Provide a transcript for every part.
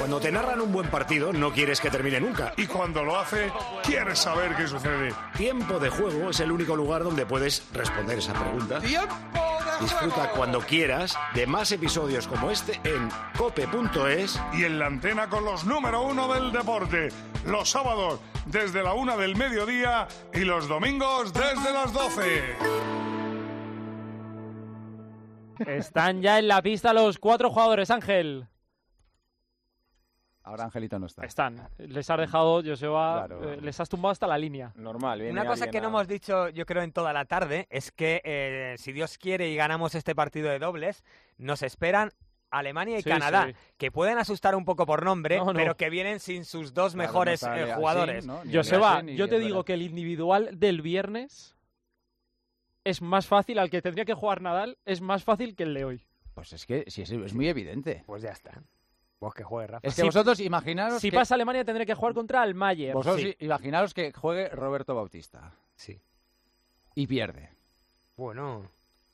Cuando te narran un buen partido, no quieres que termine nunca. Y cuando lo hace, quieres saber qué sucede. Tiempo de Juego es el único lugar donde puedes responder esa pregunta. ¡Tiempo de juego! Disfruta cuando quieras de más episodios como este en cope.es. Y en la antena con los número 1 del deporte. Los sábados desde la 1 del mediodía y los domingos desde las 12. Están ya en la pista los 4 jugadores, Ángel. Ahora Angelito no está. Están. Les has dejado, Joseba, Claro. les has tumbado hasta la línea. Normal. Una cosa que no hemos dicho, yo creo, en toda la tarde, es que si Dios quiere y ganamos este partido de dobles, nos esperan Alemania y Canadá, que pueden asustar un poco por nombre, pero que vienen sin sus dos mejores jugadores. Joseba, yo te digo que el individual del viernes es más fácil, al que tendría que jugar Nadal, es más fácil que el de hoy. Pues es que sí, es muy evidente. Pues ya está. Pues que juegue Rafa. Es que vosotros imaginaros si pasa Alemania tendré que jugar contra Almayer. Vosotros imaginaros que juegue Roberto Bautista. Sí. Y pierde. Bueno.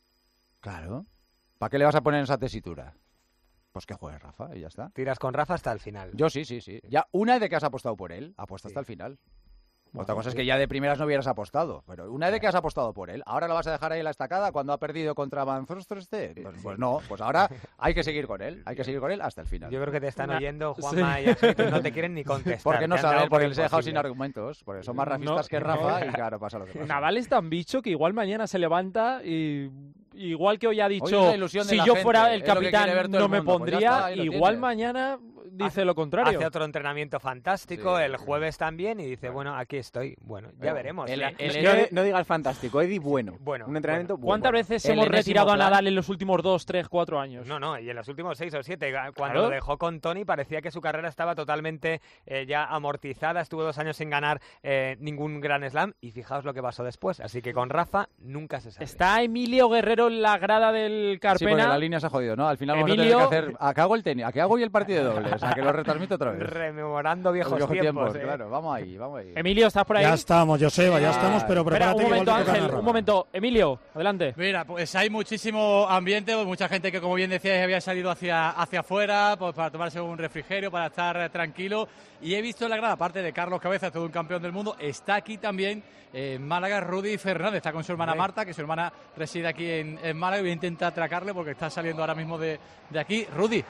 Claro. ¿Para qué le vas a poner en esa tesitura? Pues que juegue Rafa y ya está. Tiras con Rafa hasta el final. Yo sí. Ya una vez que has apostado por él, apuesta hasta el final. Otra cosa es que ya de primeras no hubieras apostado, pero una vez que has apostado por él, ¿ahora lo vas a dejar ahí en la estacada cuando ha perdido contra Van Frostreste? Pues no, pues ahora hay que seguir con él, hasta el final. Yo creo que te están oyendo, Juanma y Angelito, no te quieren ni contestar. Porque no saben, porque les he dejado sin imposible. argumentos, porque son más rafistas que Rafa y claro, pasa lo que pasa. Nadal es tan bicho que igual mañana se levanta y igual que hoy ha dicho, Hoy es la ilusión de si la yo gente, fuera el es lo que quiere ver capitán todo no el me mundo, pues ya pondría, está, ahí lo igual tienes. mañana dice lo contrario. Hace otro entrenamiento fantástico, el jueves también, y dice, bueno, aquí estoy. Bueno, ya veremos. No digas fantástico, Eddie, bueno. Un entrenamiento bueno. ¿Cuántas veces hemos retirado a Nadal en los últimos 2, 3, 4 años? No, y en los últimos 6 o 7. Cuando lo dejó con Tony parecía que su carrera estaba totalmente ya amortizada. Estuvo 2 años sin ganar ningún Grand Slam y fijaos lo que pasó después. Así que con Rafa nunca se sabe. Está Emilio Guerrero en la grada del Carpena. Sí, porque la línea se ha jodido, ¿no? Al final vamos a tener que hacer... ¿A qué hago el tenis? ¿A qué hago hoy el partido de dobles? ¿A que lo retransmito otra vez? Rememorando viejos tiempos. Claro, vamos ahí. Emilio, ¿estás por ahí? Ya estamos, Joseba, ya estamos, pero prepárate. Espera, un momento, Ángel, un momento. Emilio, adelante. Mira, pues hay muchísimo ambiente, mucha gente que, como bien decíais, había salido hacia afuera pues, para tomarse un refrigerio, para estar tranquilo. Y he visto en la grada, aparte de Carlos Cabezas, todo un campeón del mundo, está aquí también en Málaga Rudy Fernández, está con su hermana Marta, que su hermana reside aquí en Málaga, y voy a intentar atracarle porque está saliendo ahora mismo de aquí. Rudy,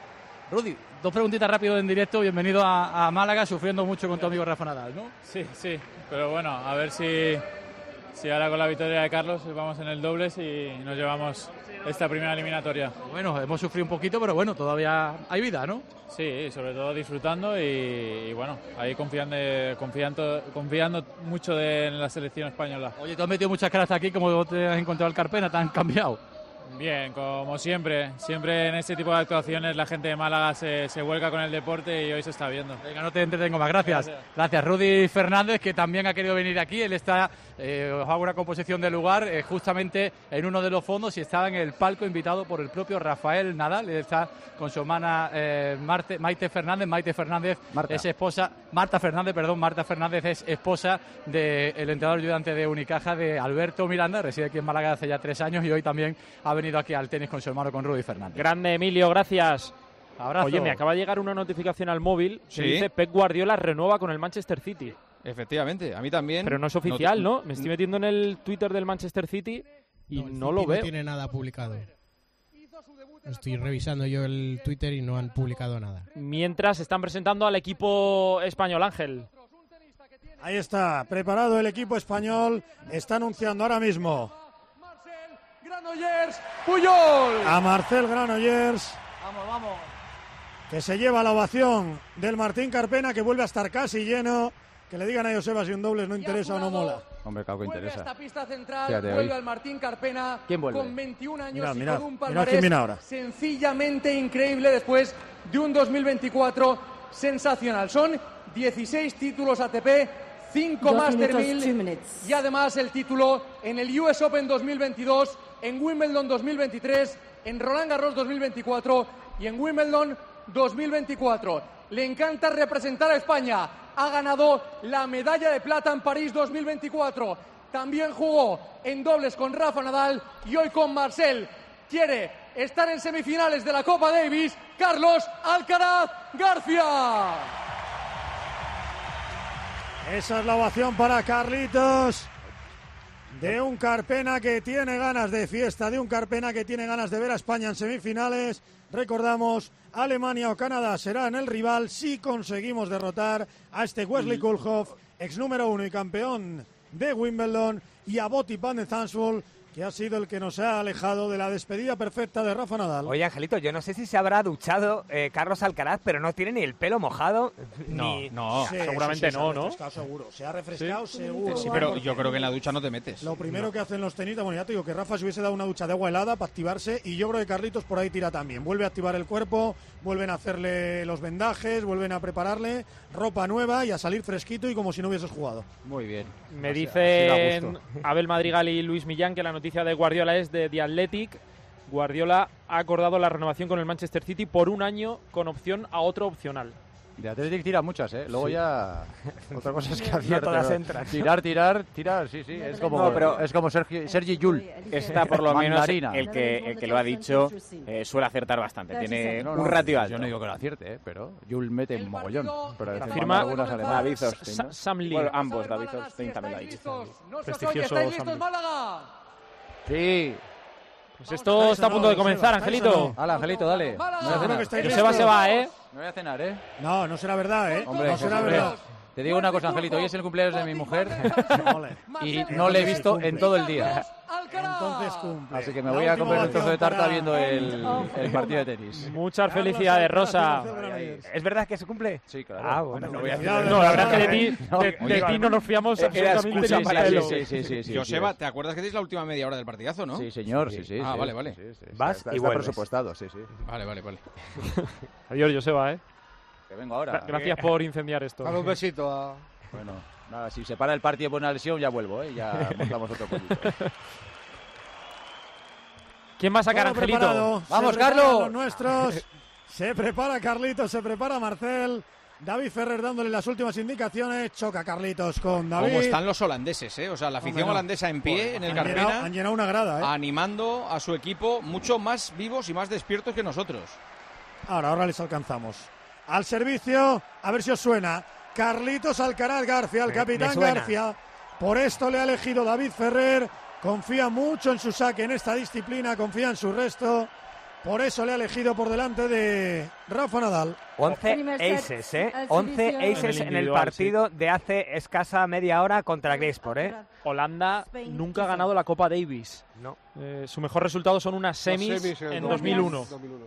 2 preguntitas rápido en directo. Bienvenido a Málaga, sufriendo mucho con tu amigo Rafa Nadal, ¿no? Sí, pero bueno, a ver si ahora con la victoria de Carlos vamos en el dobles y nos llevamos esta primera eliminatoria. Bueno, hemos sufrido un poquito, pero bueno, todavía hay vida, ¿no? Sí, sobre todo disfrutando y bueno, ahí confiando mucho en la selección española. Oye, tú has metido muchas caras aquí, como te has encontrado el Carpena, ¿te han cambiado? Bien, como siempre en este tipo de actuaciones la gente de Málaga se vuelca con el deporte y hoy se está viendo. Venga, no te entretengo más, gracias. Gracias, Rudy Fernández, que también ha querido venir aquí. Él está, os hago una composición del lugar, justamente en uno de los fondos, y estaba en el palco invitado por el propio Rafael Nadal. Él está con su hermana Maite Fernández. Marta Fernández es esposa del entrenador ayudante de Unicaja, de Alberto Miranda, reside aquí en Málaga hace ya 3 años y hoy también ha venido aquí al tenis con su hermano, con Rudy Fernández. Grande, Emilio, gracias. Abrazo. Oye, me acaba de llegar una notificación al móvil que dice Pep Guardiola renueva con el Manchester City. Efectivamente, a mí también. Pero no es oficial, ¿no? Me estoy metiendo en el Twitter del Manchester City y no lo veo. No tiene nada publicado. Estoy revisando yo el Twitter y no han publicado nada. Mientras están presentando al equipo español, Ángel. Ahí está, preparado el equipo español. Está anunciando ahora mismo Granollers Puyol. a Marcel Granollers. Vamos. Que se lleva la ovación del Martín Carpena, que vuelve a estar casi lleno. Que le digan a Joseba si un dobles no interesa o no mola. Hombre, claro que interesa. Esta pista central, Fíjate, vuelve hoy. al Martín Carpena. ¿Quién vuelve? Con 21 años Mirad, y con un quién palmarés viene ahora. sencillamente increíble después de un 2024 sensacional. Son 16 títulos ATP, 5 Master 1000 y además el título en el US Open 2022, en Wimbledon 2023, en Roland Garros 2024 y en Wimbledon 2024. Le encanta representar a España. Ha ganado la medalla de plata en París 2024. También jugó en dobles con Rafa Nadal y hoy con Marcel. Quiere estar en semifinales de la Copa Davis, Carlos Alcaraz García. Esa es la ovación para Carlitos, de un Carpena que tiene ganas de fiesta, de un Carpena que tiene ganas de ver a España en semifinales. Recordamos, Alemania o Canadá serán el rival si conseguimos derrotar a este Wesley Koolhof, ex número 1 y campeón de Wimbledon, y a Botti van de Zandvoort, que ha sido el que nos ha alejado de la despedida perfecta de Rafa Nadal. Oye, Angelito, yo no sé si se habrá duchado Carlos Alcaraz, pero no tiene ni el pelo mojado. No, Sí, seguramente sí, no, se ha ¿no? refrescado seguro. Se ha refrescado seguro. Sí, pero yo creo que en la ducha no te metes. Lo primero que hacen los tenistas, bueno, ya te digo que Rafa se hubiese dado una ducha de agua helada para activarse, y yo creo que Carlitos por ahí tira también. Vuelve a activar el cuerpo, vuelven a hacerle los vendajes, vuelven a prepararle ropa nueva y a salir fresquito y como si no hubieses jugado. Muy bien. Me dicen Abel Madrigal y Luis Millán que la noticia de Guardiola es de The Athletic. Guardiola ha acordado la renovación con el Manchester City por 1 año con opción a otro opcional. De Athletic tira muchas, ¿eh? Luego ya... Otra cosa es que no todas entran. Tirar, sí. Es como, es como Sergi Llull. Está por lo menos Mandarina. el que lo ha dicho suele acertar bastante. Tiene un ratio alto. Yo no digo que lo acierte, pero Llull mete un mogollón. Pero a veces Firma algunas alemanas. David Orstein, ¿no? Sam Lee. Bueno, ambos, David Orstein también lo ha dicho. Prestigioso ¿Estáis Sam listos, Lee. Málaga? Sí. Pues esto está a punto de comenzar, Angelito. Hala, Angelito, dale. Joseba se va, ¿eh? No voy a cenar, ¿eh? No será verdad, ¿eh? Hombre, no será verdad. Te digo una cosa, Angelito, hoy es el cumpleaños de mi mujer y no le he visto en todo el día. Entonces cumple. Así que me voy a comer un trozo de tarta viendo el partido de tenis. Muchas felicidades, Rosa. ¿Es verdad que se cumple? Sí, claro. Ah, bueno. No voy a No, la verdad es que de ti no nos fiamos absolutamente ni un pelo. Sí. Joseba, ¿te acuerdas que tienes la última media hora del partidazo, no? Sí, señor, sí. Ah, vale. Vas Está y vuelves. presupuestado, sí. Vale. Adiós, Joseba, ¿eh? Que vengo ahora. Gracias por incendiar esto. Dale un besito a... Bueno, nada, si se para el partido por una lesión ya vuelvo, ¿eh? Ya montamos otro poquito. ¿Quién va a sacar, Todo Angelito? preparado. ¡Vamos, Se preparan Carlos! los nuestros. Se prepara Carlitos, se prepara Marcel. David Ferrer dándole las últimas indicaciones. Choca Carlitos con David. Como están los holandeses, ¿eh? O sea, la afición holandesa en pie en el Carpena. Han llenado una grada, ¿eh? Animando a su equipo mucho más vivos y más despiertos que nosotros. Ahora les alcanzamos. Al servicio, a ver si os suena. Carlitos Alcaraz García, el capitán García. Por esto le ha elegido David Ferrer. Confía mucho en su saque en esta disciplina, confía en su resto. Por eso le ha elegido por delante de Rafa Nadal. 11 aces, ¿eh? 11 aces en el partido de hace escasa media hora contra Graysport, ¿eh? Holanda nunca ha ganado la Copa Davis. No. Su mejor resultado son unas semis en 2001.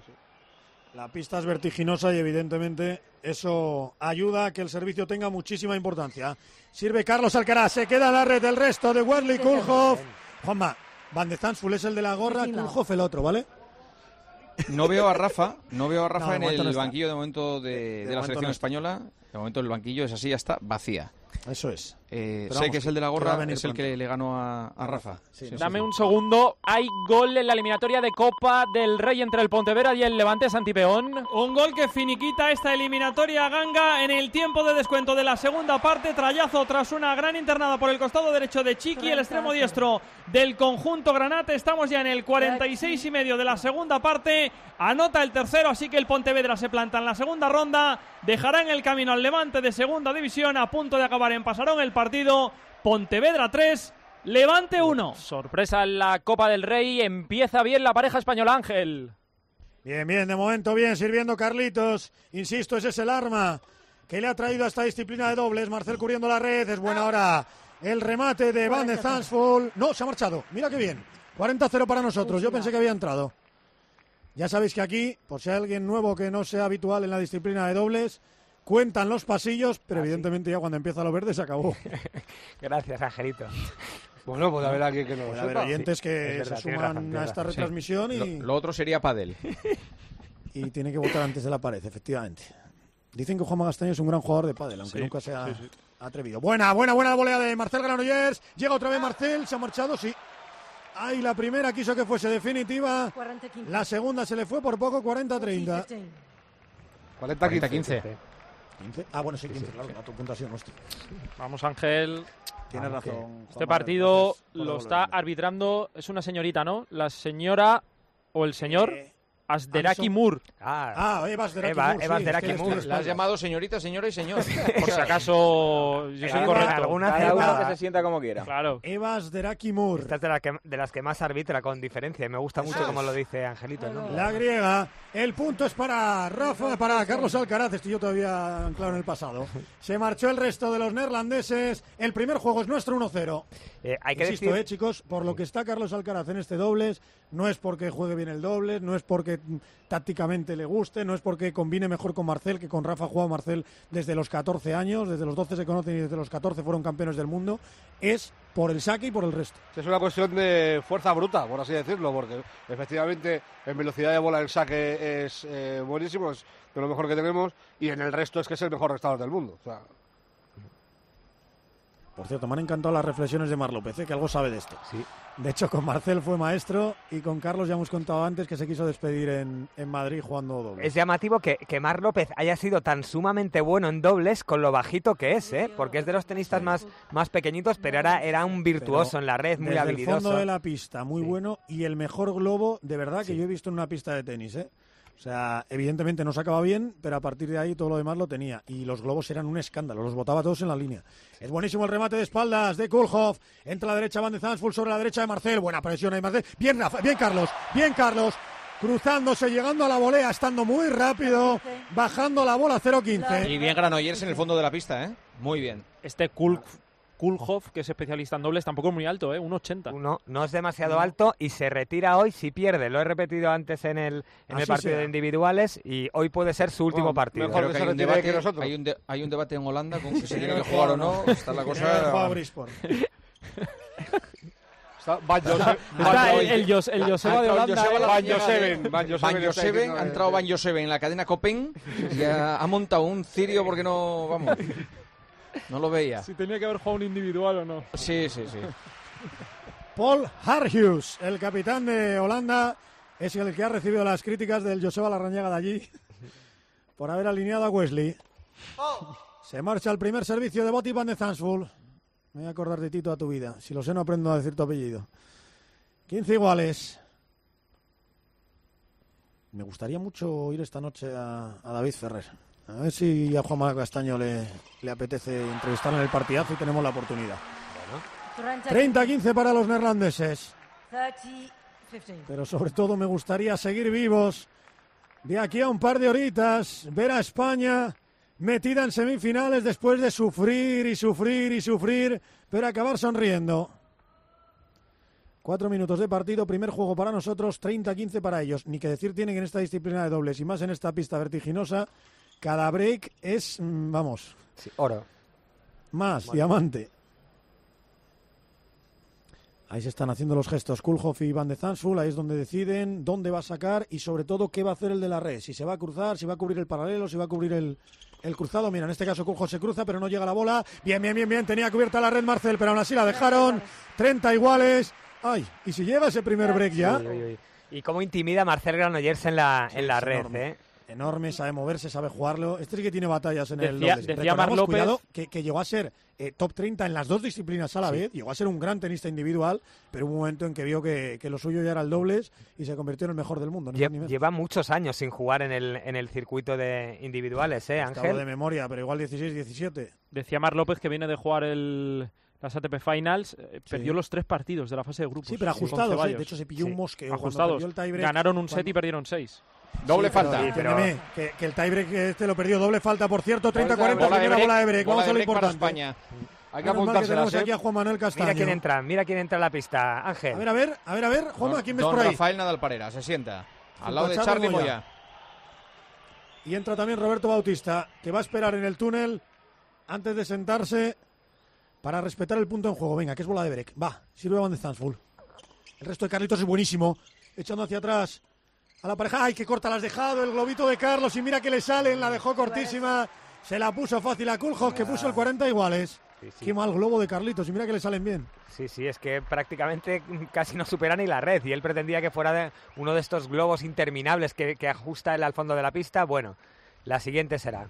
La pista es vertiginosa y evidentemente eso ayuda a que el servicio tenga muchísima importancia. Sirve Carlos Alcaraz, se queda en la red el resto de Wesley Koolhof. Juanma, Van de Zandvoort es el de la gorra, Koolhof el otro, ¿vale? No veo a Rafa en momento no el está. banquillo de momento de la momento selección no está. española. De momento el banquillo es así, ya está vacía. Eso es. Sé vamos, que es el de la que va a gorra, venir es el pronto. que le ganó a Rafa. Sí, Dame un segundo. Hay gol en la eliminatoria de Copa del Rey entre el Pontevedra y el Levante Santipeón. Un gol que finiquita esta eliminatoria Ganga en el tiempo de descuento de la segunda parte. Trayazo tras una gran internada por el costado derecho de Chiqui, el extremo diestro del conjunto granate. Estamos ya en el 46 y medio de la segunda parte. Anota el tercero, así que el Pontevedra se planta en la segunda ronda. Dejará en el camino al Levante de segunda división, a punto de acabar en Pasarón el partido. Pontevedra 3, Levante 1. Sorpresa en la Copa del Rey. Empieza bien la pareja española, Ángel. Bien, de momento bien, sirviendo Carlitos. Insisto, ese es el arma que le ha traído a esta disciplina de dobles. Marcel cubriendo la red, es buena hora. El remate de Van de Zandvoort. No, se ha marchado, mira qué bien. 40-0 para nosotros, yo pensé que había entrado. Ya sabéis que aquí, por si hay alguien nuevo que no sea habitual en la disciplina de dobles, cuentan los pasillos, pero evidentemente ya cuando empieza lo verde se acabó. Gracias, Angelito. Bueno, puede haber alguien que no lo Puede haber sepa. oyentes que Es verdad, se tienes suman razón, a esta sí. retransmisión y... Lo otro sería pádel. Y tiene que votar antes de la pared, efectivamente. Dicen que Juanma Castaño es un gran jugador de pádel, aunque nunca se ha atrevido. Buena la volea de Marcel Granollers. Llega otra vez Marcel, se ha marchado, sí. Ay, la primera quiso que fuese definitiva. La segunda se le fue por poco, 40-30. 40-15. Ah, bueno, sí, 15, claro, la tu puntuación, hostia. Vamos, Ángel. Tienes razón. Este partido lo está arbitrando, es una señorita, ¿no? La señora o el señor Asderaki Moore. Asderaki Moore. La has llamado señorita, señora y señor. Por si acaso yo soy correcto. Cada uno que se sienta como quiera. Claro. Asderaki Moore. Esta es de las que más arbitra con diferencia. Me gusta mucho como lo dice Angelito. ¿no? La griega. El punto es para Carlos Alcaraz. Estoy yo todavía anclado en el pasado. Se marchó el resto de los neerlandeses. El primer juego es nuestro 1-0. Hay que Insisto, decir... chicos, por lo que está Carlos Alcaraz en este dobles, no es porque juegue bien el dobles, no es porque tácticamente le guste, no es porque combine mejor con Marcel, que con Rafa ha jugado Marcel desde los 14 años, desde los 12 se conocen y desde los 14 fueron campeones del mundo, es por el saque y por el resto. Es una cuestión de fuerza bruta, por así decirlo, porque efectivamente en velocidad de bola el saque es buenísimo, es de lo mejor que tenemos, y en el resto es que es el mejor restaurador del mundo. O sea... Por cierto, me han encantado las reflexiones de Mar López, que algo sabe de esto. Sí. De hecho, con Marcel fue maestro y con Carlos ya hemos contado antes que se quiso despedir en Madrid jugando dobles. Es llamativo que Mar López haya sido tan sumamente bueno en dobles con lo bajito que es, porque es de los tenistas más pequeñitos, pero era un virtuoso en la red, muy habilidoso. Desde el fondo de la pista, muy bueno, y el mejor globo de verdad que yo he visto en una pista de tenis, O sea, evidentemente no sacaba bien, pero a partir de ahí todo lo demás lo tenía. Y los globos eran un escándalo, los botaba todos en la línea. Es buenísimo el remate de espaldas de Kulhoff. Entra a la derecha Van de Zandvoort sobre la derecha de Marcel. Buena presión ahí Marcel. Bien Rafa, bien Carlos. Cruzándose, llegando a la volea, estando muy rápido, bajando la bola 0-15. Y bien Granollers en el fondo de la pista, Muy bien. Kulhoff, que es especialista en dobles, tampoco es muy alto, 1,80. No es demasiado alto y se retira hoy si pierde. Lo he repetido antes en el partido de individuales y hoy puede ser su último partido. Mejor que se retire que nosotros. Hay un debate en Holanda con si se tiene que jugar o no. Está la cosa... El Joseba de Holanda. Van Joseben, ha entrado Van Joseben en la cadena Copen y ha montado un cirio porque no... Vamos... No lo veía. Si tenía que haber jugado un individual o no. Sí. Paul Harhus, el capitán de Holanda, es el que ha recibido las críticas del Joseba Larrañaga de allí por haber alineado a Wesley. Se marcha el primer servicio de Botti Van de Zandvoort. Me voy a acordar de ti toda tu vida. Si lo sé, no aprendo a decir tu apellido. 15 iguales. Me gustaría mucho ir esta noche a David Ferrer. A ver si a Juanma Castaño le apetece entrevistar en el partidazo y tenemos la oportunidad. 30-15 para los neerlandeses. Pero sobre todo me gustaría seguir vivos de aquí a un par de horitas, ver a España metida en semifinales después de sufrir, pero acabar sonriendo. 4 minutos de partido, primer juego para nosotros, 30-15 para ellos. Ni que decir tienen en esta disciplina de dobles y más en esta pista vertiginosa. Cada break es, vamos... Sí, oro. Más, diamante. Ahí se están haciendo los gestos Kulhoff y Van de Zandvoort, ahí es donde deciden dónde va a sacar y sobre todo qué va a hacer el de la red. Si se va a cruzar, si va a cubrir el paralelo, si va a cubrir el cruzado. Mira, en este caso Kulhoff se cruza, pero no llega la bola. Bien. Tenía cubierta la red Marcel, pero aún así la dejaron. 30 iguales. Ay, y si llega ese primer break ya... Y cómo intimida Marcel Granollers en la red, Enorme, sabe moverse, sabe jugarlo. Este sí que tiene batallas en el dobles. Decía Mar López cuidado, que llegó a ser top 30 en las dos disciplinas a la vez. Llegó a ser un gran tenista individual, pero hubo un momento en que vio que lo suyo ya era el dobles y se convirtió en el mejor del mundo. Lleva muchos años sin jugar en el circuito de individuales, Ángel. Hablo de memoria, pero igual 16, 17. Decía Mar López que viene de jugar las ATP Finals, perdió los 3 partidos de la fase de grupos. Sí, pero ajustados, de hecho se pilló un mosqueo. Ajustados, ganaron un set y perdieron 6. Doble falta. Que el tiebreak lo perdió. Doble falta, por cierto. 30-40, primera bola de break. Vamos a lo importante. España. Hay que apuntársela. Tenemos aquí a Juan Manuel Castaño. Mira quién entra a la pista, Ángel. A ver, Juanma, ¿quién ves por ahí? Rafael Nadal Parera, se sienta. Al lado de Charly Moya. Y entra también Roberto Bautista, que va a esperar en el túnel antes de sentarse para respetar el punto en juego. Venga, que es bola de break. Va, sirve Van de Zandvoort. El resto de Carlitos es buenísimo. Echando hacia atrás a la pareja. ¡Ay, qué corta la has dejado! El globito de Carlos y mira que le salen. La dejó cortísima. Se la puso fácil a Kulhoff, que puso el 40 iguales. Sí. Qué mal globo de Carlitos y mira que le salen bien. Sí, es que prácticamente casi no supera ni la red. Y él pretendía que fuera uno de estos globos interminables que ajusta él al fondo de la pista. Bueno, la siguiente será.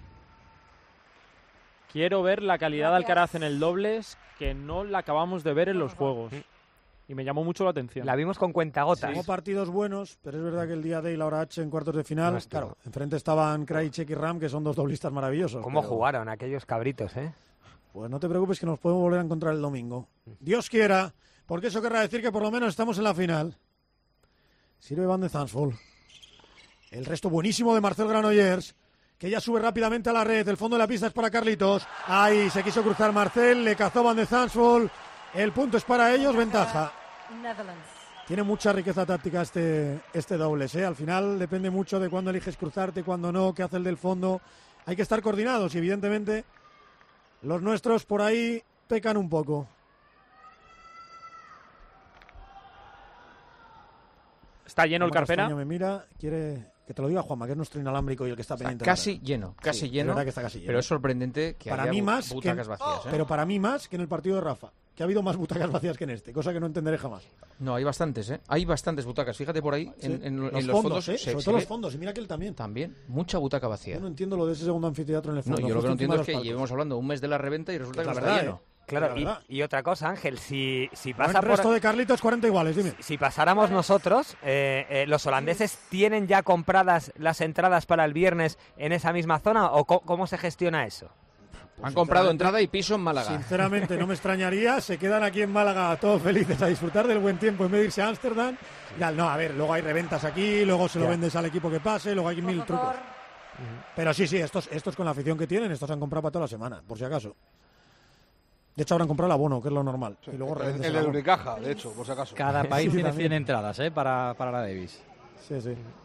Quiero ver la calidad de Alcaraz en el dobles, que no la acabamos de ver en los juegos. Y me llamó mucho la atención. La vimos con cuentagotas. Hubo partidos buenos, pero es verdad que el día de y la hora H en cuartos de final, claro, enfrente estaban Krajicek y Ram, que son dos doblistas maravillosos. ¿Cómo jugaron aquellos cabritos, Pues no te preocupes que nos podemos volver a encontrar el domingo. Dios quiera, porque eso querrá decir que por lo menos estamos en la final. Sirve Van de Zandvoort. El resto buenísimo de Marcel Granollers, que ya sube rápidamente a la red. El fondo de la pista es para Carlitos. Ahí se quiso cruzar Marcel, le cazó Van de Zandvoort. El punto es para ellos, ventaja. Tiene mucha riqueza táctica este dobles, Al final depende mucho de cuándo eliges cruzarte, cuándo no, qué hace el del fondo. Hay que estar coordinados y evidentemente los nuestros por ahí pecan un poco. Está lleno el Carpena. Me mira, quiere que te lo diga Juanma, que es nuestro inalámbrico y el que está pendiente. Casi lleno, casi lleno. Que está casi lleno. Pero es sorprendente que para haya mí más butacas vacías. Pero para mí más que en el partido de Rafa, que ha habido más butacas vacías que en este, cosa que no entenderé jamás. No, hay bastantes, Hay bastantes butacas. Fíjate por ahí, en los fondos. Sobre todo los fondos, y mira que él también. También, mucha butaca vacía. Yo no entiendo lo de ese segundo anfiteatro en el fondo. No, yo lo que no entiendo es que llevemos hablando un mes de la reventa y resulta que no está lleno. Claro, y otra cosa, Ángel, si pasa el resto de Carlitos, 40 iguales, dime. Si pasáramos nosotros, ¿los holandeses tienen ya compradas las entradas para el viernes en esa misma zona o cómo se gestiona eso? Pues han comprado entrada y piso en Málaga. Sinceramente, no me extrañaría. Se quedan aquí en Málaga todos felices a disfrutar del buen tiempo en vez de irse a Ámsterdam. No, a ver, luego hay reventas aquí, luego se lo vendes al equipo que pase, luego hay 1000 trucos. Pero sí, estos con la afición que tienen, estos han comprado para toda la semana, por si acaso. De hecho, habrán comprado el abono, que es lo normal. Sí, y luego el de Unicaja, de hecho, por si acaso. Cada país tiene 100 entradas para la Davis. Sí.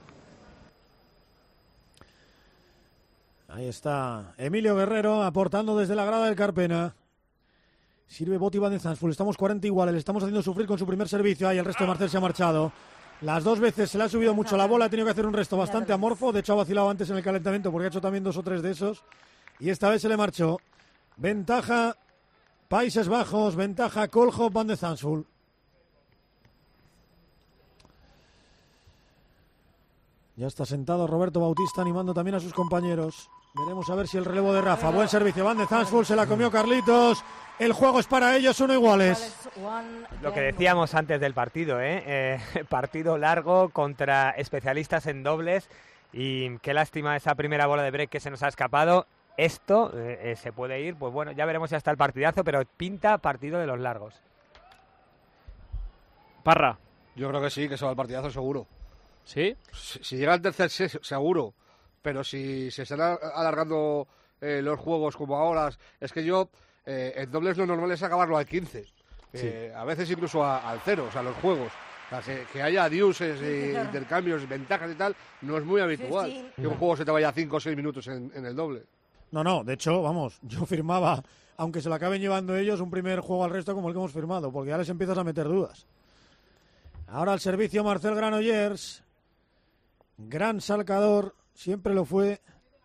Ahí está Emilio Guerrero aportando desde la grada del Carpena. Sirve Boti Van de Zandvoort. Estamos 40 iguales. Le estamos haciendo sufrir con su primer servicio. Ahí el resto de Marcel se ha marchado. Las dos veces se le ha subido mucho la bola. Ha tenido que hacer un resto bastante amorfo. De hecho, ha vacilado antes en el calentamiento porque ha hecho también 2 o 3 de esos. Y esta vez se le marchó. Ventaja Países Bajos, ventaja Koolhof Van de Zandvoort. Ya está sentado Roberto Bautista animando también a sus compañeros. Veremos a ver si el relevo de Rafa. Buen servicio, Van de Zandvoort, se la comió Carlitos. El juego es para ellos, 1 iguales. Lo que decíamos antes del partido, partido largo contra especialistas en dobles. Y qué lástima esa primera bola de break que se nos ha escapado. Esto se puede ir, pues bueno, ya veremos si hasta el partidazo, pero pinta partido de los largos. Parra. Yo creo que sí, que se va al partidazo seguro. ¿Sí? Si llega al tercer set, seguro. Pero si se están alargando los juegos como ahora, es que yo, en dobles lo normal es acabarlo al 15. A veces incluso al 0, o sea, los juegos. O sea, que haya adiuses, intercambios, ventajas y tal, no es muy habitual. Que un juego se te vaya 5 o 6 minutos en el doble. No, de hecho, vamos, yo firmaba, aunque se lo acaben llevando ellos, un primer juego al resto como el que hemos firmado, porque ya les empiezas a meter dudas. Ahora al servicio Marcel Granollers, gran salcador, siempre lo fue,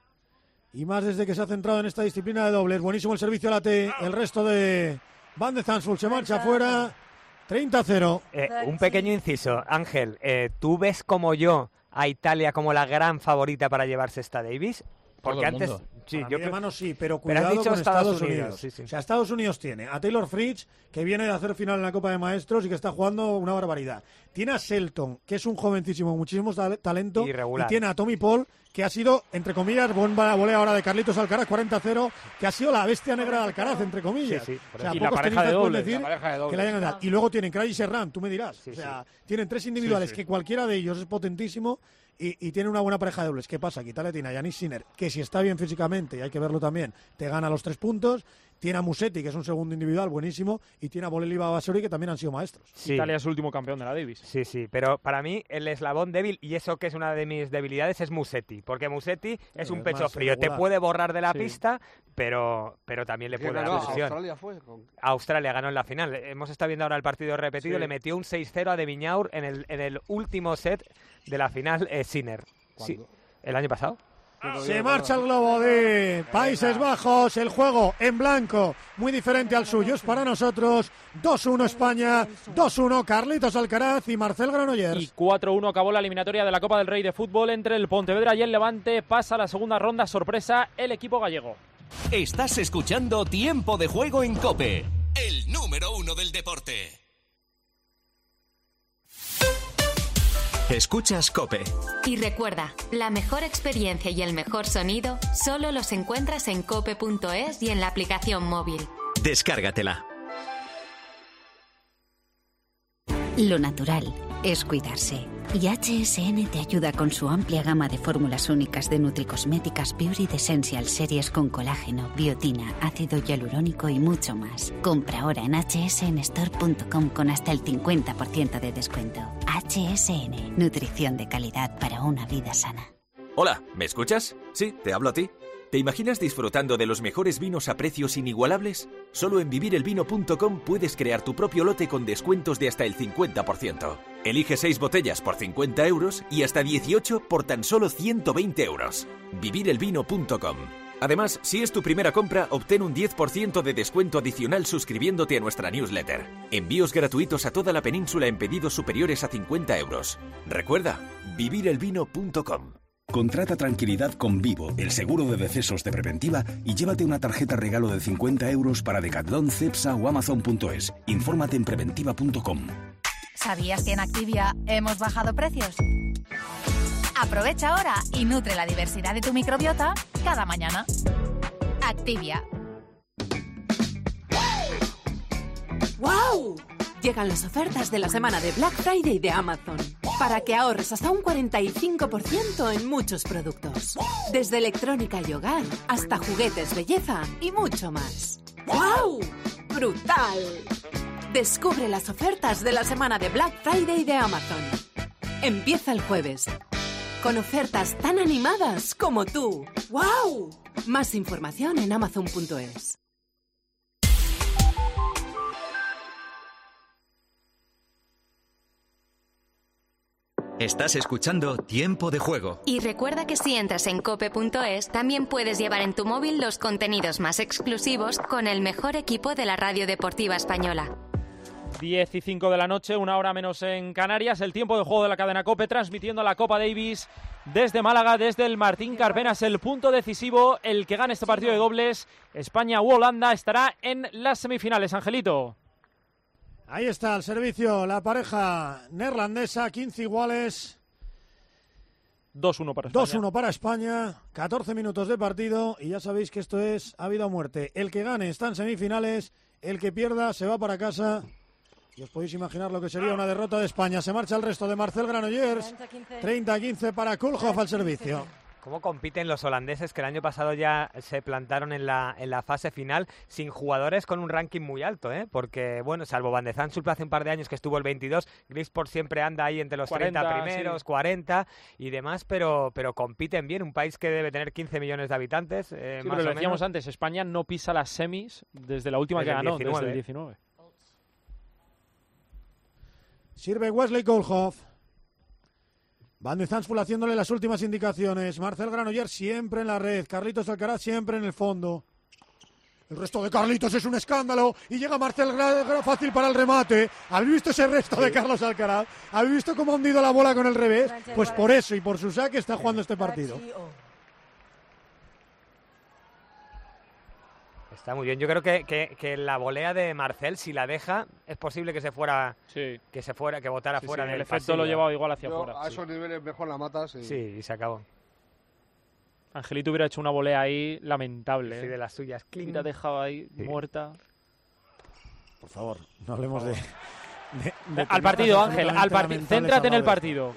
y más desde que se ha centrado en esta disciplina de dobles. Buenísimo el servicio a la T, el resto de Van de Zandvoort se marcha afuera, 30-0. Un pequeño inciso, Ángel, ¿tú ves como yo a Italia como la gran favorita para llevarse esta Davis? Porque antes, sí, yo creo sí, pero cuidado has dicho con Estados Unidos. Sí. O sea, Estados Unidos tiene a Taylor Fritz, que viene de hacer final en la Copa de Maestros y que está jugando una barbaridad. Tiene a Shelton, que es un jovencísimo, muchísimo talento. Irregular. Y tiene a Tommy Paul, que ha sido, entre comillas, bomba volea ahora de Carlitos Alcaraz, 40-0 , que ha sido la bestia negra de Alcaraz, entre comillas. Sí, o sea, y la pareja de doble. Decir que la hayan ganado. Y luego tienen Krajicek y Serram, tú me dirás. O sea, tienen 3 individuales que cualquiera de ellos es potentísimo. Y tiene una buena pareja de dobles. ¿Qué pasa? Que Italia tiene a Yannick Sinner, que si está bien físicamente, y hay que verlo también, te gana los 3 puntos. Tiene a Musetti, que es un segundo individual buenísimo, y tiene a Boleliva Basori, que también han sido maestros. Sí. Italia es el último campeón de la Davis. Sí, pero para mí el eslabón débil, y eso que es una de mis debilidades, es Musetti, porque Musetti es un pecho frío, te puede borrar de la pista, pero también le puede dar presión. Australia ganó en la final. Hemos estado viendo ahora el partido repetido, le metió un 6-0 a De Viñaur en el último set de la final Sinner. Sí, el año pasado. Se marcha el globo de Países Bajos, el juego en blanco, muy diferente al suyo, es para nosotros. 2-1 España, 2-1 Carlitos Alcaraz y Marcel Granollers. Y 4-1 acabó la eliminatoria de la Copa del Rey de Fútbol entre el Pontevedra y el Levante. Pasa a la segunda ronda, sorpresa, el equipo gallego. Estás escuchando Tiempo de Juego en COPE, el número 1 del deporte. Escuchas COPE. Y recuerda, la mejor experiencia y el mejor sonido solo los encuentras en cope.es y en la aplicación móvil. Descárgatela. Lo natural es cuidarse. Y HSN te ayuda con su amplia gama de fórmulas únicas de nutricosméticas Pure Essential series con colágeno, biotina, ácido hialurónico y mucho más. Compra ahora en hsnstore.com con hasta el 50% de descuento. HSN, nutrición de calidad para una vida sana. Hola, ¿me escuchas? Sí, te hablo a ti. ¿Te imaginas disfrutando de los mejores vinos a precios inigualables? Solo en vivirelvino.com puedes crear tu propio lote con descuentos de hasta el 50%. Elige 6 botellas por 50 euros y hasta 18 por tan solo 120 euros. Vivirelvino.com. Además, si es tu primera compra, obtén un 10% de descuento adicional suscribiéndote a nuestra newsletter. Envíos gratuitos a toda la península en pedidos superiores a 50 euros. Recuerda, vivirelvino.com. Contrata tranquilidad con Vivo, el seguro de decesos de Preventiva, y llévate una tarjeta regalo de 50 euros para Decathlon, Cepsa o Amazon.es. Infórmate en preventiva.com. ¿Sabías que en Activia hemos bajado precios? Aprovecha ahora y nutre la diversidad de tu microbiota cada mañana. Activia. ¡Wow! Llegan las ofertas de la semana de Black Friday de Amazon, para que ahorres hasta un 45% en muchos productos. Desde electrónica y hogar, hasta juguetes, belleza y mucho más. ¡Wow! ¡Brutal! Descubre las ofertas de la semana de Black Friday de Amazon. Empieza el jueves, con ofertas tan animadas como tú. ¡Wow! Más información en amazon.es. Estás escuchando Tiempo de Juego. Y recuerda que si entras en cope.es, también puedes llevar en tu móvil los contenidos más exclusivos con el mejor equipo de la radio deportiva española. 10:05 de la noche, 1 hora menos en Canarias. El tiempo de juego de la cadena COPE, transmitiendo la Copa Davis desde Málaga, desde el Martín Carpenas. El punto decisivo, el que gane este partido de dobles, España u Holanda, estará en las semifinales. Angelito. Ahí está el servicio, la pareja neerlandesa, 15 iguales. 2-1 para España. 2-1 para España, 14 minutos de partido y ya sabéis que esto es a vida o muerte. El que gane está en semifinales, el que pierda se va para casa. Y os podéis imaginar lo que sería una derrota de España. Se marcha el resto de Marcel Granollers. 30-15 para Kulhoff al servicio. ¿Cómo compiten los holandeses que el año pasado ya se plantaron en la fase final sin jugadores con un ranking muy alto, ¿eh? Porque, bueno, salvo Van de Zandschulp hace un par de años que estuvo el 22, Grisport siempre anda ahí entre los 40, 30 primeros, sí. 40 y demás, pero compiten bien. Un país que debe tener 15 millones de habitantes, sí, más pero lo o decíamos menos. antes, España no pisa las semis desde la última que ganó, 19. desde el 19. Sirve Wesley Kulhoff. Van de Zandschulp haciéndole las últimas indicaciones. Marcel Granollers siempre en la red. Carlitos Alcaraz siempre en el fondo. El resto de Carlitos es un escándalo. Y llega Marcel fácil para el remate. ¿Habéis visto ese resto de Carlos Alcaraz? ¿Habéis visto cómo ha hundido la bola con el revés? Pues por eso y por su saque está jugando este partido. Está muy bien. Yo creo que la volea de Marcel, si la deja, es posible que se fuera, sí. que botara fuera. Sí, del el efecto pasillo. lo llevaba igual hacia afuera. A esos niveles mejor la matas. Sí, y se acabó. Angelito hubiera hecho una volea ahí lamentable. Sí, de las suyas. Hubiera dejado ahí muerta. Por favor, no hablemos de al partido, Ángel. Céntrate en el partido.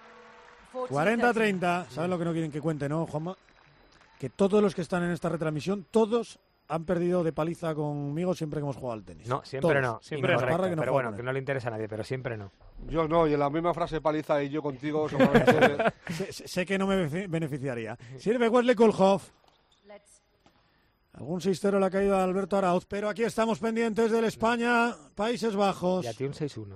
40-30. ¿Saben lo que no quieren que cuente, no, Juanma? Que todos los que están en esta retransmisión, todos han perdido de paliza conmigo siempre que hemos jugado al tenis. No, siempre todos. no. Siempre no. Correcto, Pero no bueno, que no le interesa a nadie, pero siempre no. Yo no, y en la misma frase paliza y yo contigo. sé que no me beneficiaría. Sirve Wesley Kulhoff. Algún 6-0 le ha caído a Alberto Arauz, pero aquí estamos pendientes del España, Países Bajos. Y a ti un 6-1.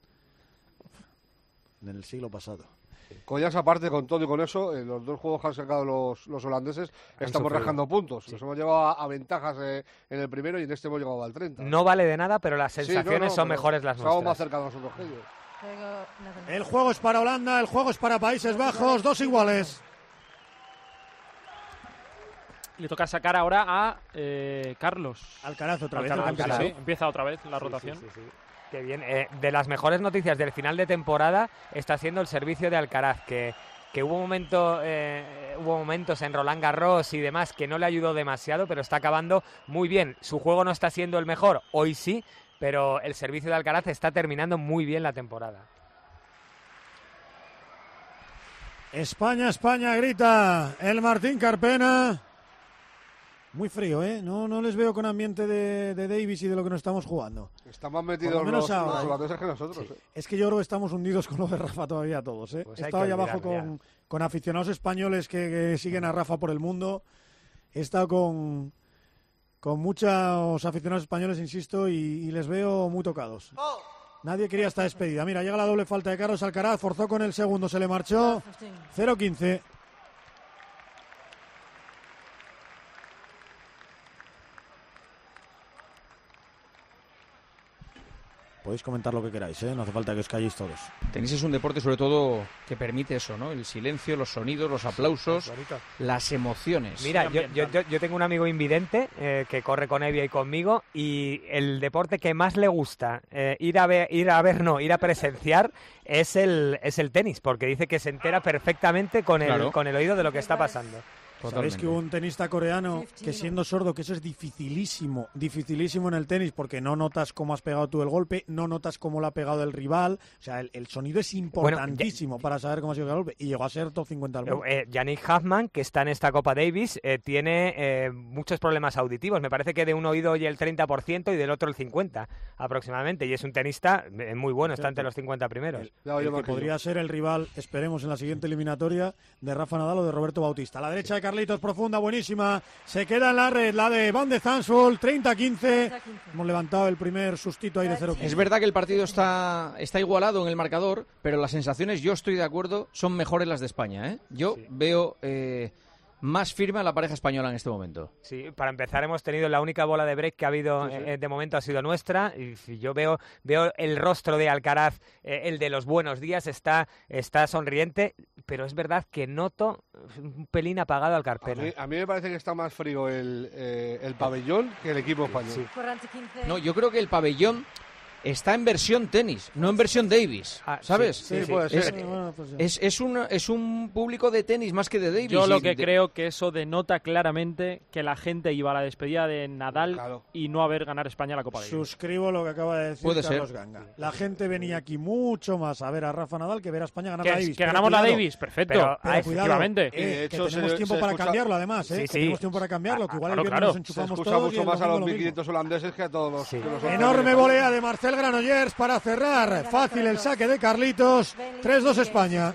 En el siglo pasado. Collas aparte con todo y con eso, en los dos juegos que han sacado los holandeses estamos rajando puntos. Nos hemos llevado a ventajas en el primero y en este hemos llegado al 30. No vale de nada, pero las sensaciones son mejores las nuestras. Estamos más cerca de nosotros que ellos. El juego es para Holanda, el juego es para Países Bajos, dos iguales. Le toca sacar ahora a Carlos Alcaraz otra vez. Sí, empieza otra vez la rotación. Sí. Qué bien. De las mejores noticias del final de temporada está siendo el servicio de Alcaraz, que hubo momentos en Roland Garros y demás que no le ayudó demasiado, pero está acabando muy bien. Su juego no está siendo el mejor, hoy sí, pero el servicio de Alcaraz está terminando muy bien la temporada. España, España, grita el Martín Carpena. Muy frío, ¿eh? No les veo con ambiente de Davis y de lo que nos estamos jugando. Están más metidos los holandeses que nosotros. Sí. Es que yo creo que estamos hundidos con lo de Rafa todavía todos, ¿eh? Pues he estado ahí abajo con aficionados españoles que siguen a Rafa por el mundo. He estado con muchos aficionados españoles, insisto, y les veo muy tocados. Nadie quería esta despedida. Mira, llega la doble falta de Carlos Alcaraz, forzó con el segundo, se le marchó. 0-15. Podéis comentar lo que queráis, ¿eh? No hace falta que os calléis todos. Tenis es un deporte sobre todo que permite eso, ¿no? El silencio, los sonidos, los aplausos, las emociones. Mira, yo tengo un amigo invidente que corre con Evia y conmigo, y el deporte que más le gusta ir a presenciar es el tenis, porque dice que se entera perfectamente con el oído de lo que está pasando. Sabéis que hubo un tenista coreano que, siendo sordo, que eso es dificilísimo en el tenis, porque no notas cómo has pegado tú el golpe, no notas cómo lo ha pegado el rival, o sea, el sonido es importantísimo para saber cómo ha sido el golpe, y llegó a ser top 50 del mundo. Yannick Huffman, que está en esta Copa Davis, tiene muchos problemas auditivos, me parece que de un oído oye el 30% y del otro el 50% aproximadamente, y es un tenista muy bueno, está entre los 50 primeros. El que podría ser el rival, esperemos, en la siguiente eliminatoria de Rafa Nadal o de Roberto Bautista. A la derecha de Carlitos, profunda, buenísima. Se queda en la red la de Van de Zandschulp, 30-15. Hemos levantado el primer sustito ahí de 0-15. Es verdad que el partido está igualado en el marcador, pero las sensaciones, yo estoy de acuerdo, son mejores las de España, ¿eh? Yo veo más firme a la pareja española en este momento. Sí, para empezar hemos tenido la única bola de break que ha habido de momento ha sido nuestra, y yo veo el rostro de Alcaraz, el de los buenos días, está sonriente, pero es verdad que noto un pelín apagado al Carpena. A mí me parece que está más frío el pabellón que el equipo español. Sí. No, yo creo que el pabellón está en versión tenis, no en versión Davis, ¿sabes? Sí, puede ser. Es un público de tenis más que de Davis. Yo lo que creo que eso denota claramente que la gente iba a la despedida de Nadal y no a ver ganar España la Copa Davis. Suscribo lo que acaba de decir Carlos Ganga. La gente venía aquí mucho más a ver a Rafa Nadal que ver a España ganar la Davis. Que ganamos la Davis, perfecto. Pero efectivamente. Que tenemos tiempo para cambiarlo, además. Tenemos tiempo para cambiarlo, que igual el viernes nos enchufamos todos. Se escucha mucho más a los 1.500 holandeses que a todos los otros. Enorme volea de Marcel Granollers para cerrar. Fácil el saque de Carlitos. 3-2 España.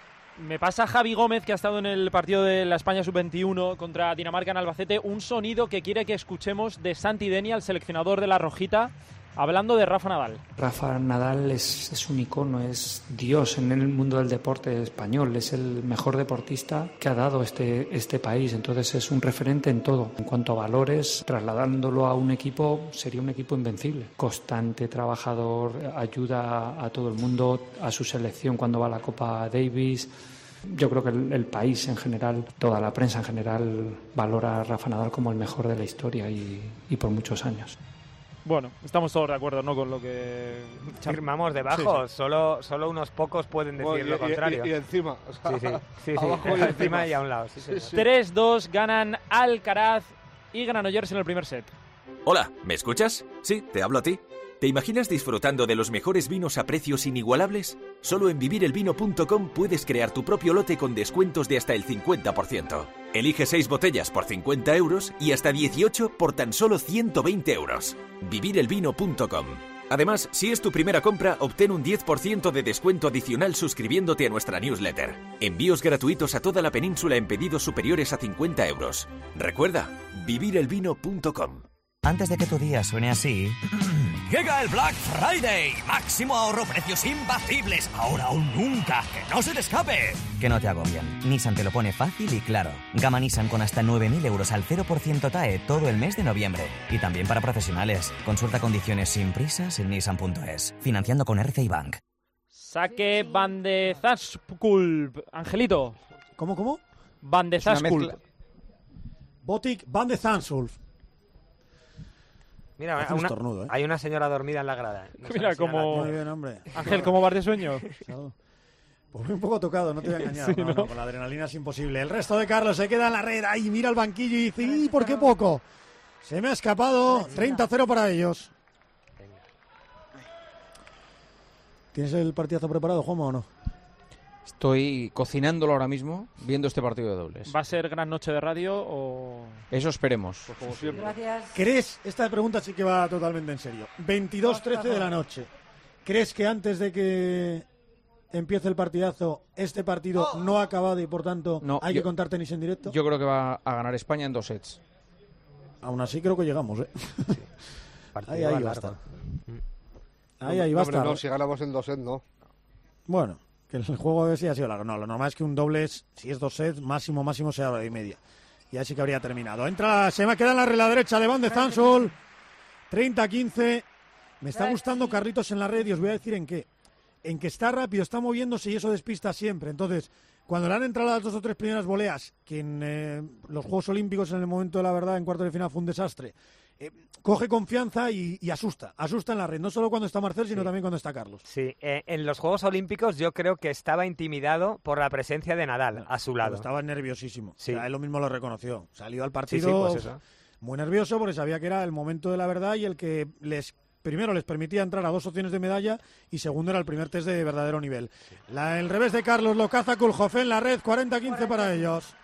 Me pasa Javi Gómez, que ha estado en el partido de la España Sub-21 contra Dinamarca en Albacete, un sonido que quiere que escuchemos de Santi Denia, el seleccionador de la Rojita, hablando de Rafa Nadal. Rafa Nadal es un icono, es Dios en el mundo del deporte español, es el mejor deportista que ha dado este país, entonces es un referente en todo. En cuanto a valores, trasladándolo a un equipo, sería un equipo invencible. Constante, trabajador, ayuda a todo el mundo, a su selección cuando va a la Copa Davis. Yo creo que el país en general, toda la prensa en general, valora a Rafa Nadal como el mejor de la historia y por muchos años. Bueno, estamos todos de acuerdo, ¿no? Con lo que firmamos debajo. Sí. Solo unos pocos pueden decir lo contrario. Y encima. O sea, sí. Abajo y encima y a un lado. Sí. 3-2 ganan Alcaraz y Granollers en el primer set. Hola, ¿me escuchas? Sí, te hablo a ti. ¿Te imaginas disfrutando de los mejores vinos a precios inigualables? Solo en vivirelvino.com puedes crear tu propio lote con descuentos de hasta el 50%. Elige 6 botellas por 50 euros y hasta 18 por tan solo 120 euros. Vivirelvino.com. Además, si es tu primera compra, obtén un 10% de descuento adicional suscribiéndote a nuestra newsletter. Envíos gratuitos a toda la península en pedidos superiores a 50 euros. Recuerda, vivirelvino.com. Antes de que tu día suene así... ¡Llega el Black Friday! ¡Máximo ahorro, precios imbatibles! ¡Ahora o nunca! ¡Que no se te escape! Que no te agobien. Nissan te lo pone fácil y claro. Gama Nissan con hasta 9.000 euros al 0% TAE todo el mes de noviembre. Y también para profesionales. Consulta condiciones sin prisas en nissan.es. Financiando con RCI Bank. Saque Van de Zandschulp. Angelito. ¿Cómo? Van de Zandschulp. Botic Van de Zandschulp. Mira, hay una señora dormida en la grada. Mira, como... Muy bien, hombre. Ángel, ¿cómo vas de sueño? Pues un poco tocado, no te voy a engañar. Sí, no, con la adrenalina es imposible. El resto de Carlos se queda en la red. Ahí mira el banquillo y dice, ¿y por qué poco? Se me ha escapado. 30-0 para ellos. ¿Tienes el partidazo preparado, Juanma, o no? Estoy cocinándolo ahora mismo, viendo este partido de dobles. ¿Va a ser gran noche de radio o...? Eso esperemos. Pues como siempre. Gracias. ¿Crees? Esta pregunta sí que va totalmente en serio. 22:13 de la noche. ¿Crees que antes de que empiece el partidazo, este partido no ha acabado y por tanto hay que contar tenis en directo? Yo creo que va a ganar España en 2 sets. Aún así creo que llegamos, ¿eh? Sí. Ahí va a estar. Ahí va a estar. No, si ganamos en 2 sets, no. Bueno, que el juego de sí ha sido largo. No, lo normal es que un doble, si es 2 sets, máximo sea hora y media. Y así que habría terminado. Se me queda en la regla derecha de Van de Zansul. 30-15. Me está gustando Carlitos en la red y os voy a decir en qué. En que está rápido, está moviéndose y eso despista siempre. Entonces, cuando le han entrado las 2 o 3 primeras voleas, que en los Juegos Olímpicos en el momento de la verdad, en cuartos de final fue un desastre, coge confianza y asusta en la red, no solo cuando está Marcel, sino también cuando está Carlos. Sí, en los Juegos Olímpicos yo creo que estaba intimidado por la presencia de Nadal a su lado. Estaba nerviosísimo, sí. O sea, él lo mismo lo reconoció. Salió al partido pues muy nervioso porque sabía que era el momento de la verdad y el que primero les permitía entrar a 2 opciones de medalla y segundo era el primer test de verdadero nivel. El revés de Carlos lo caza Kulhoff en la red, 40-15 para ellos.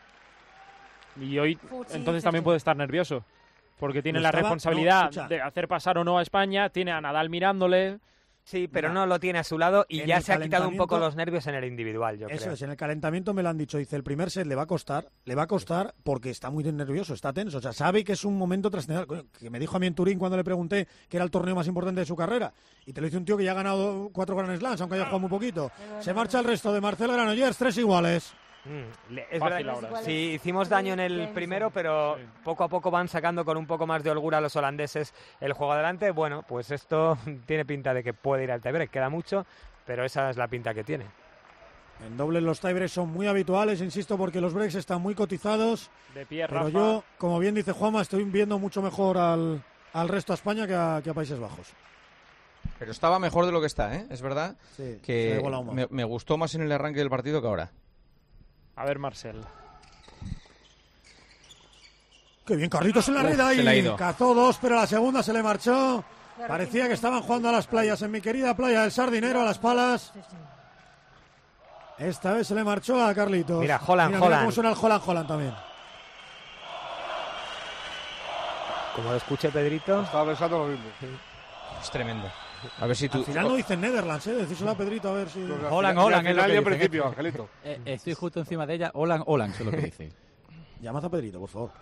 Y hoy entonces también puede estar nervioso. Porque tiene la responsabilidad de hacer pasar o no a España, tiene a Nadal mirándole. Sí, pero no lo tiene a su lado y ya se ha quitado un poco los nervios en el individual, yo creo. Eso es, en el calentamiento me lo han dicho, dice, el primer set le va a costar porque está muy nervioso, está tenso, o sea, sabe que es un momento trascendental, que me dijo a mí en Turín cuando le pregunté que era el torneo más importante de su carrera, y te lo dice un tío que ya ha ganado 4 Grand Slams, aunque haya jugado muy poquito. Se marcha el resto de Marcel Granollers, 3 iguales. Es verdad, sí, hicimos daño en el primero, pero poco a poco van sacando con un poco más de holgura los holandeses el juego adelante. Bueno, pues esto tiene pinta de que puede ir al tiebreak, queda mucho, pero esa es la pinta que tiene. En dobles los tiebreaks son muy habituales, insisto, porque los breaks están muy cotizados. De pie, pero Rafa. yo, como bien dice Juanma, estoy viendo mucho mejor al resto de España que a Países Bajos. Pero estaba mejor de lo que está, ¿eh? Es verdad que me gustó más en el arranque del partido que ahora. A ver, Marcel. Qué bien, Carlitos en la red ahí. Cazó 2, pero la segunda se le marchó. Parecía que estaban jugando a las playas, en mi querida playa del Sardinero, a las Palas. Esta vez se le marchó a Carlitos. Mira, Holland. Mira cómo suena el Holland también. Como lo escuche Pedrito. Estaba pensando lo mismo. Es tremendo. A ver si tú... Al final no dicen Netherlands, decísolo a Pedrito a ver si... Holland, es lo que dice. Principio, Angelito. Estoy justo encima de ella. Holland, es lo que dice. Llamad a Pedrito, por favor.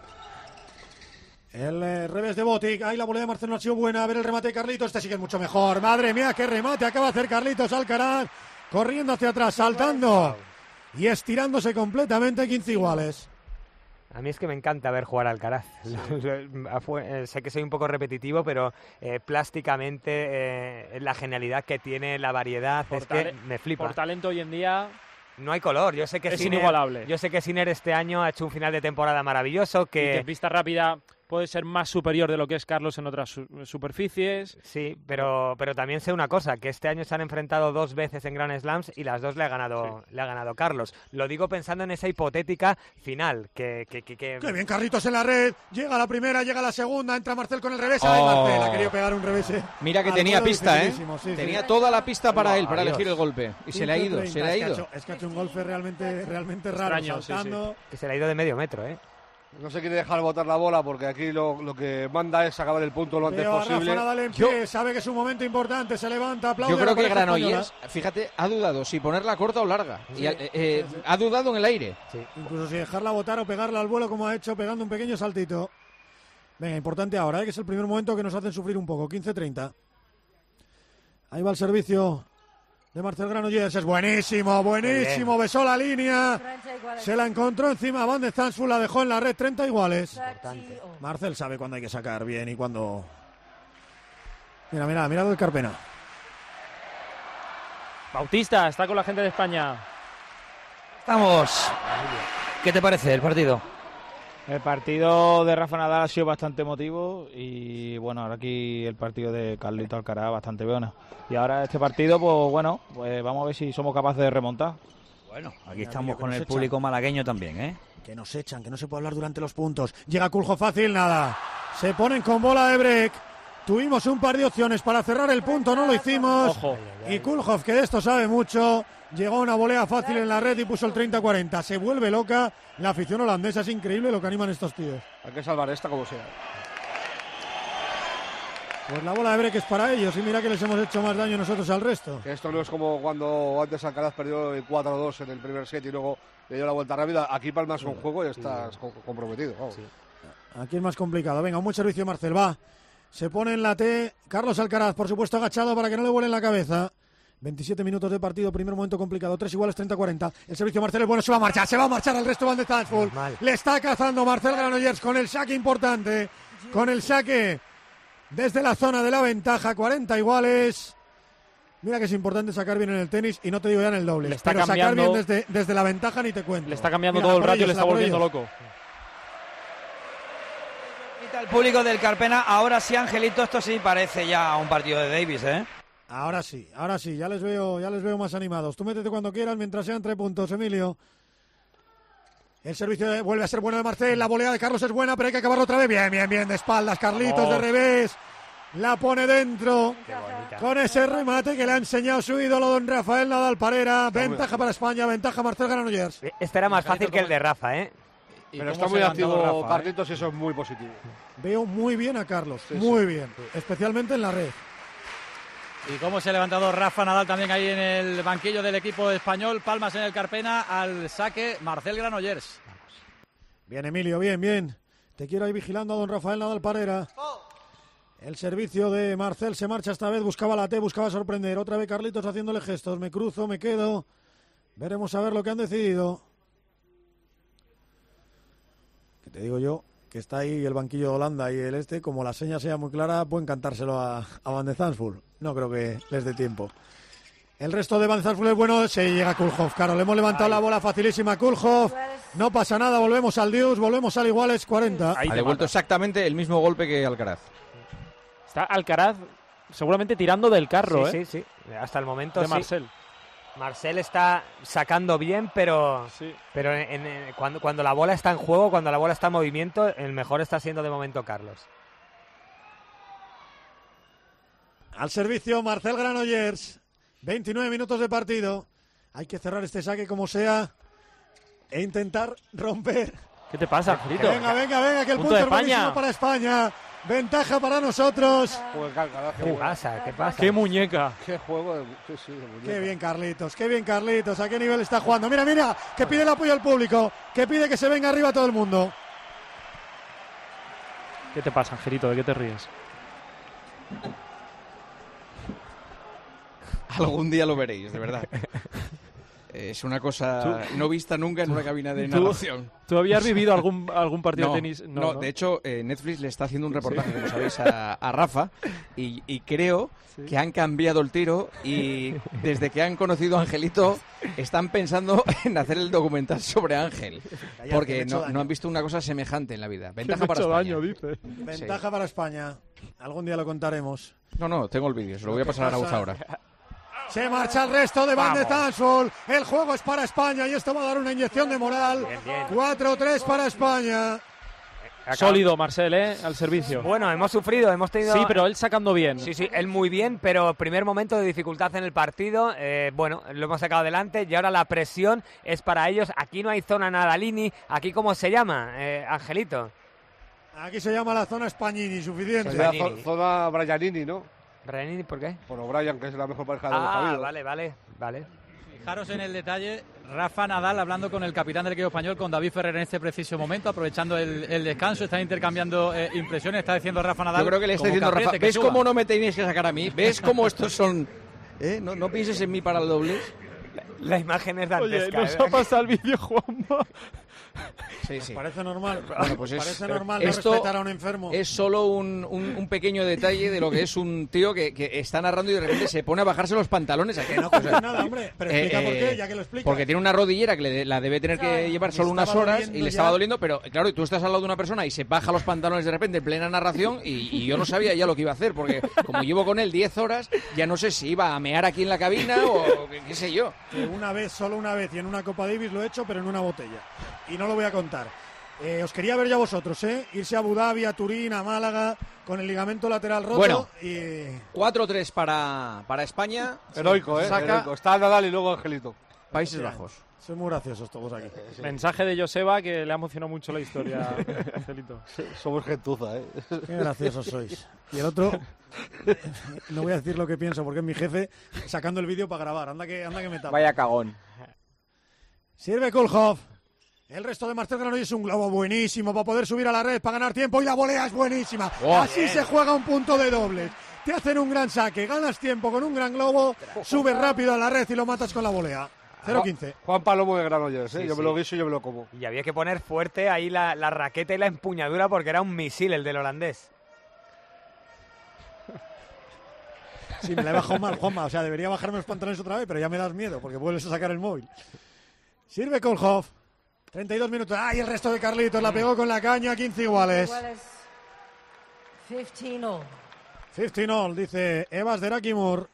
El revés de Botic. Ahí la volea de Marcelo ha sido buena. A ver el remate de Carlitos. Este sí que es mucho mejor. Madre mía, qué remate acaba de hacer Carlitos Alcaraz. Corriendo hacia atrás, saltando y estirándose completamente, 15 iguales. A mí es que me encanta ver jugar a Alcaraz. Sí. Sé que soy un poco repetitivo, pero plásticamente la genialidad que tiene, la variedad, es que me flipa. Por talento hoy en día... No hay color. Yo sé que es inigualable. Yo sé que Sinner este año ha hecho un final de temporada maravilloso. Y que en pista rápida puede ser más superior de lo que es Carlos en otras superficies. Sí, pero también sé una cosa, que este año se han enfrentado 2 veces en Grand Slams y las 2 le ha ganado Carlos. Lo digo pensando en esa hipotética final. ¡Qué bien, Carlitos en la red! Llega la primera, llega la segunda, entra Marcel con el revés. ¡Ay, Marcel! Ha querido pegar un revés. Mira que tenía pista, tenía toda la pista para él, para elegir el golpe. Y se le ha ido, se le ha ido. Es que ha hecho un golpe realmente raro, extraño, saltando. Que se le ha ido de medio metro, No se quiere dejar botar la bola porque aquí lo que manda es acabar el punto lo antes posible. Nadal en pie, sabe que es un momento importante, se levanta, aplaude. Yo creo que Granollers, fíjate, ha dudado si ponerla corta o larga. Sí. Y ha dudado en el aire. Sí. Incluso si dejarla botar o pegarla al vuelo como ha hecho, pegando un pequeño saltito. Venga, importante ahora, que es el primer momento que nos hacen sufrir un poco. 15-30. Ahí va el servicio de Marcel Granollers. Es buenísimo, besó la línea, se la encontró encima, Van de Zansul la dejó en la red, 30 iguales. Marcel sabe cuándo hay que sacar bien y cuándo... Mira del Carpena. Bautista está con la gente de España. Estamos. ¿Qué te parece el partido? El partido de Rafa Nadal ha sido bastante emotivo y bueno, ahora aquí el partido de Carlito Alcaraz bastante bueno. Y ahora este partido, pues bueno, pues vamos a ver si somos capaces de remontar. Bueno, aquí estamos con el público malagueño también, ¿eh? Que nos echan, que no se puede hablar durante los puntos. Llega Kulhoff fácil, nada. Se ponen con bola de break. Tuvimos un par de opciones para cerrar el punto, no lo hicimos. Ojo. Y Kulhoff, que de esto sabe mucho, llegó a una volea fácil en la red y puso el 30-40. Se vuelve loca la afición holandesa. Es increíble lo que animan estos tíos. Hay que salvar esta como sea. Pues la bola de break es para ellos y mira que les hemos hecho más daño nosotros al resto. Que esto no es como cuando antes Alcaraz perdió el 4-2 en el primer set y luego le dio la vuelta rápida. Aquí palmas un juego y estás comprometido. Sí. Aquí es más complicado. Venga, un buen servicio Marcel, va. Se pone en la T. Carlos Alcaraz, por supuesto, agachado para que no le vuelen la cabeza. 27 minutos de partido, primer momento complicado. 3 iguales, 30-40. El servicio Marcel es bueno, se va a marchar al resto Van de Zandvoort. Le está cazando Marcel Granollers con el saque importante. Con el saque desde la zona de la ventaja, 40 iguales. Mira que es importante sacar bien en el tenis y no te digo ya en el doble. Pero sacar bien desde la ventaja ni te cuento. Le está cambiando todo el rato y le está volviendo loco. El público del Carpena, ahora sí, Angelito, esto sí parece ya un partido de Davis, ¿eh? Ahora sí, ya les veo más animados. Tú métete cuando quieras mientras sean 3 puntos, Emilio. El servicio vuelve a ser bueno de Marcel, la volea de Carlos es buena, pero hay que acabarlo otra vez. Bien, de espaldas, Carlitos de revés. La pone dentro con ese remate que le ha enseñado su ídolo, don Rafael Nadal Parera. Ventaja para España, ventaja Marcel Granollers. Este era más fácil que el de Rafa, ¿eh? Pero está muy activo Carlitos y eso es muy positivo. Veo muy bien a Carlos, muy bien, especialmente en la red. Y cómo se ha levantado Rafa Nadal también ahí en el banquillo del equipo español. Palmas en el Carpena, al saque Marcel Granollers. Bien, Emilio, bien. Te quiero ahí vigilando a don Rafael Nadal Parera. El servicio de Marcel se marcha esta vez, buscaba la T, buscaba sorprender. Otra vez Carlitos haciéndole gestos, me cruzo, me quedo. Veremos a ver lo que han decidido. Que te digo yo, que está ahí el banquillo de Holanda y el como la seña sea muy clara, pueden cantárselo a Van de Zandvoort. No creo que les dé tiempo. El resto de Van de Zandvoort es bueno, se llega Kulhoff, claro, le hemos levantado la bola facilísima a Kulhoff. No pasa nada, volvemos al Dios, volvemos al iguales, 40. Ha devuelto exactamente el mismo golpe que Alcaraz. Está Alcaraz seguramente tirando del carro, Sí. Hasta el momento de Marcel. Marcel está sacando bien, pero cuando la bola está en juego, cuando la bola está en movimiento, el mejor está siendo de momento Carlos. Al servicio Marcel Granollers, 29 minutos de partido. Hay que cerrar este saque como sea e intentar romper. ¿Qué te pasa, Angelito? Venga, que el punto es buenísimo para España. Ventaja para nosotros. ¿Qué pasa? ¡Qué muñeca! ¡Qué juego de muñeca! Qué bien, Carlitos. ¿A qué nivel está jugando? Mira, que pide el apoyo al público. Que pide que se venga arriba todo el mundo. ¿Qué te pasa, Angelito? ¿De qué te ríes? Algún día lo veréis, de verdad. Es una cosa no vista nunca en una cabina de narración. ¿Tú habías vivido algún partido de tenis? No, de hecho, Netflix le está haciendo un reportaje, como sabéis, a Rafa, y creo que han cambiado el tiro y desde que han conocido a Angelito están pensando en hacer el documental sobre Ángel, porque no han visto una cosa semejante en la vida. Ventaja para España. Ventaja para España. Algún día lo contaremos. No, tengo el vídeo, se lo voy a pasar a Arauz ahora. Se marcha el resto de Van de Zandvoort. El juego es para España y esto va a dar una inyección de moral. 4-3 para España. Sólido, Marcel, al servicio. Bueno, hemos sufrido, hemos tenido... Sí, pero él sacando bien. Sí, él muy bien, pero primer momento de dificultad en el partido. Bueno, lo hemos sacado adelante y ahora la presión es para ellos. Aquí no hay zona Nadalini. ¿Aquí cómo se llama, Angelito? Aquí se llama la zona Spagnini, suficiente. Sería zona Brianini, ¿no? ¿Brianini por qué? Por O'Brien, que es la mejor pareja de los vale. Fijaros en el detalle, Rafa Nadal hablando con el capitán del equipo español, con David Ferrer en este preciso momento, aprovechando el descanso, están intercambiando impresiones, está diciendo Rafa Nadal. Yo creo que le está diciendo Rafa, ¿ves cómo no me tenéis que sacar a mí? ¿Ves cómo estos son? No pienses en mí para el doblez. La imagen es dantesca. Oye, nos ha pasado el vídeo, Juanma. Sí, sí. Parece normal. Bueno, pues parece normal no esto respetar a un enfermo. Es solo un pequeño detalle de lo que es un tío que está narrando y de repente se pone a bajarse los pantalones. Que no pasa nada, hombre. Pero explica por qué, ya que lo explica. Porque tiene una rodillera que la debe tener que llevar solo unas horas y le estaba doliendo, pero claro, tú estás al lado de una persona y se baja los pantalones de repente en plena narración y yo no sabía ya lo que iba a hacer, porque como llevo con él 10 horas, ya no sé si iba a mear aquí en la cabina o qué sé yo. Que una vez, solo una vez, y en una Copa Davis lo he hecho, pero en una botella. Y no lo voy a contar. Os quería ver ya vosotros, irse a Abu Dhabi, a Turín, a Málaga, con el ligamento lateral roto. Bueno, y 4-3 para España. Heroico, heroico. Está Nadal y luego Angelito. Países Bajos. Son muy graciosos todos aquí. Sí. Mensaje de Joseba que le ha emocionado mucho la historia, Angelito. Somos gentuza, Qué graciosos sois. Y el otro, no voy a decir lo que pienso porque es mi jefe, sacando el vídeo para grabar. Anda que me tapa. Vaya cagón. Sirve Kulhoff. El resto de Marcel Granollers es un globo buenísimo para poder subir a la red, para ganar tiempo, y la volea es buenísima. Así bien se juega un punto de dobles. Te hacen un gran saque, ganas tiempo con un gran globo, subes rápido a la red y lo matas con la volea. 0-15. Juan Palomo de Granollers, Sí, yo sí. me lo guiso y yo me lo como. Y había que poner fuerte ahí la raqueta y la empuñadura porque era un misil el del holandés. Sí, me la he bajado mal, Juanma. O sea, debería bajarme los pantalones otra vez, pero ya me das miedo porque vuelves a sacar el móvil. Sirve Kulhoff. 32 minutos. ¡Ay, el resto de Carlitos! La pegó con la caña, 15 iguales. 15 all. 15 all, dice Evas de Rakimur.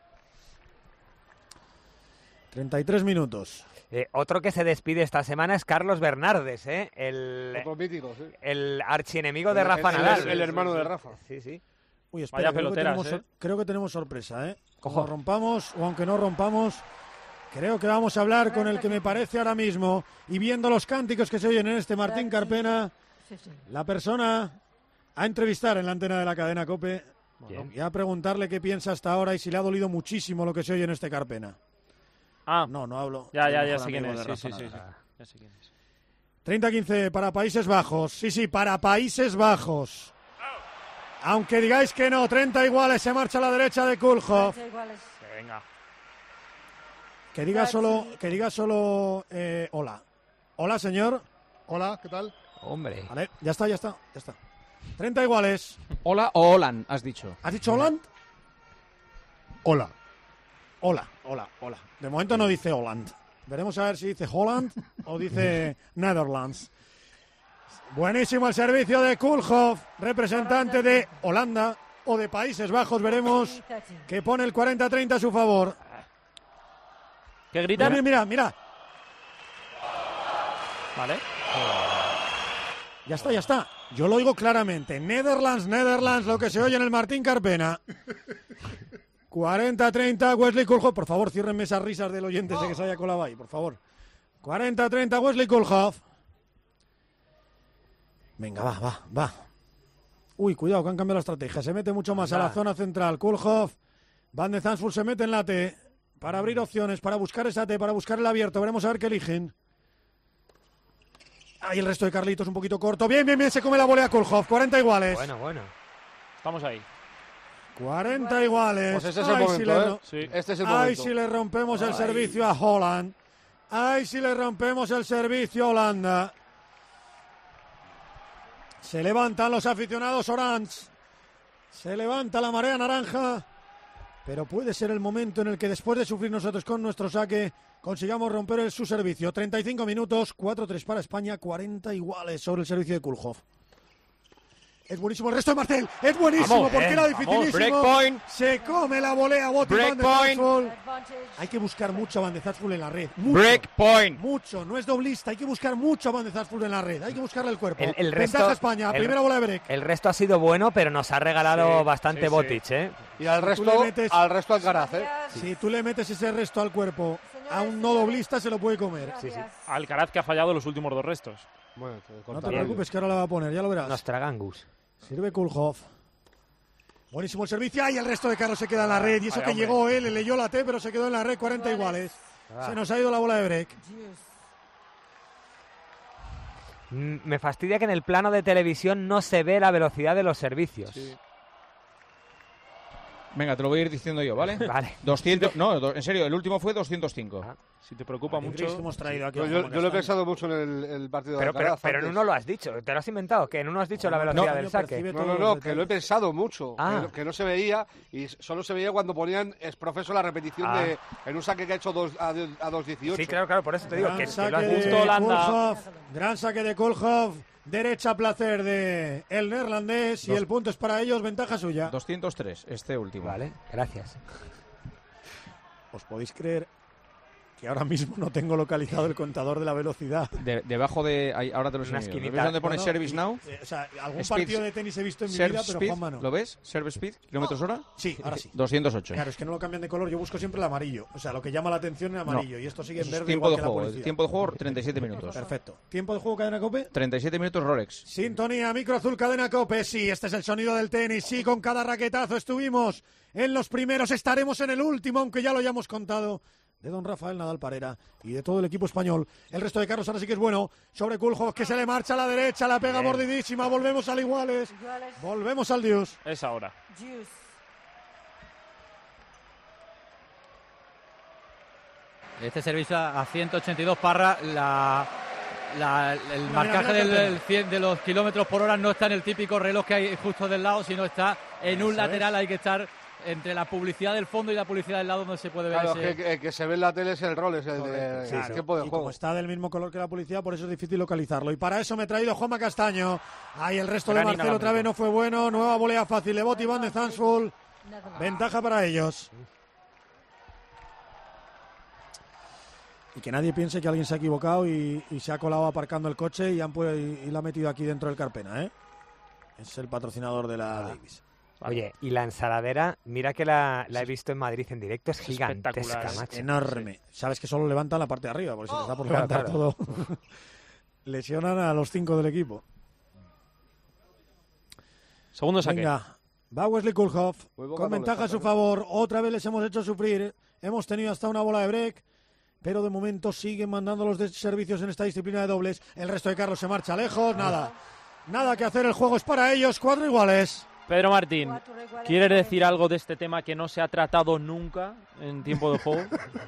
33 minutos. Otro que se despide esta semana es Carlos Bernardes, Otro mítico, sí. el archienemigo de Rafa Nadal. El hermano de Rafa. Sí, sí. Uy, espera, Vaya peloteras, creo que tenemos sorpresa, Como rompamos, o aunque no rompamos, creo que vamos a hablar con el que me parece ahora mismo, y viendo los cánticos que se oyen en este Martín Carpena, la persona a entrevistar en la antena de la cadena COPE, y a preguntarle qué piensa hasta ahora y si le ha dolido muchísimo lo que se oye en este Carpena. No hablo. Ya sé quién es. Sí. Ya sé quién es. 30-15 para Países Bajos. Sí, para Países Bajos. Aunque digáis que no, 30 iguales, se marcha a la derecha de Kulhoff. Venga. Que diga solo hola. Hola, señor. Hola, ¿qué tal? Hombre. Vale, ya está. 30 iguales. Hola o Holland, has dicho. ¿Has dicho Holland? Hola. Hola. De momento no dice Holland. Veremos a ver si dice Holland o dice Netherlands. Buenísimo el servicio de Kulhoff, representante de Holanda o de Países Bajos. Veremos que pone el 40-30 a su favor. ¿Qué gritan? Mira. Vale. Ya está. Yo lo oigo claramente. Netherlands, lo que se oye en el Martín Carpena. 40-30, Wesley Kulhoff. Por favor, ciérrenme esas risas del oyente ese que se haya colado ahí, por favor. 40-30, Wesley Kulhoff. Venga, va. Uy, cuidado, que han cambiado la estrategia. Se mete mucho más a la zona central. Kulhoff. Van de Zandvoort se mete en la T para abrir opciones, para buscar esa T, para buscar el abierto. Veremos a ver qué eligen. Ahí el resto de Carlitos un poquito corto. Bien, se come la volea Kulhoff. 40 iguales. Bueno. Estamos ahí. 40 iguales. Pues este es el momento, Sí. Este es el momento. Ay, si le rompemos el servicio a Holland. Ay, si le rompemos el servicio a Holanda. Se levantan los aficionados orange. Se levanta la marea naranja. Pero puede ser el momento en el que después de sufrir nosotros con nuestro saque consigamos romper su servicio. 35 minutos, 4-3 para España, 40 iguales sobre el servicio de Kulhoff. Es buenísimo el resto de Marcel. Es buenísimo porque era dificilísimo. Breakpoint. Se come la volea Botti Van de Zandvoort. Hay que buscar mucho a Van de Zandvoort en la red. Breakpoint. Mucho. No es doblista. Hay que buscar mucho a Van de Zandvoort en la red. Hay que buscarle el cuerpo. El resto, ventaja España. Primera bola de break. El resto ha sido bueno, pero nos ha regalado bastante Botic, Y al resto Alcaraz, Si tú le metes ese resto al cuerpo a un no doblista, se lo puede comer. Sí. Alcaraz, que ha fallado los últimos dos restos. Bueno, no te preocupes, que ahora la va a poner, ya lo verás. Nostragangus. Sirve Kulhoff. Buenísimo el servicio. Y el resto de Carlos se queda en la red. Y eso que llegó él, le leyó la T, pero se quedó en la red. 40 iguales. Se nos ha ido la bola de break. Me fastidia que en el plano de televisión no se ve la velocidad de los servicios. Sí. Venga, te lo voy a ir diciendo yo, ¿vale? Vale. 200, no, en serio, el último fue 205. Si te preocupa mucho... Hemos traído aquí yo lo he pensado mucho en el partido de Alcaraz. Pero en uno lo has dicho, te lo has inventado, que en uno has dicho la velocidad del saque. No, que lo he pensado mucho, que no se veía, y solo se veía cuando ponían exprofeso la repetición en un saque que ha hecho a 2.18. Sí, claro, por eso te digo que saque lo has de visto. Koolhof, gran saque de Koolhof, derecha placer de el neerlandés y el punto es para ellos, ventaja suya. 203, este último. Vale, gracias. ¿Os podéis creer que ahora mismo no tengo localizado el contador de la velocidad? Debajo de... ahora te lo enseño. ¿Ves dónde pone Service Now? O sea, algún Speed, partido de tenis he visto en mi vida, pero Juanma no. ¿Lo ves? Service Speed, kilómetros hora. Sí, ahora sí. 208. Claro, es que no lo cambian de color, yo busco siempre el amarillo. O sea, lo que llama la atención es amarillo, y esto sigue en verde tiempo igual de que juego. la publicidad. Tiempo de juego, 37 minutos. Perfecto. ¿Tiempo de juego, Cadena Cope? 37 minutos Rolex. Sintonía, micro azul, Cadena Cope. Sí, este es el sonido del tenis. Sí, con cada raquetazo estuvimos en los primeros, estaremos en el último, aunque ya lo hayamos contado. De don Rafael Nadal Parera y de todo el equipo español. El resto de carros ahora sí que es bueno. Sobre Koolhof, que se le marcha a la derecha, la pega mordidísima. Volvemos al iguales. Volvemos al Dios. Es ahora. Este servicio a 182 Parra, el marcaje del 100 de los kilómetros por hora no está en el típico reloj que hay justo del lado, sino está en un lateral. Hay que estar entre la publicidad del fondo y la publicidad del lado donde se puede ver ese... que se ve en la tele es el rol, es el de tiempo de juego. Como está del mismo color que la publicidad, por eso es difícil localizarlo. Y para eso me he traído Juanma Castaño. Ahí el resto de Marcelo otra vez no fue bueno. Nueva volea fácil de Bot y Van de Zansfull. Ventaja para ellos. Y que nadie piense que alguien se ha equivocado y se ha colado aparcando el coche y la ha metido aquí dentro del Carpena, ¿eh? Es el patrocinador de la Davis. Oye, y la ensaladera, mira que la he visto en Madrid en directo, es gigantesca, macho. Enorme. Sabes que solo levantan la parte de arriba, porque si les da por levantar todo. Lesionan a los 5 del equipo. Segundo saque. Venga, va Wesley Koolhof, con ventaja a su favor. Otra vez les hemos hecho sufrir. Hemos tenido hasta una bola de break, pero de momento siguen mandando los servicios en esta disciplina de dobles. El resto de carros se marcha lejos. Nada que hacer, el juego es para ellos. 4 iguales. Pedro Martín, ¿quieres decir algo de este tema que no se ha tratado nunca en tiempo de juego?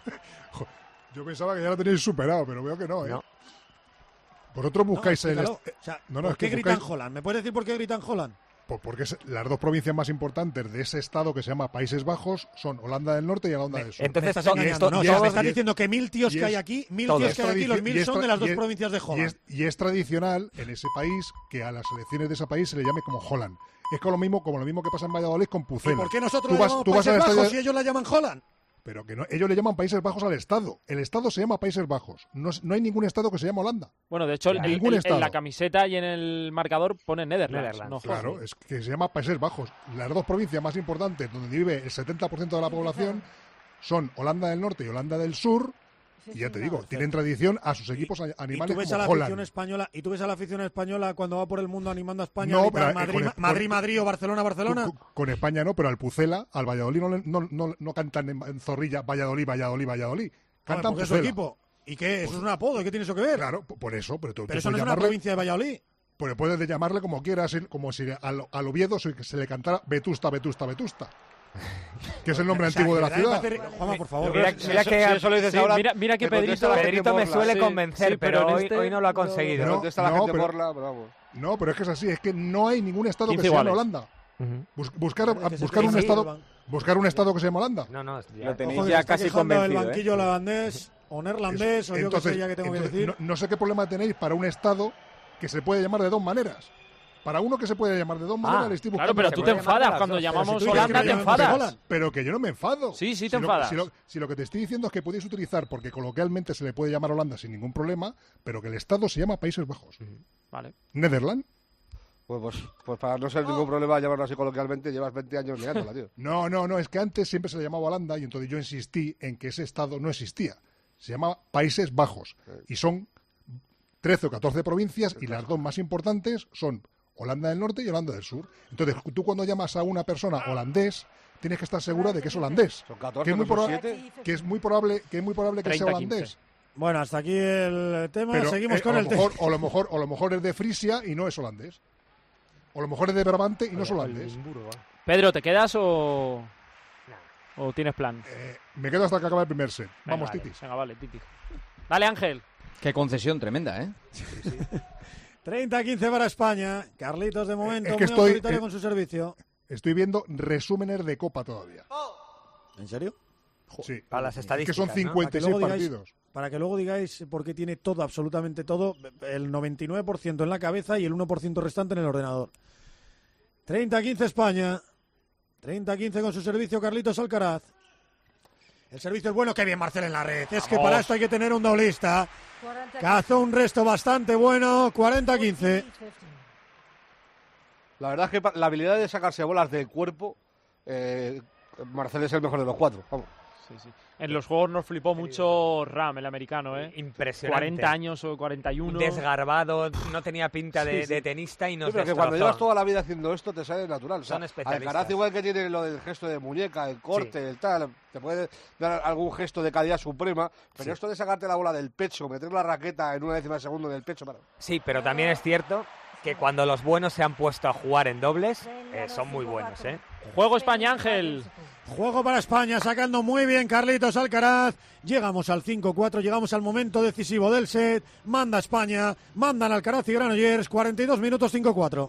Yo pensaba que ya lo tenéis superado, pero veo que no, ¿eh? No. Vosotros buscáis el... ¿Por qué gritan Holland? ¿Me puedes decir por qué gritan Holland? Porque las dos provincias más importantes de ese estado que se llama Países Bajos son Holanda del Norte y Holanda del Sur. Entonces me estás diciendo que 1000 tíos que hay aquí, los 1000 son de las dos provincias de Holland. Y es tradicional en ese país que a las selecciones de ese país se le llame como Holland. Es como lo mismo que pasa en Valladolid con Pucela. ¿Y por qué nosotros le llamamos Países Bajos y ellos la llaman Holland? Pero que no, ellos le llaman Países Bajos al Estado. El Estado se llama Países Bajos. No hay ningún Estado que se llame Holanda. Bueno, de hecho, en la camiseta y en el marcador pone Netherlands. No, claro, es que se llama Países Bajos. Las dos provincias más importantes donde vive el 70% de la población son Holanda del Norte y Holanda del Sur. Y ya te digo, tienen tradición a sus equipos animales como Holland. ¿Y tú ves a la afición española cuando va por el mundo animando a España? No, pero Madrid o Barcelona? Con España no, pero al Pucela, al Valladolid no cantan en Zorrilla Valladolid. Cantan Pucela. Es su equipo. ¿Y qué? ¿Eso es un apodo? ¿Qué tiene eso que ver? Claro, por eso. Pero eso no es una provincia de Valladolid. Pues puedes llamarle como quieras, como si al Oviedo se le cantara Vetusta. Que es el nombre antiguo de la ciudad. Juanma, por favor. Mira que Pedrito me suele convencer, pero hoy no lo ha conseguido. No, pero es que es así. Es que no hay ningún estado que se llame Holanda. Buscar un estado que se llame Holanda. No, lo tenéis ya casi convencido. El banquillo holandés o neerlandés o yo que sé ya que tengo que decir. No sé qué problema tenéis para un estado que se puede llamar de dos maneras. Para uno que se puede llamar de dos maneras, le estoy buscando. Claro, pero tú te enfadas cuando llamamos Holanda, te enfadas. Pero que yo no me enfado. Sí, te enfadas. Si lo que te estoy diciendo es que podéis utilizar, porque coloquialmente se le puede llamar Holanda sin ningún problema, pero que el Estado se llama Países Bajos. Vale. ¿Netherlands? Pues para no ser ningún problema llamarlo así coloquialmente, llevas 20 años negándola, tío. No, es que antes siempre se le llamaba Holanda y entonces yo insistí en que ese Estado no existía. Se llama Países Bajos y son 13 o 14 provincias y las dos más importantes son Holanda del Norte y Holanda del Sur. Entonces, tú cuando llamas a una persona holandés, tienes que estar segura de que es holandés. Son 14, que es muy probable que sea holandés. Bueno, hasta aquí el tema. Pero, seguimos con el tema. O a lo mejor es de Frisia y no es holandés. O a lo mejor es de Brabante y no es holandés. Pedro, ¿te quedas o...? ¿O tienes plan? Me quedo hasta que acabe el primer set. Vamos, vale, Titi. Venga, vale, Titi. Dale, Ángel. Qué concesión tremenda, ¿eh? Sí. 30-15 para España. Carlitos, de momento, es que muy autoritario con su servicio. Estoy viendo resúmenes de Copa todavía. ¿En serio? Sí. Para las estadísticas, que son 56 partidos. Para que luego digáis por qué tiene todo, absolutamente todo, el 99% en la cabeza y el 1% restante en el ordenador. 30-15 España. 30-15 con su servicio Carlitos Alcaraz. El servicio es bueno, qué bien Marcel en la red. Es que para esto hay que tener un doblista. Cazó un resto bastante bueno, 40-15. La verdad es que la habilidad de sacarse bolas del cuerpo, Marcel es el mejor de los 4. Vamos. Sí. En los juegos nos flipó mucho Ram, el americano, ¿eh? Impresionante. 40 años o 41. Desgarbado, no tenía pinta de tenista y nos pero que cuando llevas toda la vida haciendo esto te sale natural. O sea, son especialistas. Alcaraz igual que tiene lo del gesto de muñeca, el corte, el tal, te puede dar algún gesto de calidad suprema, pero esto de sacarte la bola del pecho, meter la raqueta en una décima de segundo del pecho... Sí, pero también es cierto que cuando los buenos se han puesto a jugar en dobles, son muy buenos, ¿eh? Juego España, Ángel. Juego para España, sacando muy bien Carlitos Alcaraz. Llegamos al 5-4, llegamos al momento decisivo del set. Manda España, mandan Alcaraz y Granollers, 42 minutos 5-4.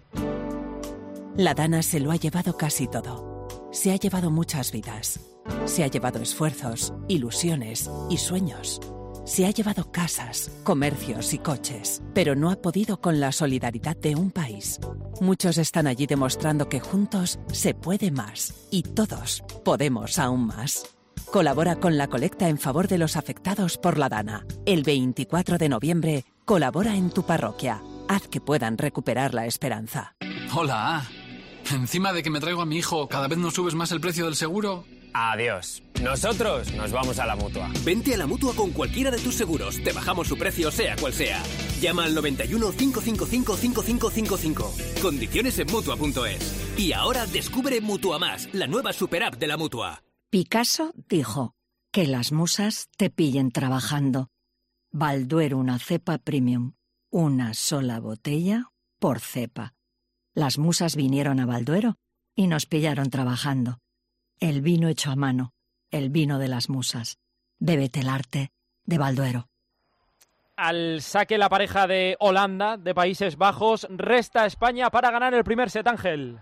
La Dana se lo ha llevado casi todo. Se ha llevado muchas vidas. Se ha llevado esfuerzos, ilusiones y sueños. Se ha llevado casas, comercios y coches, pero no ha podido con la solidaridad de un país. Muchos están allí demostrando que juntos se puede más y todos podemos aún más. Colabora con la colecta en favor de los afectados por la Dana. El 24 de noviembre, colabora en tu parroquia. Haz que puedan recuperar la esperanza. Hola. Encima de que me traigo a mi hijo, ¿cada vez nos subes más el precio del seguro? Adiós. Nosotros nos vamos a la Mutua. Vente a la Mutua con cualquiera de tus seguros. Te bajamos su precio sea cual sea. Llama al 91 555 5555. Condiciones en Mutua.es. Y ahora descubre Mutua Más, la nueva super app de la Mutua. Picasso dijo, que las musas te pillen trabajando. Balduero, una cepa premium. Una sola botella por cepa. Las musas vinieron a Balduero y nos pillaron trabajando. El vino hecho a mano, el vino de las musas. Bébete el arte de Balduero. Al saque la pareja de Holanda, de Países Bajos. Resta España para ganar el primer set, Ángel.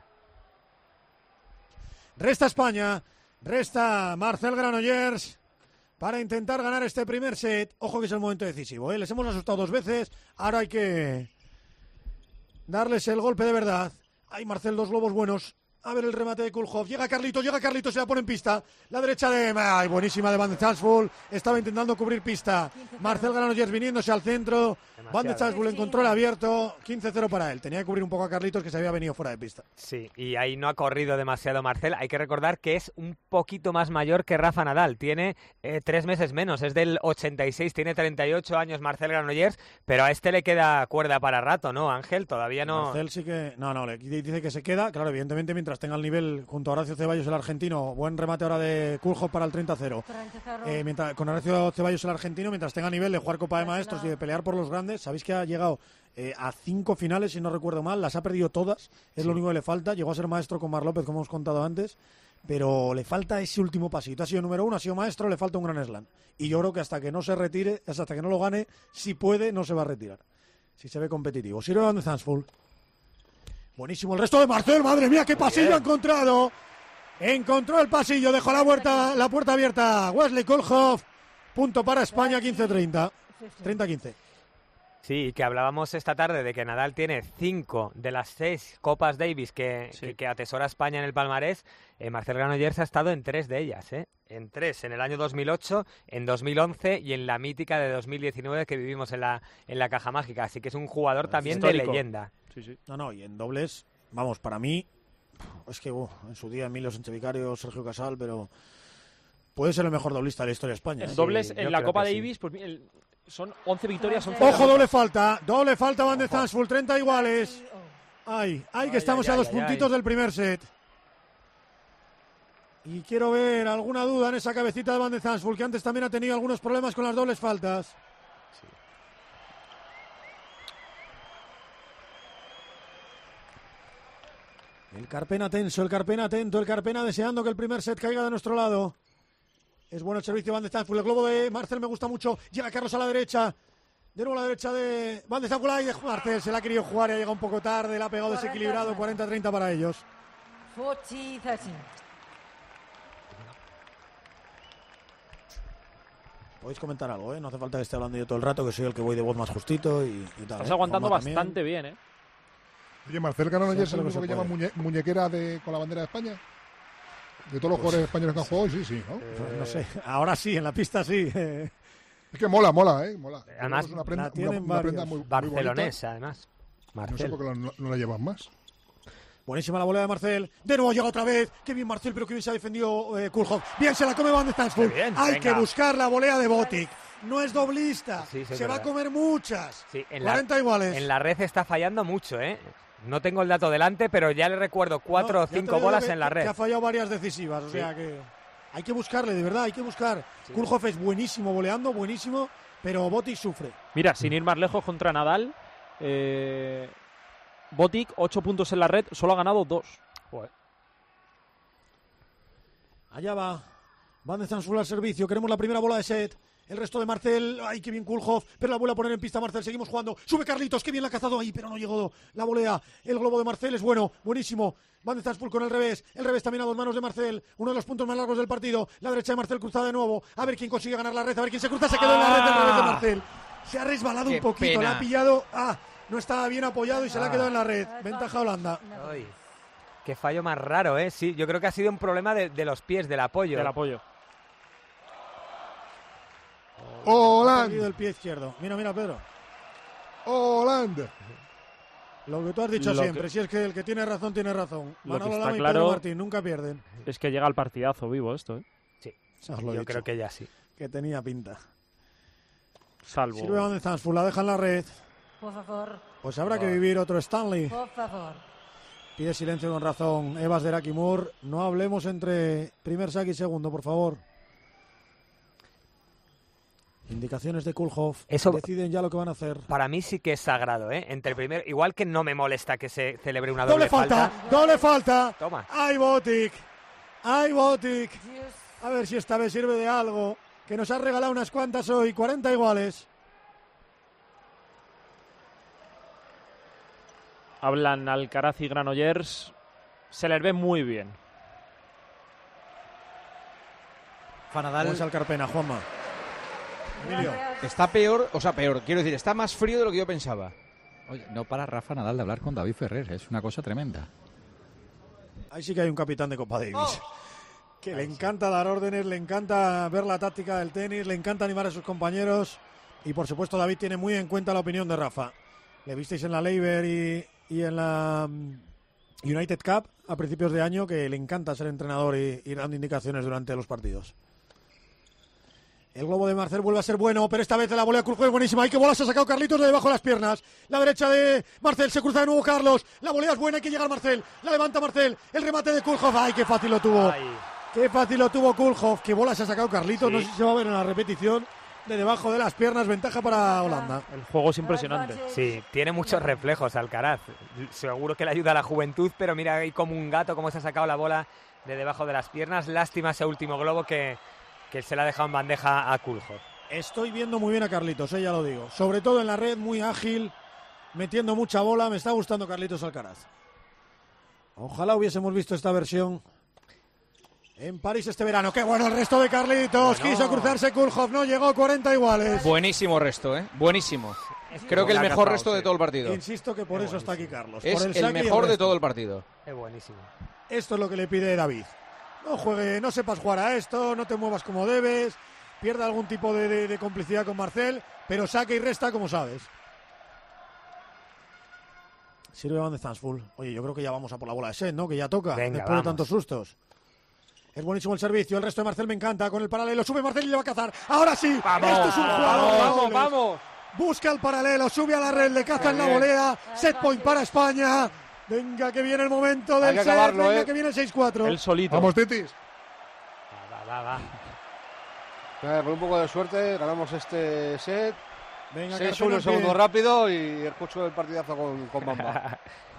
Resta España, resta Marcel Granollers para intentar ganar este primer set. Ojo que es el momento decisivo, ¿eh? Les hemos asustado 2 veces, ahora hay que darles el golpe de verdad. Ay, Marcel, 2 globos buenos. A ver el remate de Kulhov. Llega Carlitos, se la pone en pista. La derecha de... ¡Ay, buenísima de Van de Chansful! Estaba intentando cubrir pista. Marcel Granollers viniéndose al centro. Van de Chansful encontró el abierto. 15-0 para él. Tenía que cubrir un poco a Carlitos, que se había venido fuera de pista. Sí, y ahí no ha corrido demasiado Marcel. Hay que recordar que es un poquito más mayor que Rafa Nadal. Tiene 3 meses menos. Es del 86, tiene 38 años Marcel Granollers. Pero a este le queda cuerda para rato, ¿no, Ángel? Todavía no... Marcel sí que... No, le dice que se queda. Claro, evidentemente, mientras tenga el nivel junto a Horacio Ceballos, el argentino. Buen remate ahora de Kulhov para el 30-0. Con Horacio Ceballos, el argentino, mientras tenga nivel de jugar Copa de Maestros y de pelear por los grandes. Sabéis que ha llegado a 5 finales, si no recuerdo mal. Las ha perdido todas. Es lo único que le falta. Llegó a ser maestro con Mar López, como hemos contado antes. Pero le falta ese último pasito. Ha sido número 1, ha sido maestro, le falta un gran slam. Y yo creo que hasta que no se retire, hasta que no lo gane, si puede, no se va a retirar. Si se ve competitivo. Sirve Van de Chansful. Buenísimo el resto de Marcel, madre mía, qué pasillo ha encontrado. Encontró el pasillo, dejó la puerta abierta. Wesley Kulhov, punto para España, 15-30. 30-15. Sí, que hablábamos esta tarde de que Nadal tiene 5 de las 6 Copas Davis que atesora España en el palmarés. Marcel Granollers ha estado en 3 de ellas, ¿eh? En 3, en el año 2008, en 2011 y en la mítica de 2019 que vivimos en la Caja Mágica. Así que es un jugador también histórico, de leyenda. Sí. No, y en dobles, vamos, para mí, es que en su día Emilio Sánchez Vicario, Sergio Casal, pero puede ser el mejor doblista de la historia de España. En dobles, en la Copa Davis, pues son 11 victorias, 11 ¡Ojo, doble falta Van de Chansful, 30 iguales! Ay, que estamos a 2 puntitos del primer set. Y quiero ver alguna duda en esa cabecita de Van de Chansful, que antes también ha tenido algunos problemas con las dobles faltas. El Carpena tenso, el Carpena atento, el Carpena deseando que el primer set caiga de nuestro lado. Es bueno el servicio de Van de Stanford. El globo de Marcel me gusta mucho. Llega Carlos a la derecha. De nuevo a la derecha de Van de Stanford. Ahí de Marcel se la ha querido jugar y ha llegado un poco tarde. La ha pegado desequilibrado. 40-30 para ellos. 40-13. Podéis comentar algo, ¿eh? No hace falta que esté hablando yo todo el rato, que soy el que voy de voz más justito y tal. Estás aguantando bastante bien, ¿eh? Oye, Marcel Granollers es el único que llama muñequera con la bandera de España. De todos los jugadores españoles que han jugado, sí, ¿no? No sé, ahora sí, en la pista sí. Es que mola, mola. Además, es una prenda, una prenda muy barcelonesa, además. Marcel. No sé por qué no la llevan más. Buenísima la volea de Marcel. De nuevo llega otra vez. Qué bien Marcel, pero qué bien se ha defendido Kulhov. Bien, se la come Van de Stanford. Hay que buscar la volea de Botic. No es doblista. Se va a comer muchas. Sí, 40 iguales. En la red está fallando mucho, ¿eh? No tengo el dato delante, pero ya le recuerdo 4 o 5 bolas en la red. Que ha fallado varias decisivas, o sea que hay que buscarle, de verdad, hay que buscar. Sí. Kulhov es buenísimo voleando, buenísimo, pero Botic sufre. Mira, sin ir más lejos contra Nadal, Botic, 8 puntos en la red, solo ha ganado 2. Joder. Allá va. Van de Stanford al servicio, queremos la primera bola de set. El resto de Marcel, ay, qué bien Kulhov, pero la vuelve a poner en pista Marcel, seguimos jugando, sube Carlitos, qué bien la ha cazado ahí, pero no llegó la volea, el globo de Marcel es bueno, buenísimo, Van de Stanford con el revés también a 2 manos de Marcel, uno de los puntos más largos del partido, la derecha de Marcel cruzada de nuevo, a ver quién consigue ganar la red, a ver quién se cruza, se quedó en la red del revés de Marcel, se ha resbalado un poquito, pena. La ha pillado, no estaba bien apoyado y se la ha quedado en la red, ventaja Holanda. Ay, qué fallo más raro, sí, yo creo que ha sido un problema de los pies, del apoyo. Del apoyo. Ha perdido el pie izquierdo. Mira, Pedro. Holanda. Lo que tú has dicho siempre, si es que el que tiene razón, tiene razón. Manolo Lama y claro, Pedro Martín nunca pierden. Es que llega al partidazo vivo esto, ¿eh? Sí, yo creo que ya sí. Que tenía pinta. Salvo. Sirve Van de Stanford, la deja en la red. Por favor. Pues habrá que vivir otro Stanley. Por favor. Pide silencio con razón. Evas de Rakimur. No hablemos entre primer saque y segundo, por favor. Indicaciones de Kulhov. Eso deciden ya lo que van a hacer. Para mí sí que es sagrado, ¿eh? Entre primer, igual que no me molesta que se celebre una doble falta. ¡Doble falta! Toma. ¡Ay, Botic! ¡Ay, Botic! A ver si esta vez sirve de algo. Que nos ha regalado unas cuantas hoy. 40 iguales. Hablan Alcaraz y Granollers. Se les ve muy bien. Fanadal. ¿Cómo es el Carpena, Juanma? Emilio. Está peor, quiero decir, está más frío de lo que yo pensaba. Oye, no para Rafa Nadal de hablar con David Ferrer, es una cosa tremenda. Ahí sí que hay un capitán de Copa Davis. Que le encanta dar órdenes, le encanta ver la táctica del tenis, le encanta animar a sus compañeros. Y por supuesto David tiene muy en cuenta la opinión de Rafa. Le visteis en la Laver y en la United Cup a principios de año, que le encanta ser entrenador y dando indicaciones durante los partidos. El globo de Marcel vuelve a ser bueno, pero esta vez la volea Kulhov es buenísima. ¡Ay, qué bola se ha sacado Carlitos de debajo de las piernas! La derecha de Marcel, se cruza de nuevo Carlos. La volea es buena, hay que llegar Marcel. La levanta Marcel, el remate de Kulhov. ¡Ay, qué fácil lo tuvo! ¡Qué fácil lo tuvo Kulhov! ¡Qué bola se ha sacado Carlitos! Sí. No sé si se va a ver en la repetición. De debajo de las piernas, ventaja para Holanda. El juego es impresionante. Sí, tiene muchos reflejos Alcaraz. Seguro que le ayuda a la juventud, pero mira ahí como un gato cómo se ha sacado la bola de debajo de las piernas. Lástima ese último globo que se la ha dejado en bandeja a Kulhov. Estoy viendo muy bien a Carlitos, ya lo digo. Sobre todo en la red, muy ágil, metiendo mucha bola. Me está gustando Carlitos Alcaraz. Ojalá hubiésemos visto esta versión en París este verano. ¡Qué bueno el resto de Carlitos! Bueno. Quiso cruzarse Kulhov, no llegó, 40 iguales. Buenísimo resto, buenísimo. Creo que el mejor resto de todo el partido. Insisto que por eso está aquí Carlos. Es el mejor de todo el partido. Es buenísimo. Esto es lo que le pide David. No juegue, no sepas jugar a esto, no te muevas como debes, pierda algún tipo de complicidad con Marcel, pero saque y resta como sabes. Sirve Van de Stanford. Oye, yo creo que ya vamos a por la bola de set, ¿no? Que ya toca, después de tantos sustos. Es buenísimo el servicio, el resto de Marcel me encanta, con el paralelo, sube Marcel y le va a cazar. ¡Ahora sí! ¡Vamos! ¡Esto es un jugador! ¡Vamos! Busca el paralelo, sube a la red, le caza en la volea, set point para España. Venga, que viene el momento del set, venga, que viene el 6-4. El solito. Vamos, Titis. Va. Con un poco de suerte ganamos este set. Venga, 6-1 segundo rápido y escucho el partidazo con Bamba.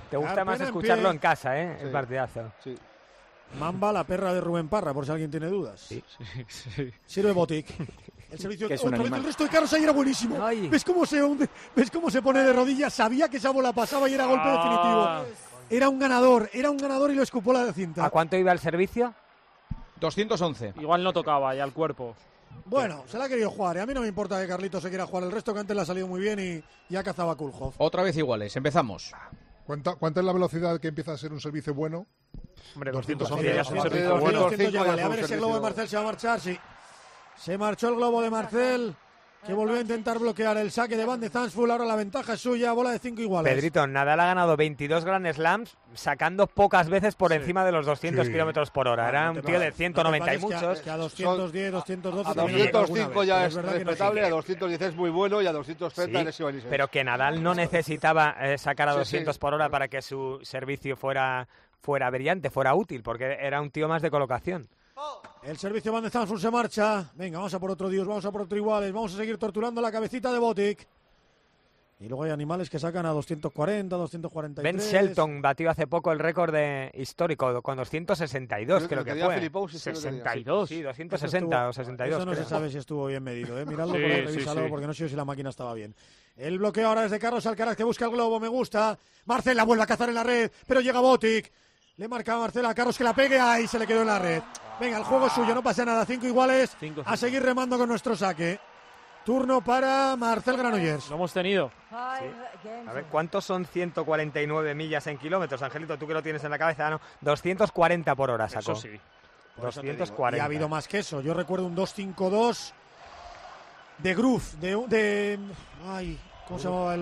Te gusta más escucharlo en casa, ¿eh? El partidazo. Sí. Mamba, la perra de Rubén Parra, por si alguien tiene dudas. Sí. Sirve Botic. El servicio Que es un otra vez animal. el resto de Carlos ahí era buenísimo. ¿Ves cómo se hunde? ¿Ves cómo se pone de rodillas? Sabía que esa bola pasaba y era golpe definitivo. Era un ganador y lo escupó la cinta. ¿A cuánto iba el servicio? 211. Igual no tocaba ya el cuerpo. Bueno, se la ha querido jugar. A mí no me importa que Carlitos se quiera jugar el resto, que antes le ha salido muy bien y ya cazaba Kulhoff. Otra vez iguales, empezamos. ¿Cuánta es la velocidad que empieza a ser un servicio bueno? Hombre, 211 ya ya es un servicio bueno. 200 ya vale. A ver, ese globo de Marcel se va a marchar, sí. Se marchó el globo de Marcel, que volvió a intentar bloquear el saque de Van de Zandvoort. Ahora la ventaja es suya, bola de 5 iguales. Pedrito, Nadal ha ganado 22 Grand Slams sacando pocas veces por encima de los 200 kilómetros por hora. Era un tío de 190 y muchos. Que a 210, 212... A 205 ya es respetable, a 210 es muy bueno y a 230 es igual. Pero que Nadal no necesitaba sacar a 200 por hora para que su servicio fuera brillante, fuera útil, porque era un tío más de colocación. El servicio Van de Zandvoort se marcha. Venga, vamos a por otro dios, vamos a por otro iguales. Vamos a seguir torturando la cabecita de Botic. Y luego hay animales que sacan a 240, 243. Ben Shelton batió hace poco el récord histórico con 262, creo que fue. 62. Sí, 260 o 62. Eso no creo. se sabe si estuvo bien medido. Miradlo por ahí, revísalo, porque no sé si la máquina estaba bien. El bloqueo ahora es de Carlos Alcaraz, que busca el globo, me gusta. Marcela vuelve a cazar en la red, pero llega Botic. Le marca a Marcela a Carlos que la pegue, ahí se le quedó en la red. Venga, el juego es suyo, no pasa nada, 5 iguales. A seguir remando con nuestro saque. Turno para Marcel Granollers. Lo hemos tenido. A ver, ¿cuántos son 149 millas en kilómetros, Angelito? Tú que lo tienes en la cabeza, ¿no? 240 por hora sacó. Eso sí. 240. Y ha habido más que eso. Yo recuerdo un 252 de Groove, ay, ¿cómo se llamaba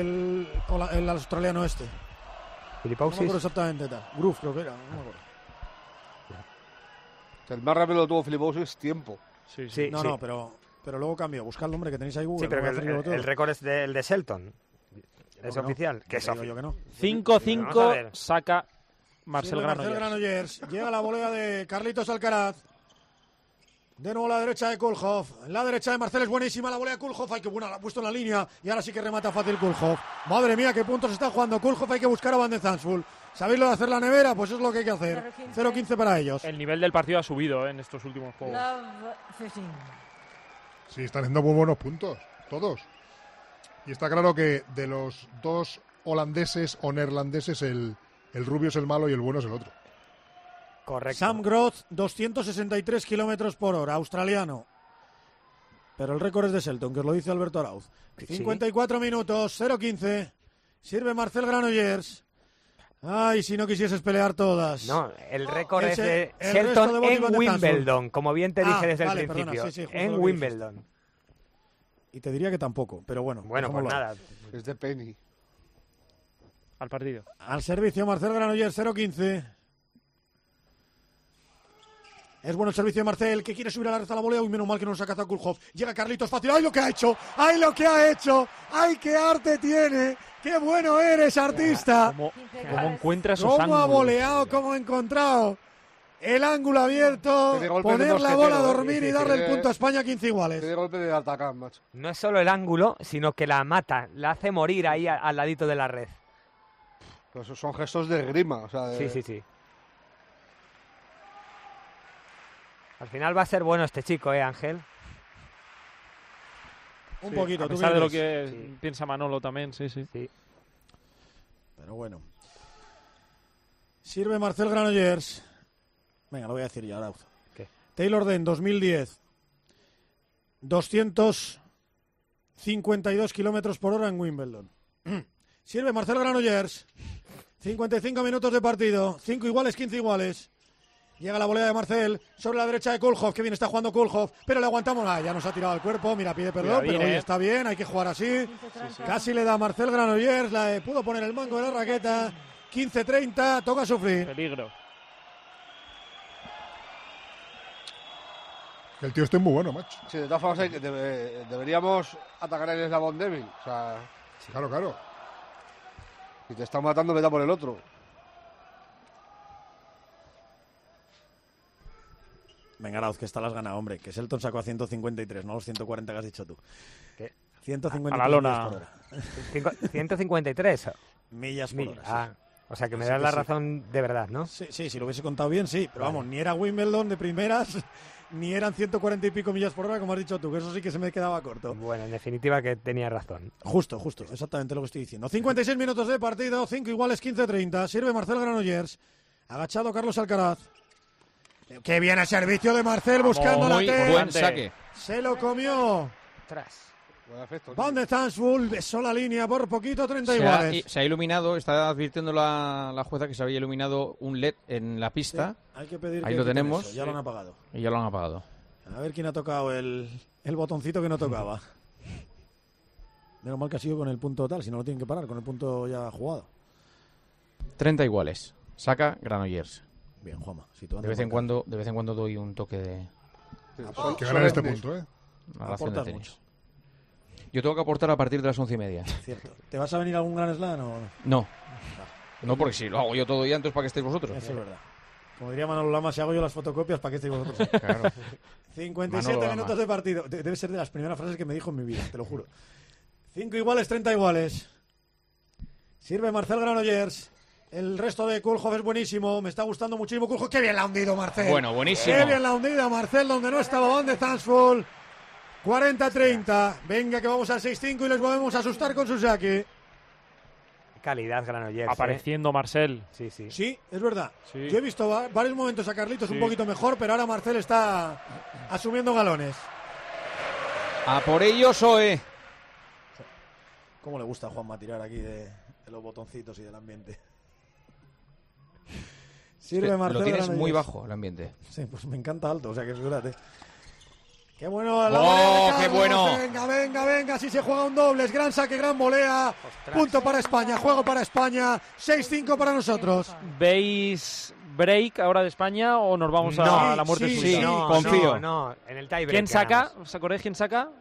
el australiano este? Filipausis. No me acuerdo exactamente tal. Groove creo que era, no me acuerdo. El más rápido lo tuvo Filipausis tiempo. Sí, no, pero luego cambió. Buscad el nombre que tenéis ahí Google. Sí, pero que el récord es el de Shelton. Es oficial. Que es yo que no. 5-5 saca Marcel Granollers. Llega la volea de Carlitos Alcaraz. De nuevo la derecha de Kulhoff. La derecha de Marcel es buenísima. La volea de Kulhoff. Ay, qué buena, la ha puesto en la línea. Y ahora sí que remata fácil Kulhoff. Madre mía, qué puntos está jugando Kulhoff. Hay que buscar a Van de Zandvoort. ¿Sabéis lo de hacer la nevera? Pues es lo que hay que hacer. 0-15 para ellos. El nivel del partido ha subido en estos últimos juegos. Sí, están haciendo muy buenos puntos, todos. Y está claro que de los dos holandeses o neerlandeses, el rubio es el malo y el bueno es el otro. Correcto. Sam Groth, 263 kilómetros por hora, australiano. Pero el récord es de Shelton, que os lo dice Alberto Arauz. 54 minutos, 0-15. Sirve Marcel Granollers. Ay, si no quisieses pelear todas. No, el récord es de Shelton en Wimbledon, como bien te dije desde el principio. Perdona, en Wimbledon. Y te diría que tampoco, pero bueno. Bueno, pues nada. Es de Penny. Al partido. Al servicio Marcel Granollers, 0-15. Es bueno el servicio de Marcel, que quiere subir a la red a la volea. Uy, menos mal que no nos ha cazado Kulhoff. Llega Carlitos fácil. ¡Ay, lo que ha hecho! ¡Ay, lo que ha hecho! ¡Ay, qué arte tiene! ¡Qué bueno eres, artista! ¿Cómo encuentra esos ángulos? ángulos? ¿Cómo ha voleado? ¿Cómo ha encontrado? El ángulo abierto, poner la bola a dormir y darle el punto a España, 15 iguales. Tiene golpe de atacán, macho. No es solo el ángulo, sino que la mata, la hace morir ahí al ladito de la red. Pues esos son gestos de grima. O sea, Sí. Al final va a ser bueno este chico, Ángel. Un poquito, a tú pesar de lo vienes. que piensa Manolo también, sí. Pero bueno. Sirve Marcel Granollers. Venga, lo voy a decir ya, Arauz. ¿Qué? Taylor Den, 2010. 252 kilómetros por hora en Wimbledon. Sirve Marcel Granollers. 55 minutos de partido. 5 iguales, 15 iguales. Llega la volea de Marcel sobre la derecha de Kulhoff. Que bien está jugando Kulhoff, pero le aguantamos. Ya nos ha tirado el cuerpo. Mira, pide perdón, pero oye, está bien. Hay que jugar así. Casi le da a Marcel Granollers. Pudo poner el mango de la raqueta. 15-30. Toca sufrir. Peligro. El tío este es muy bueno, macho. Sí, de todas formas deberíamos atacar el eslabón débil. O sea, Claro. Si te están matando, vete a por el otro. Venga, Arauz, que esta la has ganado, hombre. Que Shelton sacó a 153, no a los 140 que has dicho tú. ¿Qué? 153 a la lona. millas por hora. 153 millas por hora. Ah. O sea, que me das la razón de verdad, ¿no? Sí, si lo hubiese contado bien, sí. Pero vamos, ni era Wimbledon de primeras, ni eran 140 y pico millas por hora, como has dicho tú, que eso sí que se me quedaba corto. Bueno, en definitiva que tenía razón. Justo, exactamente lo que estoy diciendo. 56 minutos de partido, 5 iguales, 15-30. Sirve Marcel Granollers. Agachado Carlos Alcaraz. Qué bien el servicio de Marcel buscando la T. Buen saque. Se lo comió. Van de Zansbull besó la línea por poquito, 30 iguales. Se ha iluminado, está advirtiendo la jueza que se había iluminado un LED en la pista. Sí, hay que pedir ahí que lo tenemos. Eso. Ya lo han apagado. Y ya lo han apagado. A ver quién ha tocado el botoncito que no tocaba. Menos mal que ha sido con el punto tal, si no lo tienen que parar, con el punto ya jugado. 30 iguales. Saca Granollers. Bien, Juanma. De vez en cuando doy un toque de... que ganar este punto, ¿eh? Aportas mucho. Yo tengo que aportar a partir de las 11:30. Cierto. ¿Te vas a venir a algún Grand Slam o no? No, porque si lo hago yo todo ya, entonces ¿para qué estáis vosotros? Eso es verdad. Como diría Manolo Lama, si hago yo las fotocopias, ¿para qué estáis vosotros? Claro. 57 minutos de partido. Debe ser de las primeras frases que me dijo en mi vida, te lo juro. 5 iguales, 30 iguales. Sirve Marcel Granollers. El resto de Kulhoff es buenísimo. Me está gustando muchísimo Kulhoff. ¡Qué bien la ha hundido Marcel! Bueno, buenísimo. ¡Qué bien la ha hundido Marcel! Donde no estaba Van de Zansbull. 40-30. Venga, que vamos al 6-5 y les volvemos a asustar con su saque. Calidad Granollers. Apareciendo Marcel. Sí. Sí, es verdad. Sí. Yo he visto varios momentos a Carlitos un poquito mejor, pero ahora Marcel está asumiendo galones. A por ello, Soe. ¿Cómo le gusta a Juanma tirar aquí de los botoncitos y del ambiente? Sirve Marcel. Lo tienes Granollers. muy bajo el ambiente. Sí, pues me encanta alto, o sea que fíjate. ¡Qué bueno! ¡Qué bueno! Venga, así se juega un dobles. Gran saque, gran volea. Ostras. Punto para España, juego para España. 6-5 para nosotros. ¿Veis break ahora de España o nos vamos a la muerte suya? Sí, confío. No, en el tiebreak. ¿Quién saca? ¿Os acordáis quién saca?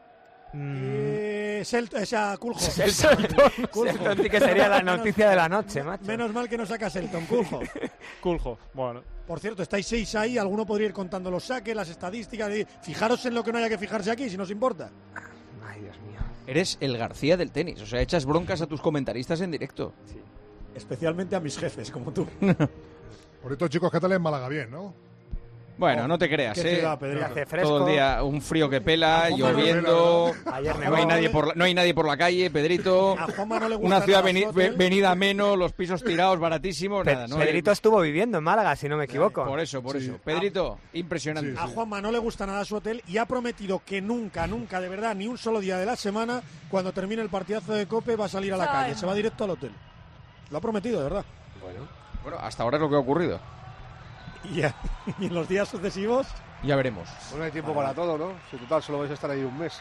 Kulhoff. Selton sí que sería la noticia de la noche, macho. Menos mal que no saca Selton, Kulhoff. Kulhoff, bueno. Por cierto, estáis 6 ahí, alguno podría ir contando los saques, las estadísticas. Fijaros en lo que no haya que fijarse aquí, si nos importa. Ay, Dios mío. Eres el García del tenis, o sea, echas broncas a tus comentaristas en directo. Sí. Especialmente a mis jefes, como tú. Por esto, chicos, ¿qué tal en Málaga? Bien, ¿no? Bueno, no te creas, ¿Qué ciudad, Pedrito? Hace fresco. Todo el día un frío que pela, lloviendo, no hay nadie por la calle, Pedrito. A Juanma no le gusta una ciudad nada venida menos, los pisos tirados, baratísimos, nada. Pedrito estuvo viviendo en Málaga, si no me equivoco. Por eso. Pedrito, impresionante. A Juanma no le gusta nada su hotel y ha prometido que nunca, de verdad, ni un solo día de la semana, cuando termine el partidazo de COPE, va a salir a la calle, se va directo al hotel. Lo ha prometido, de verdad. Bueno, hasta ahora es lo que ha ocurrido. Y en los días sucesivos ya veremos. No hay tiempo para todo, ¿no? Si total solo vais a estar ahí un mes.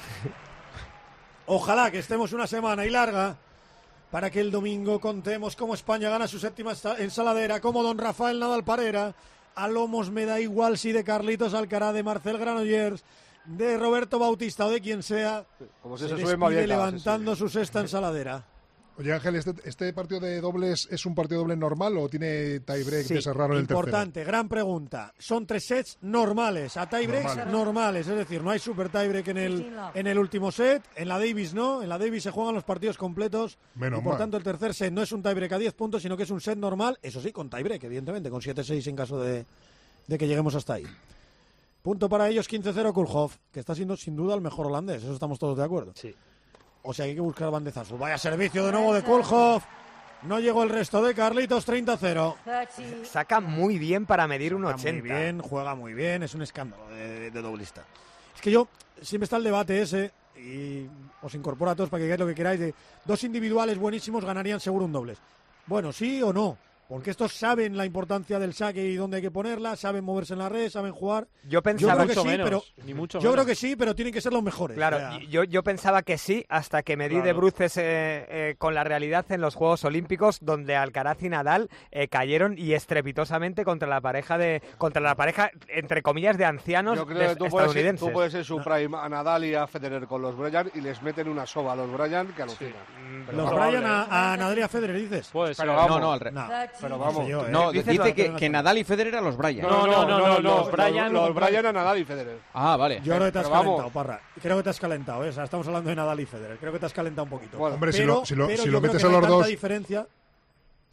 Ojalá que estemos una semana y larga para que el domingo contemos cómo España gana su séptima ensaladera, cómo don Rafael Nadal Parera, a lomos me da igual si de Carlitos Alcaraz, de Marcel Granollers, de Roberto Bautista o de quien sea, como si se se despide levantando su sexta ensaladera. Oye, Ángel, ¿este partido de dobles es un partido doble normal o tiene tiebreak de ese raro en el tercero? Importante, gran pregunta. Son 3 sets normales, a tiebreaks normales, es decir, no hay super tiebreak en el último set, en la Davis no, en la Davis se juegan los partidos completos. Menos y por mal. tanto el tercer set no es un tiebreak a 10 puntos, sino que es un set normal, eso sí, con tiebreak, evidentemente, con 7-6 en caso de que lleguemos hasta ahí. Punto para ellos, 15-0 Kulhoff, que está siendo sin duda el mejor holandés, eso estamos todos de acuerdo. Sí. O sea, hay que buscar Van de Zansbull. Vaya servicio de nuevo de Kulhoff. No llegó el resto de Carlitos, 30-0. Saca muy bien para medir un 80. Muy bien, juega muy bien, es un escándalo de doblista. Es que yo, siempre está el debate ese, y os incorporo a todos para que digáis lo que queráis, de dos individuales buenísimos ganarían seguro un dobles. Bueno, sí o no. Porque estos saben la importancia del saque y dónde hay que ponerla, saben moverse en la red, saben jugar. Yo pensaba que sí, pero yo creo que sí, pero tienen que ser los mejores. Claro, o sea, yo pensaba que sí, hasta que me di de bruces con la realidad en los Juegos Olímpicos, donde Alcaraz y Nadal cayeron y estrepitosamente contra la pareja entre comillas de ancianos. Yo creo que estadounidenses. tú puedes ser su prime a Nadal y a Federer con los Bryan y les meten una soba a los Bryan que alucinan. Los Bryan a Nadal y a Federer, dices. Pues pero vamos, no, al revés. Pero vamos. No, dice que Nadal y Federer a los Bryan. No, los Bryan a Nadal y Federer. Ah, vale. Yo creo que te has calentado, Parra. Creo que te has calentado, ¿eh? O sea, estamos hablando de Nadal y Federer. Creo que te has calentado un poquito. Bueno, hombre, pero, si lo yo metes creo a que los dos. Diferencia.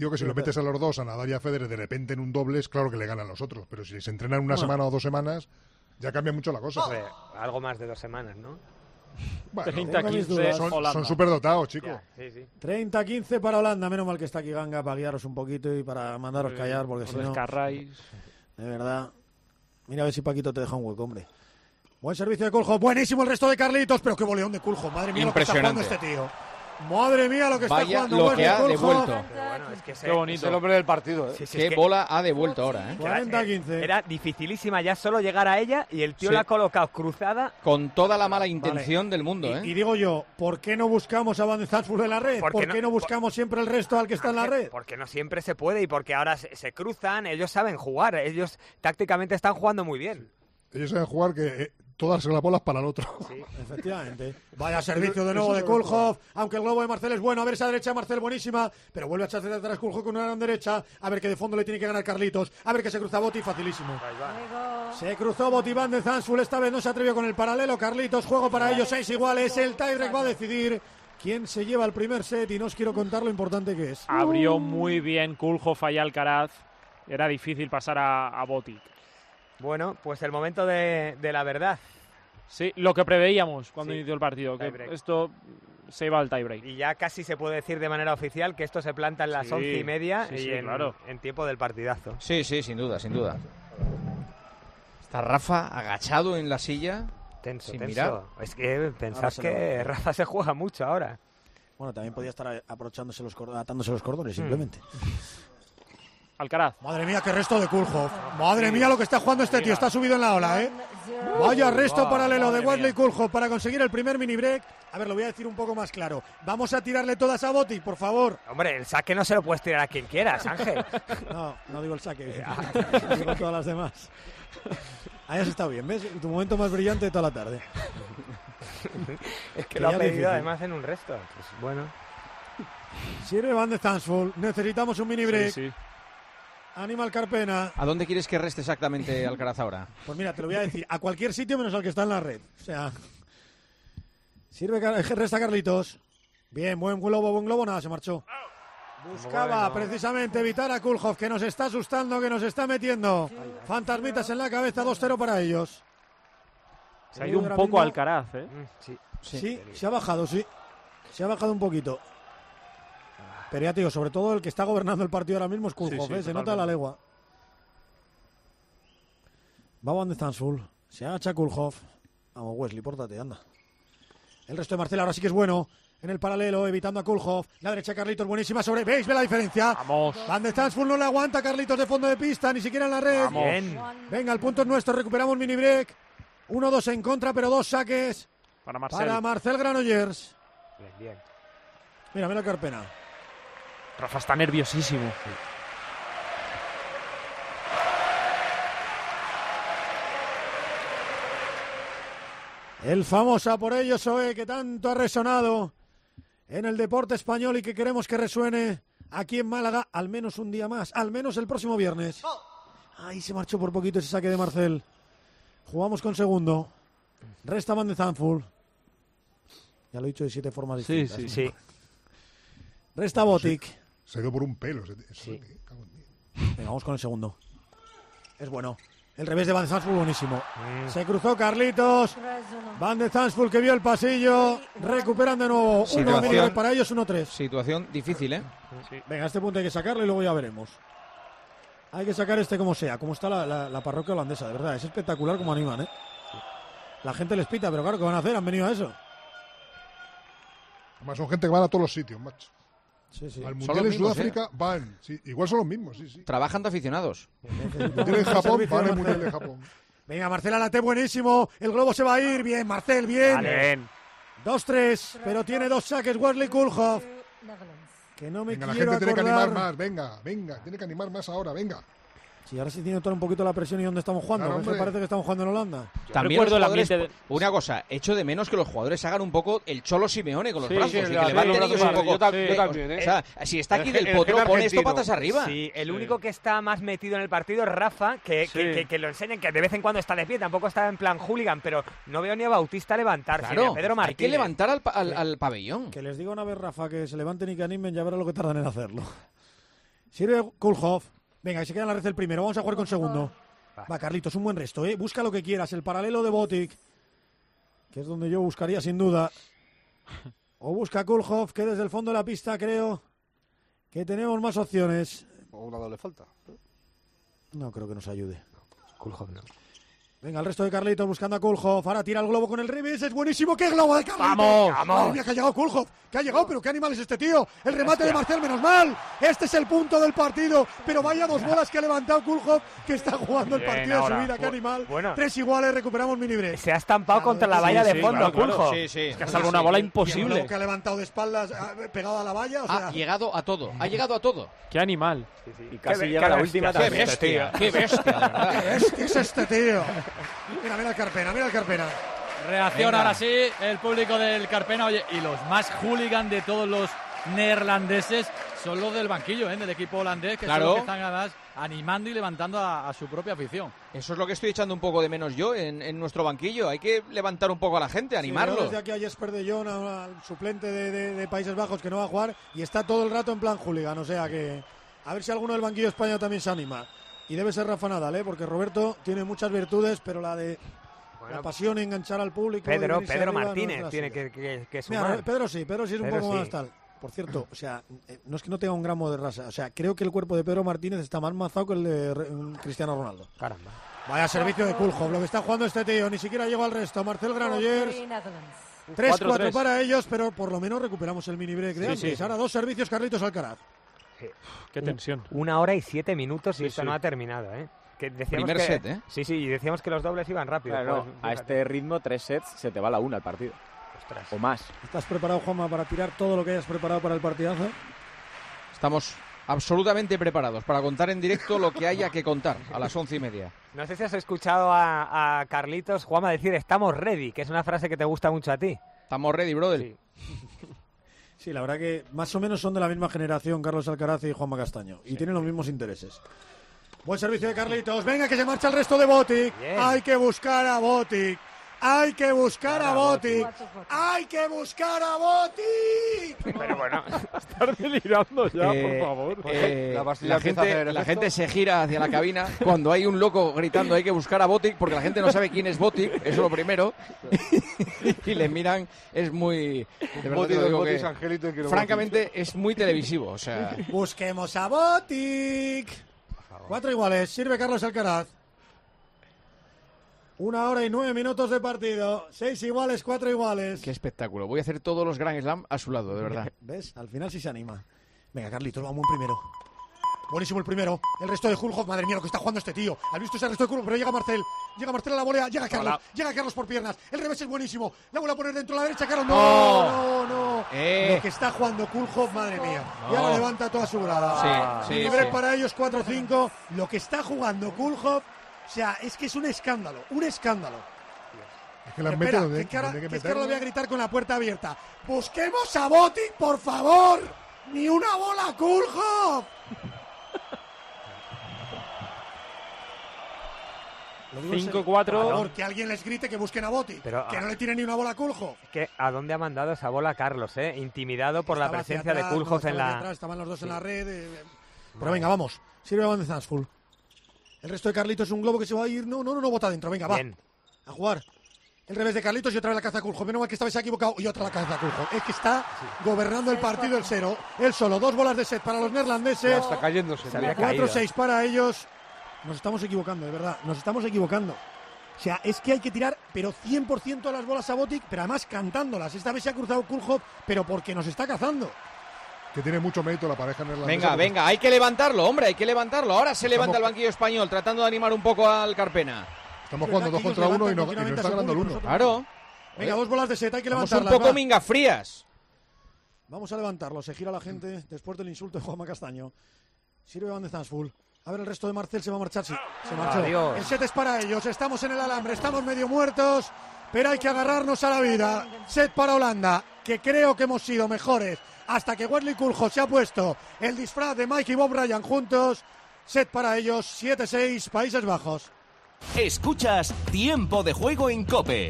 Digo que si lo metes a los dos, a Nadal y a Federer, de repente en un dobles, claro que le ganan los otros. Pero si se entrenan una semana o 2 semanas, ya cambia mucho la cosa. Algo más de 2 semanas, ¿no? Bueno, 30-15 son superdotados, chicos. Sí, sí. 30-15 para Holanda. Menos mal que está aquí Ganga para guiaros un poquito y para mandaros callar, porque si no... Descarráis. De verdad. Mira a ver si Paquito te deja un hueco, hombre. Buen servicio de Kulhoff. Buenísimo el resto de Carlitos, pero qué boleón de Kulhoff. Madre mía lo que está jugando este tío. Madre mía lo que está jugando. Lo que ha devuelto. Bueno, es que qué bonito. Es el hombre del partido. Qué bola ha devuelto ahora. 40-15. Era dificilísima ya solo llegar a ella y el tío la ha colocado cruzada. Con toda la mala intención del mundo. Y digo yo, ¿por qué no buscamos a Van de Zandvoort en la red? ¿Por qué no buscamos siempre el resto al que está en la red? Porque no siempre se puede y porque ahora se cruzan. Ellos saben jugar. Ellos tácticamente están jugando muy bien. Ellos saben jugar que todas las bolas para el otro. Sí, efectivamente. Vaya servicio de nuevo de Kulhoff, aunque el globo de Marcel es bueno. A ver esa derecha de Marcel buenísima, pero vuelve a echarse de atrás Kulhoff con una gran derecha. A ver que de fondo le tiene que ganar Carlitos. A ver que se cruza Botti, facilísimo. Se cruzó Botti, Van de Zandvoort. Esta vez no se atrevió con el paralelo. Carlitos, juego para ellos, 6 iguales. El tiebreak va a decidir quién se lleva el primer set y no os quiero contar lo importante que es. Abrió muy bien Kulhoff y Alcaraz. Era difícil pasar a Botti. Bueno, pues el momento de la verdad. Sí, lo que preveíamos cuando inició el partido, que esto se iba al tiebreak. Y ya casi se puede decir de manera oficial que esto se planta en las 11:30 claro. en tiempo del partidazo. Sí, sin duda, sin duda. Está Rafa agachado en la silla, tenso. mirar. Es que pensás que Rafa se juega mucho ahora. Bueno, también podía estar atándose los cordones, simplemente. Alcaraz. Madre mía, qué resto de Kulhoff. Madre mía lo que está jugando este tío. Está subido en la ola, ¿eh? Vaya resto paralelo de Wesley Kulhoff para conseguir el primer mini break. A ver, lo voy a decir un poco más claro. Vamos a tirarle todas a Botti, por favor. Hombre, el saque no se lo puedes tirar a quien quieras, Ángel. No digo el saque. Digo todas las demás. Ahí has estado bien, ¿ves? Tu momento más brillante de toda la tarde. Es que lo ha pedido además en un resto. Pues bueno. Sirve Van de Zandvoort. Necesitamos un mini break. Sí. Animal Carpena. ¿A dónde quieres que reste exactamente Alcaraz ahora? Pues mira, te lo voy a decir. A cualquier sitio menos al que está en la red. O sea, resta Carlitos. Bien, buen globo. Nada, se marchó. Buscaba precisamente evitar a Kulhoff, que nos está asustando, que nos está metiendo fantasmitas en la cabeza. 2-0 para ellos. Se ha ido un poco Alcaraz, ¿eh? Sí, se ha bajado, sí. Se ha bajado un poquito. Pero ya te digo, sobre todo el que está gobernando el partido ahora mismo es Kulhoff, se nota la legua. Va Van de Zandvoort, se agacha Kulhoff. Vamos, Wesley, pórtate, anda. El resto de Marcel ahora sí que es bueno. En el paralelo, evitando a Kulhoff. La derecha Carlitos, buenísima sobre... ¿Veis? ¿Ve la diferencia? Vamos. Van de Zandvoort no le aguanta Carlitos de fondo de pista, ni siquiera en la red. Vamos. Bien. Venga, el punto es nuestro, recuperamos mini break. 1-2 en contra, pero 2 saques para Marcel Granollers. Bien. Mira Carpena. Rafa está nerviosísimo. El famoso a por ello Soe, que tanto ha resonado en el deporte español y que queremos que resuene aquí en Málaga al menos un día más, al menos el próximo viernes. Ahí se marchó por poquito ese saque de Marcel. Jugamos con segundo. Resta Van de Zandvoort. Ya lo he dicho de 7 formas distintas. Sí. Resta Botic. Se dio por un pelo. Venga, vamos con el segundo. Es bueno. El revés de Van de Zandvoort, buenísimo. Se cruzó Carlitos. Van de Zandvoort que vio el pasillo. Recuperan de nuevo. 1-1 para ellos, 1-3. Situación difícil, ¿eh? Sí. Venga, este punto hay que sacarlo y luego ya veremos. Hay que sacar este como sea. Como está la parroquia holandesa, de verdad. Es espectacular como animan, ¿eh? La gente les pita, pero claro, ¿qué van a hacer? Han venido a eso. Además son gente que van a todos los sitios, macho. Sí. Al Mundial en Sudáfrica van. Sí, igual son los mismos, sí. Trabajan de aficionados. El Mundial en Japón, van al Mundial de Japón. Venga, Marcel Alate, buenísimo. El globo se va a ir. Bien, Marcel, bien. Vale. 2-3, pero tiene 2 saques Wesley Kulhoff. Que no me venga, quiero la gente acordar. tiene que animar más, venga. Tiene que animar más ahora, venga. Sí, ahora sí tiene toda un poquito la presión y dónde estamos jugando. Claro, me parece que estamos jugando en Holanda. También recuerdo el ambiente una cosa, echo de menos que los jugadores hagan un poco el Cholo Simeone con los brazos. Y que levanten ellos un poco. Yo también, ¿eh? O sea, si está aquí del potro, pon esto patas arriba. Sí, el único que está más metido en el partido es Rafa, que lo enseñen, que de vez en cuando está de pie, tampoco está en plan hooligan, pero no veo ni a Bautista levantarse, claro, ni a Pedro Martínez. Hay que levantar al pabellón. Que les diga una vez, Rafa, que se levanten y que animen, ya verá lo que tardan en hacerlo. Sirve Kulhoff. Venga, que se queda en la red el primero. Vamos a jugar con segundo. Va, Carlitos, un buen resto, ¿eh? Busca lo que quieras. El paralelo de Botic, que es donde yo buscaría sin duda. O busca Kulhoff, que desde el fondo de la pista creo que tenemos más opciones. O una doble falta. No creo que nos ayude. Kulhoff no. Venga, el resto de Carlitos buscando a Kulhoff. Ahora tira el globo con el revés. Es buenísimo. ¡Qué globo de Carlitos! ¡Vamos! Madre mía, que ha llegado Kulhoff. Que ha llegado, pero qué animal es este tío. El remate de Marcel, menos mal. Este es el punto del partido. Pero vaya dos bolas que ha levantado Kulhoff, que está jugando el partido de su vida. ¡Qué animal! Bueno. 3 iguales, recuperamos mini break. Se ha estampado contra la valla de fondo, Kulhoff. Sí, sí. Es que ha salvado una bola imposible. El que ha levantado de espaldas, pegado a la valla. O sea, Ha llegado a todo. Ha llegado a todo. ¡Qué animal! Y casi llega la última ¡Qué también. bestia! ¡Qué bestia, de verdad! ¿qué es este tío? Mira el Carpena, mira el Carpena. Reacciona ahora sí el público del Carpena. Oye, y los más hooligan de todos los neerlandeses son los del banquillo, del equipo holandés, que son los que están además animando y levantando a su propia afición. Eso es lo que estoy echando un poco de menos yo en nuestro banquillo. Hay que levantar un poco a la gente, animarlos. Sí, desde aquí a Jesper de Jong, al suplente de Países Bajos, que no va a jugar, y está todo el rato en plan hooligan. O sea que a ver si alguno del banquillo español también se anima. Y debe ser Rafa Nadal, porque Roberto tiene muchas virtudes, pero la pasión en enganchar al público. Pedro arriba, Martínez no tiene que sumar. Mira, Pedro sí es un poco más tal. Por cierto, o sea, no es que no tenga un gramo de raza. O sea, creo que el cuerpo de Pedro Martínez está más mazado que el de Cristiano Ronaldo. Caramba. Vaya servicio de Kulhoff, lo que está jugando este tío. Ni siquiera llegó al resto. Marcel Granollers. 3-4 para ellos, pero por lo menos recuperamos el mini break de antes. Ahora 2 servicios, Carlitos Alcaraz. Qué tensión. 1 hora y 7 minutos y esto no ha terminado, Que decíamos primer set, Sí, y decíamos que los dobles iban rápido. Claro, pues, a este ritmo, 3 sets, se te va la una al partido. Ostras. O más. ¿Estás preparado, Juanma, para tirar todo lo que hayas preparado para el partidazo? Estamos absolutamente preparados para contar en directo lo que haya que contar a las 11:30. No sé si has escuchado a Carlitos, Juanma, decir estamos ready, que es una frase que te gusta mucho a ti. Estamos ready, brother. Sí. Sí, la verdad que más o menos son de la misma generación Carlos Alcaraz y Juanma Castaño. Y tienen los mismos intereses. Buen servicio de Carlitos. Venga, que se marcha el resto de Botic. Bien. Hay que buscar a Botic. Hay que buscar a Botic. Hay que buscar a Botic. Pero bueno, Estás delirando ya, por favor. La gente se gira hacia la cabina cuando hay un loco gritando hay que buscar a Botic, porque la gente no sabe quién es Botic, eso es lo primero. Y le miran, es muy... De verdad te lo digo que, Angelito, francamente, es muy televisivo. O sea, Busquemos a Botic. 4 iguales. Sirve Carlos Alcaraz. 1 hora y 9 minutos de partido. 6 iguales, 4 iguales. qué espectáculo. Voy a hacer todos los Grand Slam a su lado, de verdad. ¿Ves? Al final sí se anima. Venga, Carlitos, vamos un primero. Buenísimo el primero. El resto de Kulhoff, madre mía, lo que está jugando este tío. ¿Has visto ese resto de Kulhoff? Pero llega Marcel. Llega Marcel a la volea. Llega Carlos. Llega Carlos por piernas. El revés es buenísimo. La vuelve a poner dentro a la derecha, Carlos. No. Lo que está jugando Kulhoff, madre mía. Y ahora levanta toda su grada. Sí. Libre para ellos, 4-5. Lo que está jugando Kulhoff, o sea, es que es un escándalo. Un escándalo. Es que la Espera, mete que ahora lo voy a gritar con la puerta abierta. ¡Busquemos a Botic, por favor! ¡Ni una bola, Kulhoff! 5-4. Que alguien les grite que busquen a Botic. Pero, que no le tiren ni una bola a Kulhoff. que ¿a dónde ha mandado esa bola Carlos? Intimidado por la Estaba hacia presencia de atrás, Kulhoff no, en estaba la... hacia atrás, estaban los dos en la red. Pero venga, vamos. Sirve Van de Zansfull. El resto de Carlitos es un globo que se va a ir. No, bota adentro. Venga, va. Bien. A jugar. El revés de Carlitos y otra vez la caza de Kulhoff. Menos mal que esta vez se ha equivocado y otra la caza de Kulhoff. Es que está gobernando el partido el cero. Él solo. 2 bolas de set para los neerlandeses. Ya está cayéndose. 4-6 para ellos. Nos estamos equivocando, de verdad. Nos estamos equivocando. O sea, es que hay que tirar, pero 100% a las bolas a Botic, pero además cantándolas. Esta vez se ha cruzado Kulhoff, pero porque nos está cazando. Que tiene mucho mérito la pareja neerlandesa. Venga, hay que levantarlo, hombre, hay que levantarlo. Ahora se levanta el banquillo español, tratando de animar un poco al Carpena. Estamos jugando 2 contra 1 y no está ganando el 1. Claro. Venga, 2 bolas de set, hay que Estamos levantarlas. un poco va. mingafrías. Vamos a levantarlo, se gira la gente después del insulto de Juanma Castaño. Sirve Van de Zansfull. A ver, el resto de Marcel se va a marchar, sí. Se marchó. Adiós. El set es para ellos, estamos en el alambre, estamos medio muertos, pero hay que agarrarnos a la vida. Set para Holanda, que creo que hemos sido mejores hasta que Wesley Kulhoff se ha puesto el disfraz de Mike y Bob Bryan juntos. Set para ellos, 7-6, Países Bajos. Escuchas Tiempo de Juego en COPE.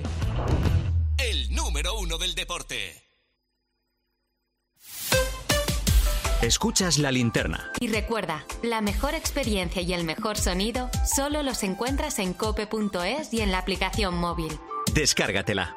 El número 1 del deporte. Escuchas La Linterna. Y recuerda, la mejor experiencia y el mejor sonido solo los encuentras en cope.es y en la aplicación móvil. Descárgatela.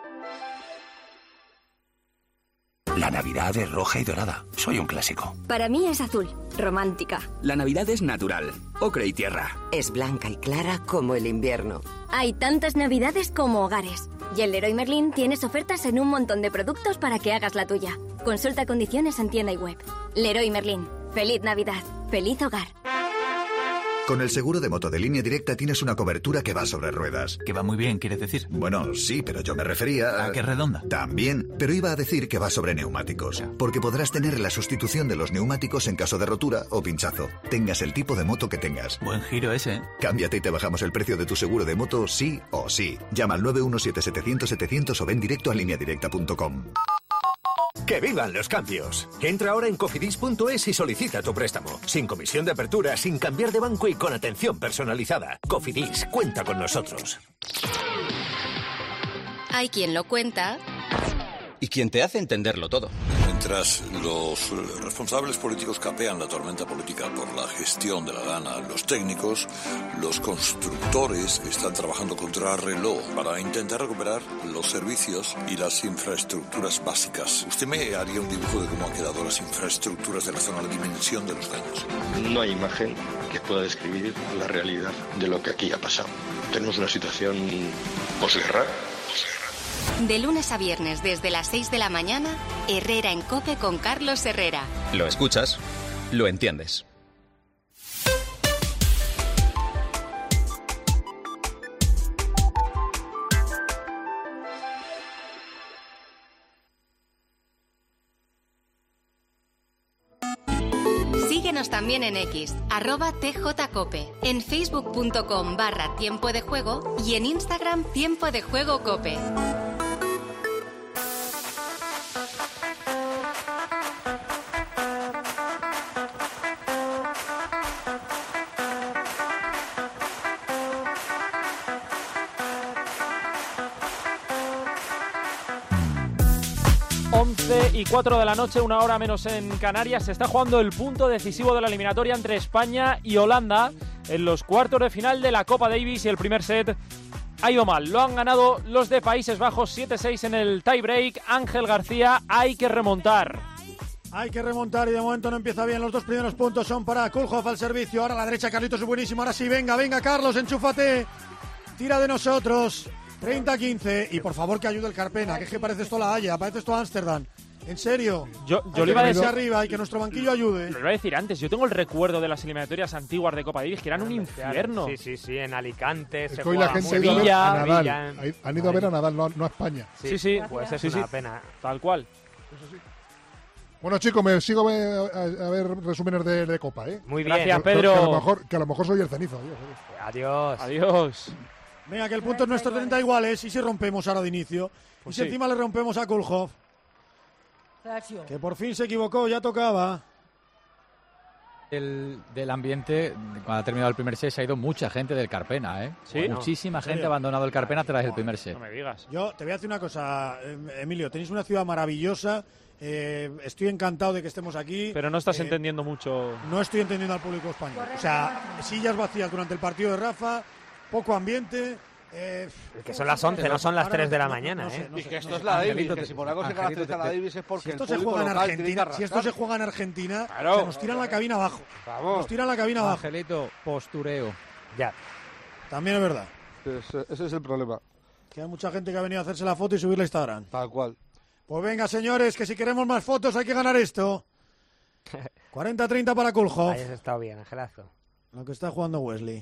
La Navidad es roja y dorada. Soy un clásico. Para mí es azul, romántica. La Navidad es natural, ocre y tierra. Es blanca y clara como el invierno. Hay tantas Navidades como hogares. Y en Leroy Merlin tienes ofertas en un montón de productos para que hagas la tuya. Consulta condiciones en tienda y web. Leroy Merlin. Feliz Navidad. Feliz hogar. Con el seguro de moto de Línea Directa tienes una cobertura que va sobre ruedas. Que va muy bien, ¿quieres decir? Bueno, sí, pero yo me refería ¿A que redonda? También, pero iba a decir que va sobre neumáticos. Porque podrás tener la sustitución de los neumáticos en caso de rotura o pinchazo. Tengas el tipo de moto que tengas. Buen giro ese. Cámbiate y te bajamos el precio de tu seguro de moto sí o sí. Llama al 917-700-700 o ven directo a lineadirecta.com. ¡Que vivan los cambios! Entra ahora en cofidis.es y solicita tu préstamo. Sin comisión de apertura, sin cambiar de banco y con atención personalizada. Cofidis, cuenta con nosotros. Hay quien lo cuenta. Y quien te hace entenderlo todo. Mientras los responsables políticos capean la tormenta política por la gestión de la lana, los técnicos, los constructores que están trabajando contra reloj para intentar recuperar los servicios y las infraestructuras básicas. ¿Usted me haría un dibujo de cómo han quedado las infraestructuras de la zona, la dimensión de los daños? No hay imagen que pueda describir la realidad de lo que aquí ha pasado. Tenemos una situación posguerra. De lunes a viernes desde las 6 de la mañana, Herrera en COPE con Carlos Herrera. Lo escuchas, lo entiendes. Síguenos también en X, @TJCope, en facebook.com/tiempo de juego y en Instagram Tiempo de Juego Cope. Y 4 de la noche, una hora menos en Canarias, se está jugando el punto decisivo de la eliminatoria entre España y Holanda en los cuartos de final de la Copa Davis y el primer set ha ido mal. Lo han ganado los de Países Bajos 7-6 en el tiebreak. Ángel García, hay que remontar. Hay que remontar y de momento no empieza bien. Los dos primeros puntos son para Kulhoff al servicio. Ahora a la derecha Carlitos es buenísimo. Ahora sí, venga Carlos, enchúfate. Tira de nosotros. 30-15. Y por favor que ayude el Carpena, que es que parece esto La Haya, parece esto Ámsterdam. En serio, yo le iba a decir arriba y que nuestro banquillo ayude. Lo iba a decir antes, yo tengo el recuerdo de las eliminatorias antiguas de Copa Davis que eran un infierno. Sí, en Alicante, es que hoy la gente ha ido a ver a Nadal. Han ido a ver a Nadal, no a España. Sí, pues es una pena. Tal cual. Eso sí. Bueno, chicos, me sigo a ver resúmenes de Copa, ¿eh? Muy bien. Gracias, Pedro. Que a lo mejor soy el cenizo. Adiós. Venga, que el punto es nuestro, 30 iguales. ¿Y si rompemos ahora de inicio? Pues y si encima le rompemos a Kulhoff? Que por fin se equivocó, ya tocaba. Del ambiente, cuando ha terminado el primer set, se ha ido mucha gente del Carpena, ¿eh? ¿Sí? Muchísima gente ha abandonado el Carpena tras el primer set. No me digas. Yo te voy a decir una cosa, Emilio, tenéis una ciudad maravillosa, estoy encantado de que estemos aquí. Pero no estás entendiendo mucho. No estoy entendiendo al público español. O sea, sillas vacías durante el partido de Rafa, poco ambiente. Que son las 11, no son las 3 de la mañana. No sé, y que esto es la Davis, que si por algo se caracteriza la Davis es porque si esto se juega en Argentina, se nos tiran la cabina abajo. Nos tiran la cabina abajo. Angelito, postureo. Ya. También es verdad. Ese es el problema. Que hay mucha gente que ha venido a hacerse la foto y subirla a Instagram. Tal cual. Pues venga, señores, que si queremos más fotos hay que ganar esto. 40-30 para Kulhoff. Ahí has estado bien, Angelazo. Lo que está jugando Wesley.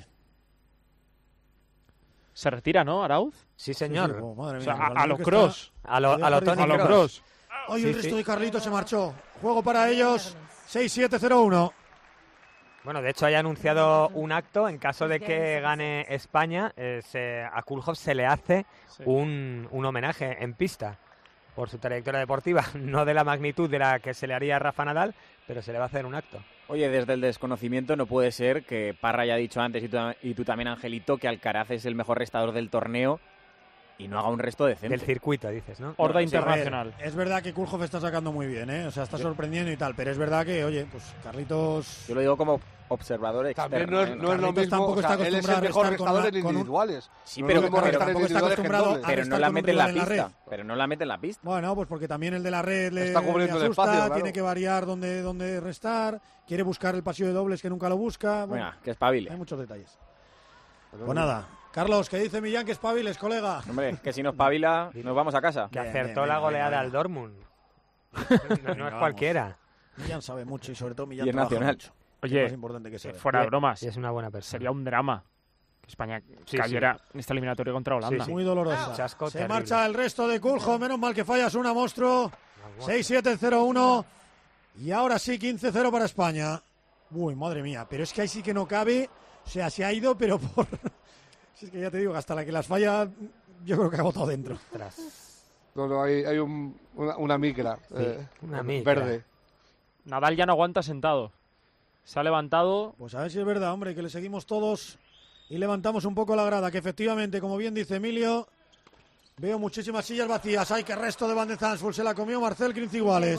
Se retira, ¿no, Arauz? Sí, señor. Sí, oh, madre mía, o sea, a lo Cross. A lo Tony Cross. Ay, el resto de Carlitos se marchó. Juego para ellos. 6-7-0-1. Bueno, de hecho, haya anunciado un acto en caso de que gane España. A Kulhoff se le hace un homenaje en pista por su trayectoria deportiva, no de la magnitud de la que se le haría a Rafa Nadal, pero se le va a hacer un acto. Oye, desde el desconocimiento no puede ser que Parra haya dicho antes, y tú también, Angelito, que Alcaraz es el mejor restador del torneo y no haga un resto decente. Del circuito, dices, ¿no? Horda Sí, internacional. Es verdad que Kulhoff está sacando muy bien, ¿eh? O sea, está sorprendiendo y tal, pero es verdad que, oye, pues Carlitos... Yo lo digo como observador externo. También no es lo mismo, tampoco está él es el acostumbrado a mejor restar restador con en individuales. Sí, No pero, es lo mismo pero restar en tampoco está individuales que en acostumbrado dobles. a pero no restar la con un mete en la rival en la pista. red. Pero no la mete en la pista. Bueno, pues porque también el de la red le Está cubriendo el asusta, espacio, claro. tiene que variar dónde restar, quiere buscar el pasillo de dobles que nunca lo busca. Bueno, Venga, que espabile. hay muchos detalles. Pues nada, Carlos, que dice Millán que espabiles, colega. Hombre, que si nos pabila, nos vamos a casa. Que Bien, acertó bien, la bien, goleada venga, al Dortmund. No es vamos. cualquiera. Millán sabe mucho y sobre todo Millán Y es trabaja nacional. mucho. Oye, Es más importante que saber. fuera de bromas, Y es una buena persona. sería un drama que España Sí, cayera en esta eliminatoria contra Holanda. Sí, Muy dolorosa. Chasco Se terrible. marcha el resto de Kulhoff, menos mal que fallas una, monstruo. 6-7-0-1. Y ahora sí, 15-0 para España. Uy, madre mía, pero es que ahí sí que no cabe. O sea, se ha ido, pero por... Si es que ya te digo, que hasta la que las falla, yo creo que ha botado dentro. No, hay una micra. una micra. Verde. Nadal ya no aguanta sentado. Se ha levantado. Pues a ver si es verdad, hombre, que le seguimos todos y levantamos un poco la grada, que efectivamente, como bien dice Emilio, veo muchísimas sillas vacías. Ay, que resto de Van de Zandvoort, se la comió Marcel 15 iguales.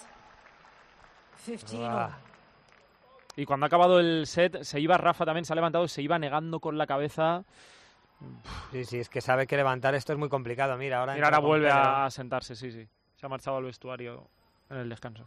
Y cuando ha acabado el set, se iba Rafa también, se ha levantado y se iba negando con la cabeza. Sí, es que sabe que levantar esto es muy complicado. Mira, ahora Mira, ahora vuelve a sentarse, sí. Se ha marchado al vestuario en el descanso.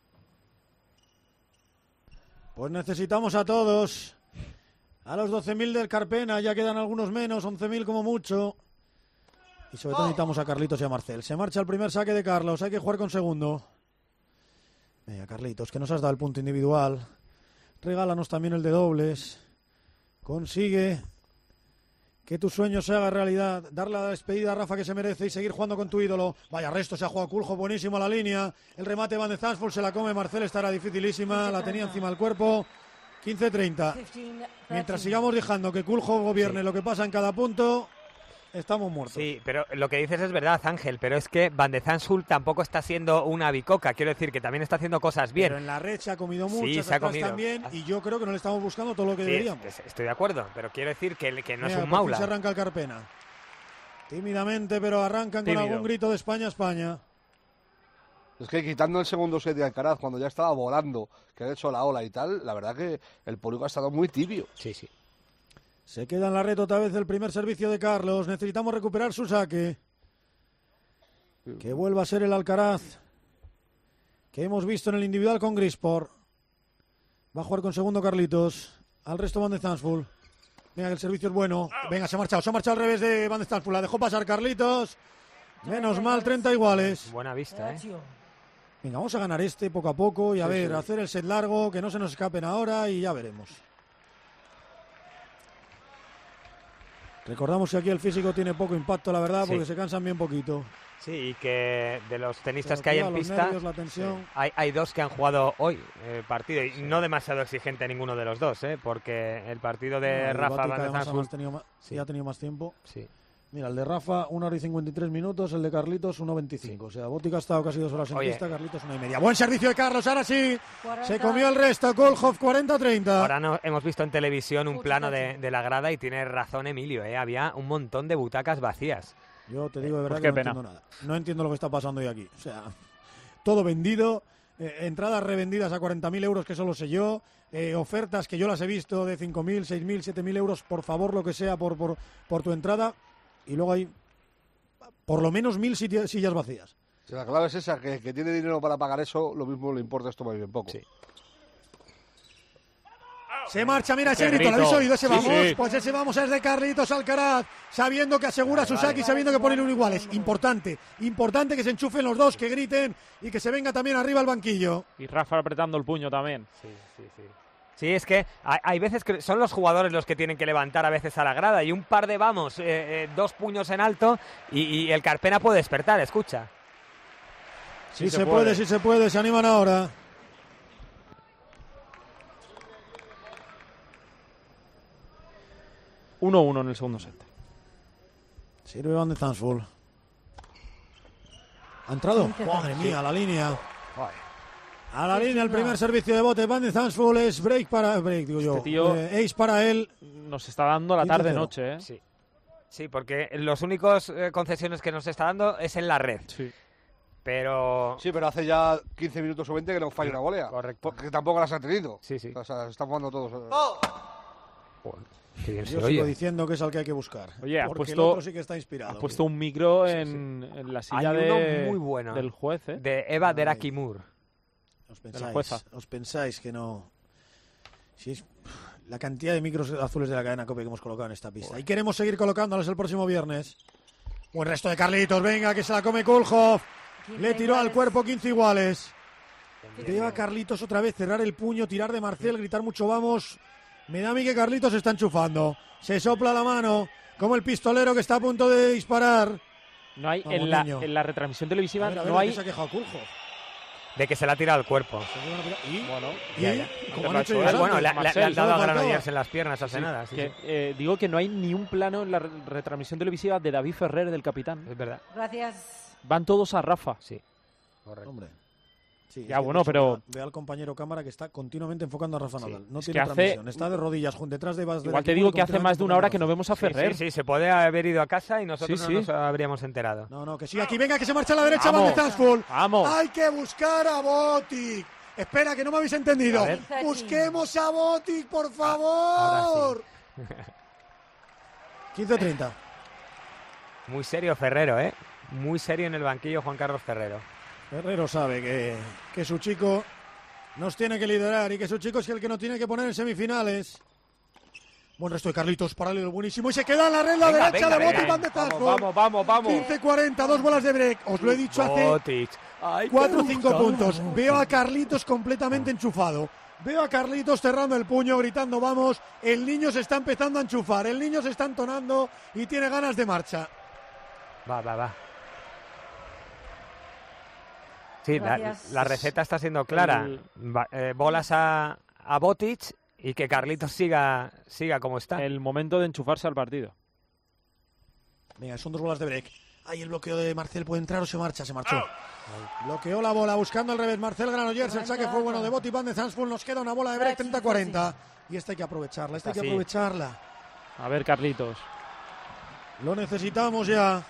Pues necesitamos a todos. A los 12.000 del Carpena, ya quedan algunos menos, 11.000 como mucho. Y sobre todo necesitamos a Carlitos y a Marcel. Se marcha el primer saque de Carlos, hay que jugar con segundo. Venga, Carlitos, que nos has dado el punto individual. Regálanos también el de dobles. Consigue que tu sueño se haga realidad. Darle la despedida a Rafa que se merece y seguir jugando con tu ídolo. Vaya resto, se ha jugado Kulhoff, buenísimo a la línea. El remate Van de Zandvoort, se la come Marcel, estará dificilísima. La tenía encima del cuerpo. 15-30. Mientras sigamos dejando que Kulhoff gobierne lo que pasa en cada punto, estamos muertos. Sí, pero lo que dices es verdad, Ángel, pero es que Van de Zandvoort tampoco está siendo una bicoca. Quiero decir que también está haciendo cosas bien. Pero en la red se ha comido mucho, Sí, se ha comido. también, y yo creo que no le estamos buscando todo lo que deberíamos. Estoy de acuerdo, pero quiero decir que no es un por fin maula. se arranca el Carpena. Tímidamente, pero arrancan con algún grito de España, España. Es que quitando el segundo set de Alcaraz, cuando ya estaba volando, que ha hecho la ola y tal, la verdad que el público ha estado muy tibio. Sí. Se queda en la red otra vez el primer servicio de Carlos. Necesitamos recuperar su saque. Que vuelva a ser el Alcaraz que hemos visto en el individual con Grisport. Va a jugar con segundo Carlitos. Al resto Van de Zandvoort. Venga, que el servicio es bueno. Venga, se ha marchado al revés de Van de Zandvoort. La dejó pasar Carlitos. Menos mal, 30 iguales. Buena vista, Venga, vamos a ganar este poco a poco y a ver, hacer el set largo, que no se nos escapen ahora y ya veremos. Recordamos que aquí el físico tiene poco impacto, la verdad, porque se cansan bien poquito. Sí, y que de los tenistas Pero que hay cuidado, en los pista, nervios, la tensión. hay dos que han jugado hoy partido, y no demasiado exigente ninguno de los dos, porque el partido de El Rafa Batic, Van de además, Zandvoort sí ha tenido más tiempo. Sí. Mira, el de Rafa, 1 hora y 53 minutos, el de Carlitos, 1.25. O sea, Botic ha estado casi 2 horas en Oye. pista, Carlitos 1.5. Buen servicio de Carlos, ahora sí. Se comió el resto, Kulhoff 40-30. Ahora hemos visto en televisión un plano de la grada y tiene razón Emilio, había un montón de butacas vacías. Yo te digo de verdad Pues que qué no pena. entiendo nada. No entiendo lo que está pasando hoy aquí. O sea, todo vendido, entradas revendidas a 40.000 euros, que solo sé yo, ofertas que yo las he visto de 5.000, 6.000, 7.000 euros, por favor, lo que sea, por tu entrada. Y luego hay por lo menos 1.000 sillas vacías. Si la clave es esa, que tiene dinero para pagar eso, lo mismo le importa esto más bien poco. Sí. Se marcha, mira ese Qué grito, ¿lo grito. habéis oído? Ese Sí, vamos, sí. pues ese vamos es de Carlitos Alcaraz, sabiendo que asegura su saque y sabiendo que pone un iguales. Importante que se enchufen los dos, que griten y que se venga también arriba al banquillo. Y Rafa apretando el puño también. Sí, es que hay veces que son los jugadores los que tienen que levantar a veces a la grada y un par de vamos, dos puños en alto y el Carpena puede despertar, escucha. Sí se puede, se animan ahora. ...1-1 en el segundo set. Sirve Van de Zandvoort. ¿Ha entrado? Madre mía, a la línea. A la línea el primer servicio de bote. Van de Zandvoort es ace para él. Tío Nos está dando la tarde-noche, Sí. Sí, porque los únicos concesiones que nos está dando es en la red. Sí. Pero... Sí, pero hace ya 15 minutos o 20 que no falla una volea. Correcto. Porque tampoco las ha tenido. Sí, sí. O sea, están jugando todos. Qué bien se Yo oye. sigo diciendo que es al que hay que buscar. Oye, ha porque puesto, el otro sí que está inspirado. ha puesto un micro en la silla Hay uno muy bueno del juez, ¿eh? de Eva Derakimur. Os pensáis que no... Si es la cantidad de micros azules de la cadena COPE que hemos colocado en esta pista. Y queremos seguir colocándolos el próximo viernes. Buen resto de Carlitos, venga, que se la come Kulhoff. Le tiró al cuerpo 15 iguales. Veo a Carlitos otra vez cerrar el puño, tirar de Marcel, gritar mucho vamos. Me da a mí que Carlitos se está enchufando. Se sopla la mano, como el pistolero que está a punto de disparar. No hay Vamos, en la retransmisión televisiva A ver, no hay. ¿de qué se ha quejado Kulhoff? De que se la ha tirado al cuerpo. ¿Y? Bueno, ¿Cómo han hecho ellos bueno, antes? le han dado a faltaba. Granollers en las piernas hace nada. Sí, que, digo que no hay ni un plano en la retransmisión televisiva de David Ferrer, del capitán. Es verdad. Gracias. Van todos a Rafa. Sí. Correcto. Hombre. Sí, ya, bueno, pero... Ve al compañero cámara que está continuamente enfocando a Rafa Nadal. No es tiene que hace- transmisión. Está de rodillas detrás de Bas. Igual te digo que hace más de una hora que no vemos a Ferrer. Sí, se puede haber ido a casa y nosotros Sí, no sí. nos habríamos enterado. No, que sí, aquí venga, que se marcha a la derecha, Vamos. Van de Zansful. Vamos. Hay que buscar a Botic. Espera, que no me habéis entendido. A ver. Busquemos a Botic, por Ahora favor. 15-30. Muy serio Ferrero, ¿eh? Muy serio en el banquillo Juan Carlos Ferrero. Ferrero sabe que su chico nos tiene que liderar y que su chico es el que nos tiene que poner en semifinales. Buen resto de Carlitos, paralelo buenísimo. Y se queda en la red la Venga, derecha venga, de Botic, venga. Van de Zansful. Vamos. 15-40, 2 bolas de break. Os lo he dicho hace Botic. 4 o 5 puntos. Veo a Carlitos completamente enchufado. Veo a Carlitos cerrando el puño, gritando vamos. El niño se está empezando a enchufar. El niño se está entonando y tiene ganas de marcha. Va. Sí, Gracias. la receta está siendo clara. Bolas a Botic y que Carlitos siga como está. El momento de enchufarse al partido. Venga, son 2 bolas de break. Ahí el bloqueo de Marcel puede entrar o se marcha. Se marchó. Bloqueó la bola buscando al revés. Marcel Granollers. El saque fue bueno de Botic. Van de Zansful. Nos queda una bola de break 30-40. Y esta hay que aprovecharla. Esta hay que Así. aprovecharla. A ver, Carlitos. Lo necesitamos ya.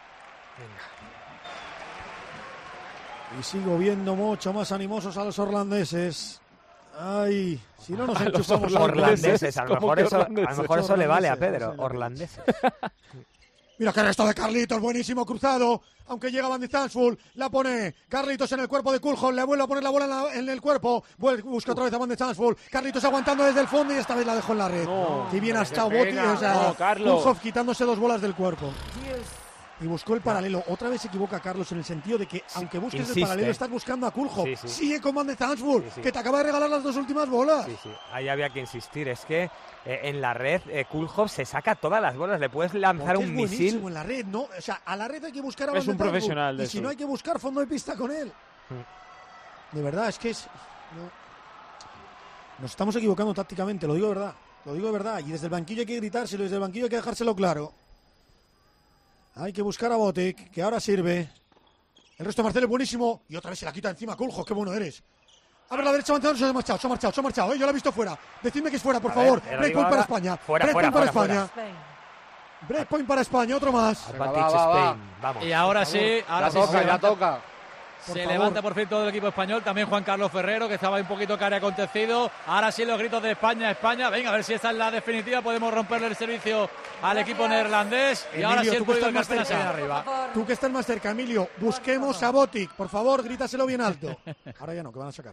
Y sigo viendo mucho más animosos a los orlandeses. Ay, si no nos A los enchufamos Orlandeses, a lo ¿Cómo mejor que eso, orlandeses? le vale a Orlandeses, Pedro. no sé. Orlandeses. Mira que resto de Carlitos, buenísimo cruzado. Aunque llega Van de Zansful, la pone Carlitos en el cuerpo de Kulhoff, le vuelve a poner la bola en el cuerpo. Busca otra vez a Van de Zansful. Carlitos aguantando desde el fondo y esta vez la dejó en la red. No, Qué bien ha qué estado pena. Botic, o sea, No, Carlos. Kulhoff quitándose 2 bolas del cuerpo. Y buscó el paralelo. Otra vez se equivoca Carlos en el sentido de que, aunque busques insiste. el paralelo, estás buscando a Kulhoff. Sí, sí. Sigue con Van de Zansful, Sí, sí. que te acaba de regalar las 2 últimas bolas. Sí. Ahí había que insistir. Es que en la red Kulhoff se saca todas las bolas. Le puedes lanzar Porque un es buenísimo misil. en la red, ¿no? O sea, a la red hay que buscar a Es Van de un Zansful. profesional de Y si eso. no, hay que buscar fondo de pista con él. De verdad, es que es... no. Nos estamos equivocando tácticamente, lo digo de verdad. Lo digo de verdad. Y desde el banquillo hay que gritárselo, desde el banquillo hay que dejárselo claro. Hay que buscar a Botic, que ahora sirve. El resto de Marcel es buenísimo. Y otra vez se la quita encima Kulhoff, qué bueno eres. A ver, la derecha avanzando, se ha marchado. Yo la he visto fuera. Decidme que es fuera, por favor. Breakpoint para España. Breakpoint para España. Breakpoint para España, otro más. Advantage Spain. Vamos. Y ahora sí, Ya toca. Se levanta por fin todo el equipo español, también Juan Carlos Ferrero, que estaba un poquito cara acontecido. Ahora sí los gritos de España. Venga, a ver si esta es la definitiva. Podemos romperle el servicio al equipo neerlandés. Y ahora sí el público de Carpena se viene arriba. Tú que estás más cerca, Emilio, busquemos a Botic. Por favor, grítaselo bien alto. Ahora ya no, que van a sacar.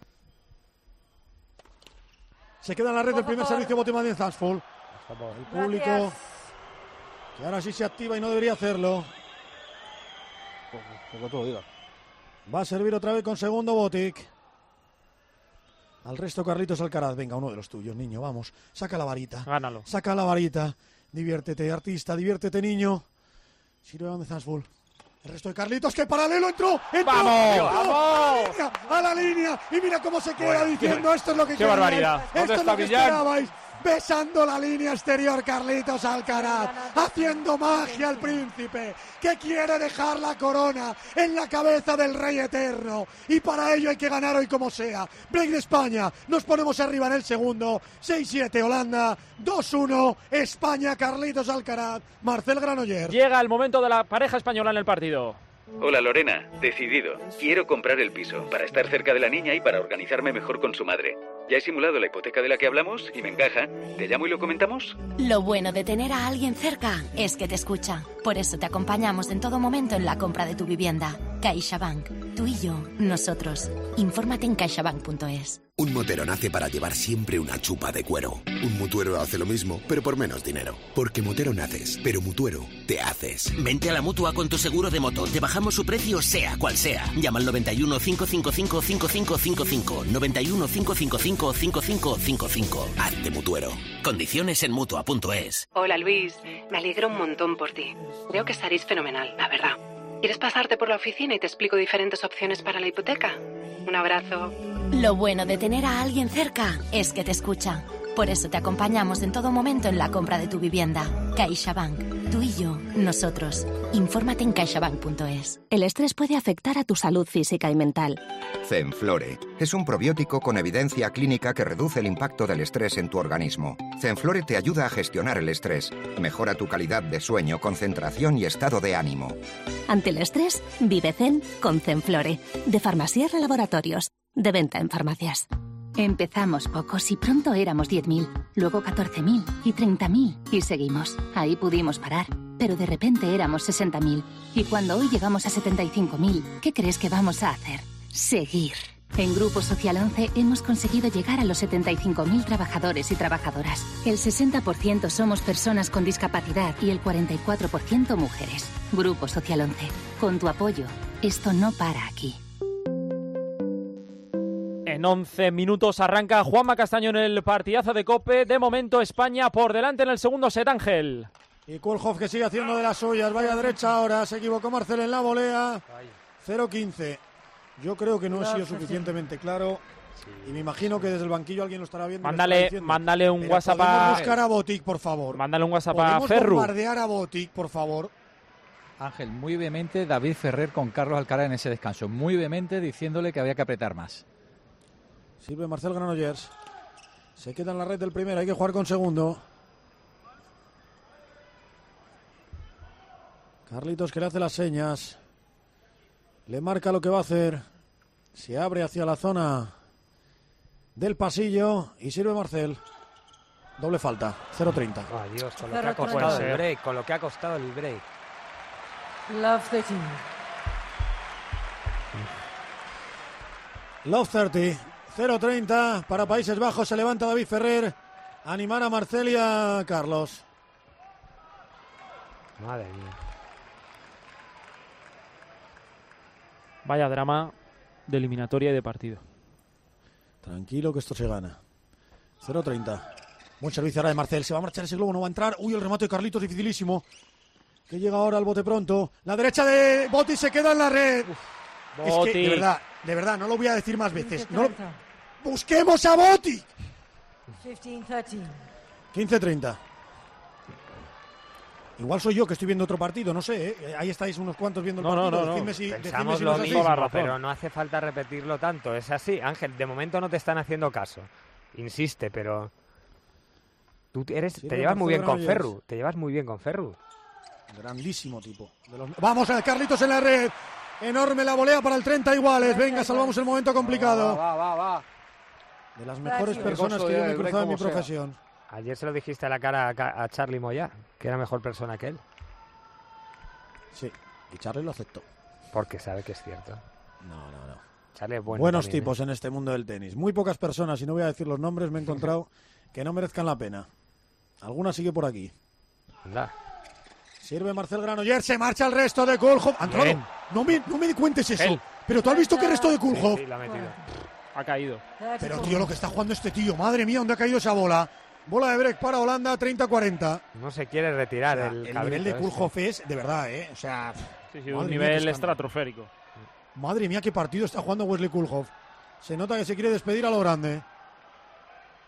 Se queda en la red del primer servicio Botic Van de Zansful. El público, que ahora sí se activa y no debería hacerlo. Como tú lo digas. Va a servir otra vez con segundo Botic. Al resto Carlitos Alcaraz. Venga, uno de los tuyos, niño, vamos. Saca la varita. Gánalo. Saca la varita. Diviértete, artista, diviértete, niño. Sirve Van de Zansful. El resto de Carlitos, que paralelo entró. ¡Vamos! A la línea. Y mira cómo se queda diciendo, esto es lo que qué barbaridad. Esto ¿Dónde es está lo que Millán? esperabais. besando la línea exterior Carlitos Alcaraz, haciendo magia el príncipe, que quiere dejar la corona en la cabeza del rey eterno, y para ello hay que ganar hoy como sea. Break de España, nos ponemos arriba en el segundo, 6-7 Holanda, 2-1 España, Carlitos Alcaraz, Marcel Granollers. Llega el momento de la pareja española en el partido. Hola Lorena, decidido. Quiero comprar el piso para estar cerca de la niña y para organizarme mejor con su madre. Ya he simulado la hipoteca de la que hablamos y me encaja. ¿Te llamo y lo comentamos? Lo bueno de tener a alguien cerca es que te escucha. Por eso te acompañamos en todo momento en la compra de tu vivienda. CaixaBank. Tú y yo, nosotros. Infórmate en caixabank.es. Un motero nace para llevar siempre una chupa de cuero. Un mutuero hace lo mismo, pero por menos dinero. Porque motero naces, pero mutuero te haces. Vente a la Mutua con tu seguro de moto. Te bajamos su precio sea cual sea. Llama al 91 555 5555. 91 555 5555. Hazte mutuero. Condiciones en Mutua.es. Hola Luis, me alegro un montón por ti. Creo que estaréis fenomenal, la verdad. ¿Quieres pasarte por la oficina y te explico diferentes opciones para la hipoteca? Un abrazo. Lo bueno de tener a alguien cerca es que te escucha. Por eso te acompañamos en todo momento en la compra de tu vivienda. CaixaBank. Tú y yo, nosotros. Infórmate en caixabank.es. El estrés puede afectar a tu salud física y mental. Zenflore es un probiótico con evidencia clínica que reduce el impacto del estrés en tu organismo. Zenflore te ayuda a gestionar el estrés, mejora tu calidad de sueño, concentración y estado de ánimo. Ante el estrés, vive Zen con Zenflore, de Farmasierra Laboratorios, de venta en farmacias. Empezamos pocos y pronto éramos 10.000, luego 14.000 y 30.000 y seguimos. Ahí pudimos parar, pero de repente éramos 60.000 y cuando hoy llegamos a 75.000, ¿qué crees que vamos a hacer? Seguir. En Grupo Social 11 hemos conseguido llegar a los 75.000 trabajadores y trabajadoras. El 60% somos personas con discapacidad y el 44% mujeres. Grupo Social 11. Con tu apoyo, esto no para aquí. En 11 minutos arranca Juanma Castaño en el partidazo de COPE. De momento España por delante en el segundo set, Ángel. Y Kohlhoff que sigue haciendo de las suyas. Vaya derecha ahora. Se equivocó Marcel en la volea. 0-15. Yo creo que no he sido suficientemente claro. Y me imagino que desde el banquillo alguien lo estará viendo. Mándale un WhatsApp a... ¿Podemos buscar a Botic, por favor? Mándale un WhatsApp a Ferru. ¿Podemos bombardear a Botic, por favor? Ángel, muy vehemente David Ferrer con Carlos Alcaraz en ese descanso. Muy vehemente diciéndole que había que apretar más. Sirve Marcel Granollers. Se queda en la red del primero. Hay que jugar con segundo. Carlitos que le hace las señas. Le marca lo que va a hacer. Se abre hacia la zona del pasillo. Y sirve Marcel. Doble falta. 0-30. Adiós, con lo que ha costado el break. Con lo que ha costado el break. Love 13. Love 30. 0-30 para Países Bajos. Se levanta David Ferrer. Animar a Marcel y a Carlos. Madre mía. Vaya drama de eliminatoria y de partido. Tranquilo que esto se gana. 0-30. Buen servicio ahora de Marcel. Se va a marchar ese globo, no va a entrar. Uy, el remate de Carlitos, dificilísimo. Que llega ahora al bote pronto. La derecha de Botic se queda en la red. Es que, de verdad, no lo voy a decir más veces. No lo... ¡Busquemos a Botic! 15-30. Igual soy yo que estoy viendo otro partido, no sé, ¿eh? Ahí estáis unos cuantos viendo el partido. No. Decidme si Pensamos no lo es mismo, así. pero no hace falta repetirlo tanto. Es así, Ángel, de momento no te están haciendo caso. Insiste, pero... Tú te llevas muy bien con Ferru. Te llevas muy bien con Ferru. Grandísimo tipo. Vamos a Carlitos en la red. Enorme la volea para el 30 iguales. Venga, salvamos el momento complicado. Va. De las mejores personas que yo me he cruzado en mi profesión. Ayer se lo dijiste a la cara a Charly Moya, que era mejor persona que él. Sí, y Charly lo aceptó. Porque sabe que es cierto. No. Charly es bueno Buenos también, tipos en este mundo del tenis. Muy pocas personas, y no voy a decir los nombres, me he encontrado que no merezcan la pena. Alguna sigue por aquí. Anda. Sirve Marcel Granollers, se marcha el resto de Kohlhoff. No me cuentes eso. Pero tú has visto que el resto de Kohlhoff. Sí, la ha metido. Ha caído. Pero tío, lo que está jugando este tío, madre mía, ¿dónde ha caído esa bola? Bola de break para Holanda, 30-40. No se quiere retirar el nivel de Kohlhoff es, de verdad, O sea, un nivel estratosférico. Madre mía, qué partido está jugando Wesley Kohlhoff. Se nota que se quiere despedir a lo grande.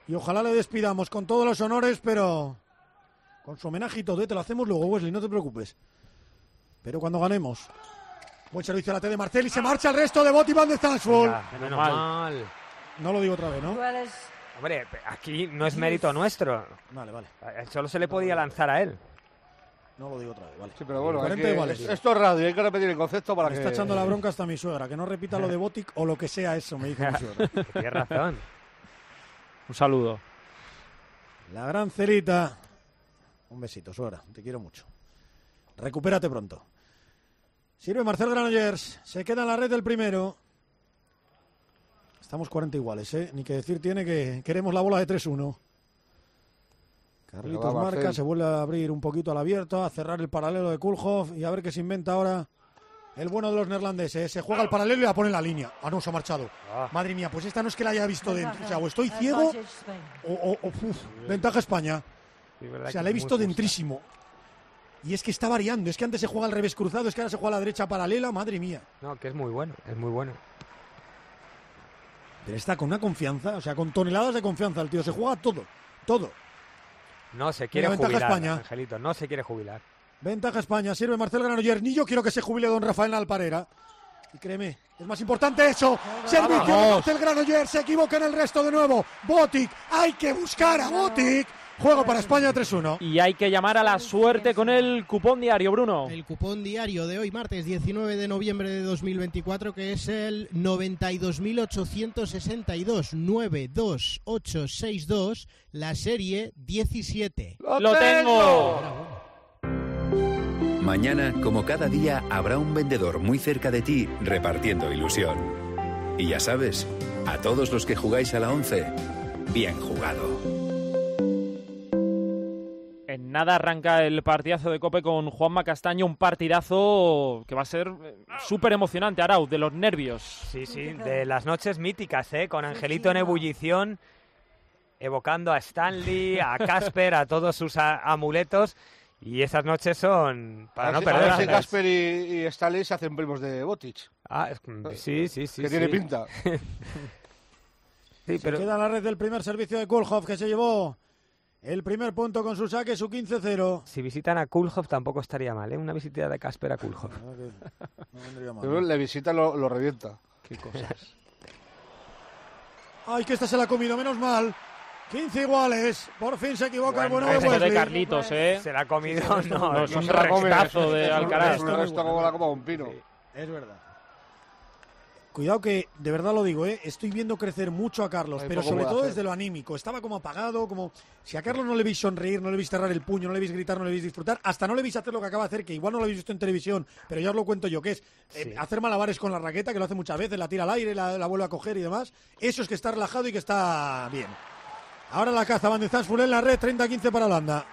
Y ojalá le despidamos con todos los honores, pero con su homenaje y todo, te lo hacemos luego, Wesley, no te preocupes. Pero cuando ganemos. Buen servicio a la T de Marcel y se marcha el resto de Bot y Van de Zandvoort. Menos mal. No lo digo otra vez, ¿no? Hombre, aquí no es mérito nuestro. Vale. Solo se le podía lanzar a él. No lo digo otra vez, vale. Sí, pero bueno, 40 iguales. Esto es radio, hay que repetir el concepto para me que... está echando la bronca hasta mi suegra, que no repita lo de Botic o lo que sea eso, me dijo mi suegra. Tienes razón. Un saludo. La gran Celita. Un besito, suegra, te quiero mucho. Recupérate pronto. Sirve Marcel Granollers, se queda en la red el primero. Estamos 40 iguales, ¿eh? Ni que decir tiene que queremos la bola de 3-1. Carlitos marca, se vuelve a abrir un poquito al abierto, a cerrar el paralelo de Kulhoff y a ver qué se inventa ahora el bueno de los neerlandeses. Se juega el paralelo y la pone en la línea. Ah, no, se ha marchado. Madre mía, pues esta no es que la haya visto dentro. O sea, o estoy ciego o ventaja España. O sea, la he visto dentrísimo. Y es que está variando, es que antes se juega al revés cruzado, es que ahora se juega a la derecha paralela, madre mía. No, que es muy bueno, es muy bueno. Pero está con una confianza, o sea, con toneladas de confianza el tío, se juega todo. No se quiere jubilar, España. Angelito, no se quiere jubilar. Ventaja España, sirve Marcel Granollers, ni yo quiero que se jubile don Rafael Alparera. Y créeme, es más importante eso. Servicio de Marcel Granollers, se equivoca en el resto de nuevo. Botic, hay que buscar a Botic. Juego para España 3-1. Y hay que llamar a la suerte con el cupón diario, Bruno. El cupón diario de hoy, martes 19 de noviembre de 2024, que es el 92.862, 92862, la serie 17. ¡Lo tengo! Mañana, como cada día, habrá un vendedor muy cerca de ti repartiendo ilusión. Y ya sabes, a todos los que jugáis a la 11, bien jugado. En nada arranca el partidazo de COPE con Juanma Castaño, un partidazo que va a ser súper emocionante, Arau, de los nervios. Sí, de las noches míticas, con Angelito en ebullición, evocando a Stanley, a Casper, a todos sus amuletos, y esas noches son para no perder. A ver si Casper y Stanley se hacen primos de Botic. Sí. Que tiene pinta. Sí, pero... Se queda en la red del primer servicio de Kulhoff, que se llevó el primer punto con su saque, su 15-0. Si visitan a Kulhoff tampoco estaría mal, una visita de Casper a Kulhoff. No vendría mal. Pero le visita, lo revienta. Qué cosas. Ay, que esta se la ha comido, menos mal. 15 iguales. Por fin se equivoca el bueno de Wesley. Wesley. De Carlitos, Se la ha comido, no es un restazo de Alcaraz. Es un resto como la copa de un pino. Sí, es verdad. Cuidado que, de verdad lo digo, estoy viendo crecer mucho a Carlos, pero sobre todo desde lo anímico. Estaba como apagado, como... Si a Carlos no le veis sonreír, no le veis cerrar el puño, no le veis gritar, no le veis disfrutar, hasta no le veis hacer lo que acaba de hacer, que igual no lo habéis visto en televisión, pero ya os lo cuento yo, que es hacer malabares con la raqueta, que lo hace muchas veces, la tira al aire, la vuelve a coger y demás. Eso es que está relajado y que está bien. Ahora la caza, Van de Zandvoort en la red, 30-15 para Holanda.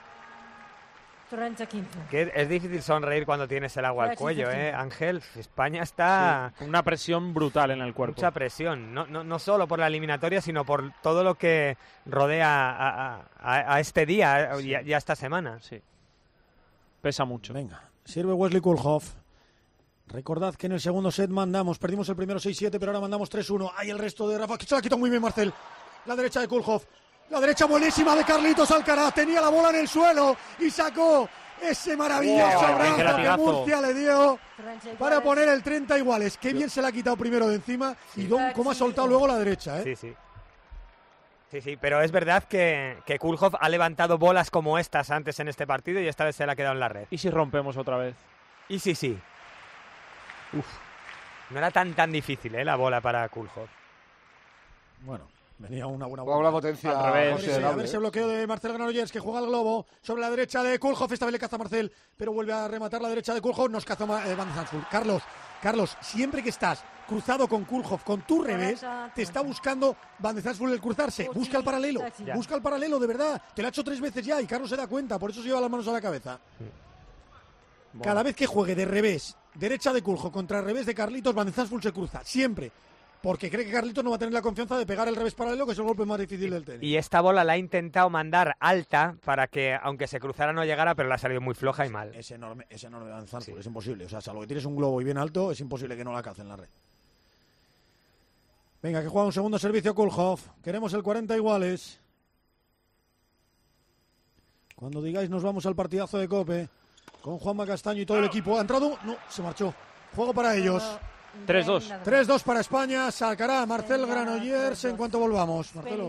Que es difícil sonreír cuando tienes el agua al cuello, Ángel. España está... Con una presión brutal en el cuerpo. Mucha presión, no solo por la eliminatoria, sino por todo lo que rodea a este día y a esta semana. Sí. Pesa mucho. Venga, sirve Wesley Kulhoff. Recordad que en el segundo set perdimos el primero 6-7, pero ahora mandamos 3-1. Hay el resto de Rafa, que se la quitó muy bien Marcel. La derecha de Kulhoff. La derecha buenísima de Carlitos Alcaraz. Tenía la bola en el suelo y sacó ese maravilloso brazo que Murcia le dio para poner el 30 iguales. Qué bien se la ha quitado primero de encima y Don cómo ha soltado luego la derecha. Sí, pero es verdad que Kulhoff ha levantado bolas como estas antes en este partido y esta vez se la ha quedado en la red. ¿Y si rompemos otra vez? Y sí. No era tan difícil la bola para Kulhoff. Bueno. Venía una buena potencia al revés. A ver ese bloqueo de Marcel Granollers, que juega al globo sobre la derecha de Kulhoff. Esta vez le caza a Marcel, pero vuelve a rematar la derecha de Kulhoff. Nos caza Van de Zandvoort. Carlos, siempre que estás cruzado con Kulhoff, con tu revés, te está buscando Van de Zandvoort el cruzarse. Busca el paralelo, de verdad. Te lo ha hecho 3 veces ya y Carlos se da cuenta, por eso se lleva las manos a la cabeza. Bueno. Cada vez que juegue de revés, derecha de Kulhoff contra revés de Carlitos, Van de Zandvoort se cruza. Siempre. Porque cree que Carlitos no va a tener la confianza de pegar el revés paralelo, que es el golpe más difícil del tenis. Y esta bola la ha intentado mandar alta para que, aunque se cruzara, no llegara, pero la ha salido muy floja y mal. Es enorme Van Zandvoort, es imposible. O sea, salvo que tienes un globo y bien alto, es imposible que no la cace en la red. Venga, que juega un segundo servicio Kulhoff. Queremos el 40 iguales. Cuando digáis nos vamos al partidazo de COPE con Juanma Castaño y todo el equipo. ¿Ha entrado? No, se marchó. Juego para ellos. 3-2. 3-2 para España. Sacará Marcel Granollers en cuanto volvamos. Marcelo.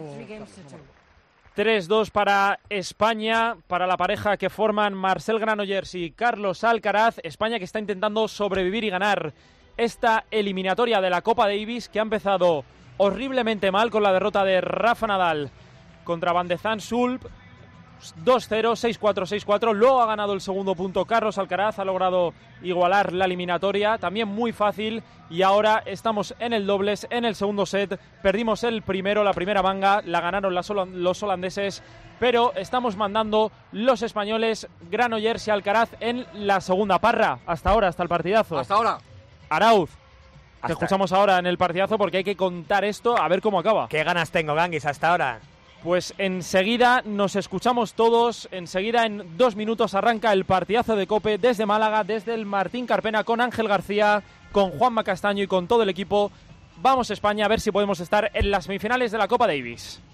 3-2 para España, para la pareja que forman Marcel Granollers y Carlos Alcaraz. España que está intentando sobrevivir y ganar esta eliminatoria de la Copa Davis, que ha empezado horriblemente mal con la derrota de Rafa Nadal contra Van de Zandschulp. 2-0, 6-4, 6-4. Luego ha ganado el segundo punto Carlos Alcaraz, ha logrado igualar la eliminatoria, también muy fácil. Y ahora estamos en el dobles, en el segundo set. Perdimos el primero, la primera manga, la ganaron los holandeses, pero estamos mandando los españoles, Granollers y Alcaraz en la segunda. Parra, hasta ahora, hasta el partidazo. Hasta ahora. Arauz, te escuchamos ahora en el partidazo porque hay que contar esto a ver cómo acaba. ¿Qué ganas tengo, Ganguis, hasta ahora? Pues enseguida nos escuchamos todos, enseguida en 2 minutos arranca el partidazo de COPE desde Málaga, desde el Martín Carpena, con Ángel García, con Juanma Castaño y con todo el equipo. Vamos España, a ver si podemos estar en las semifinales de la Copa Davis.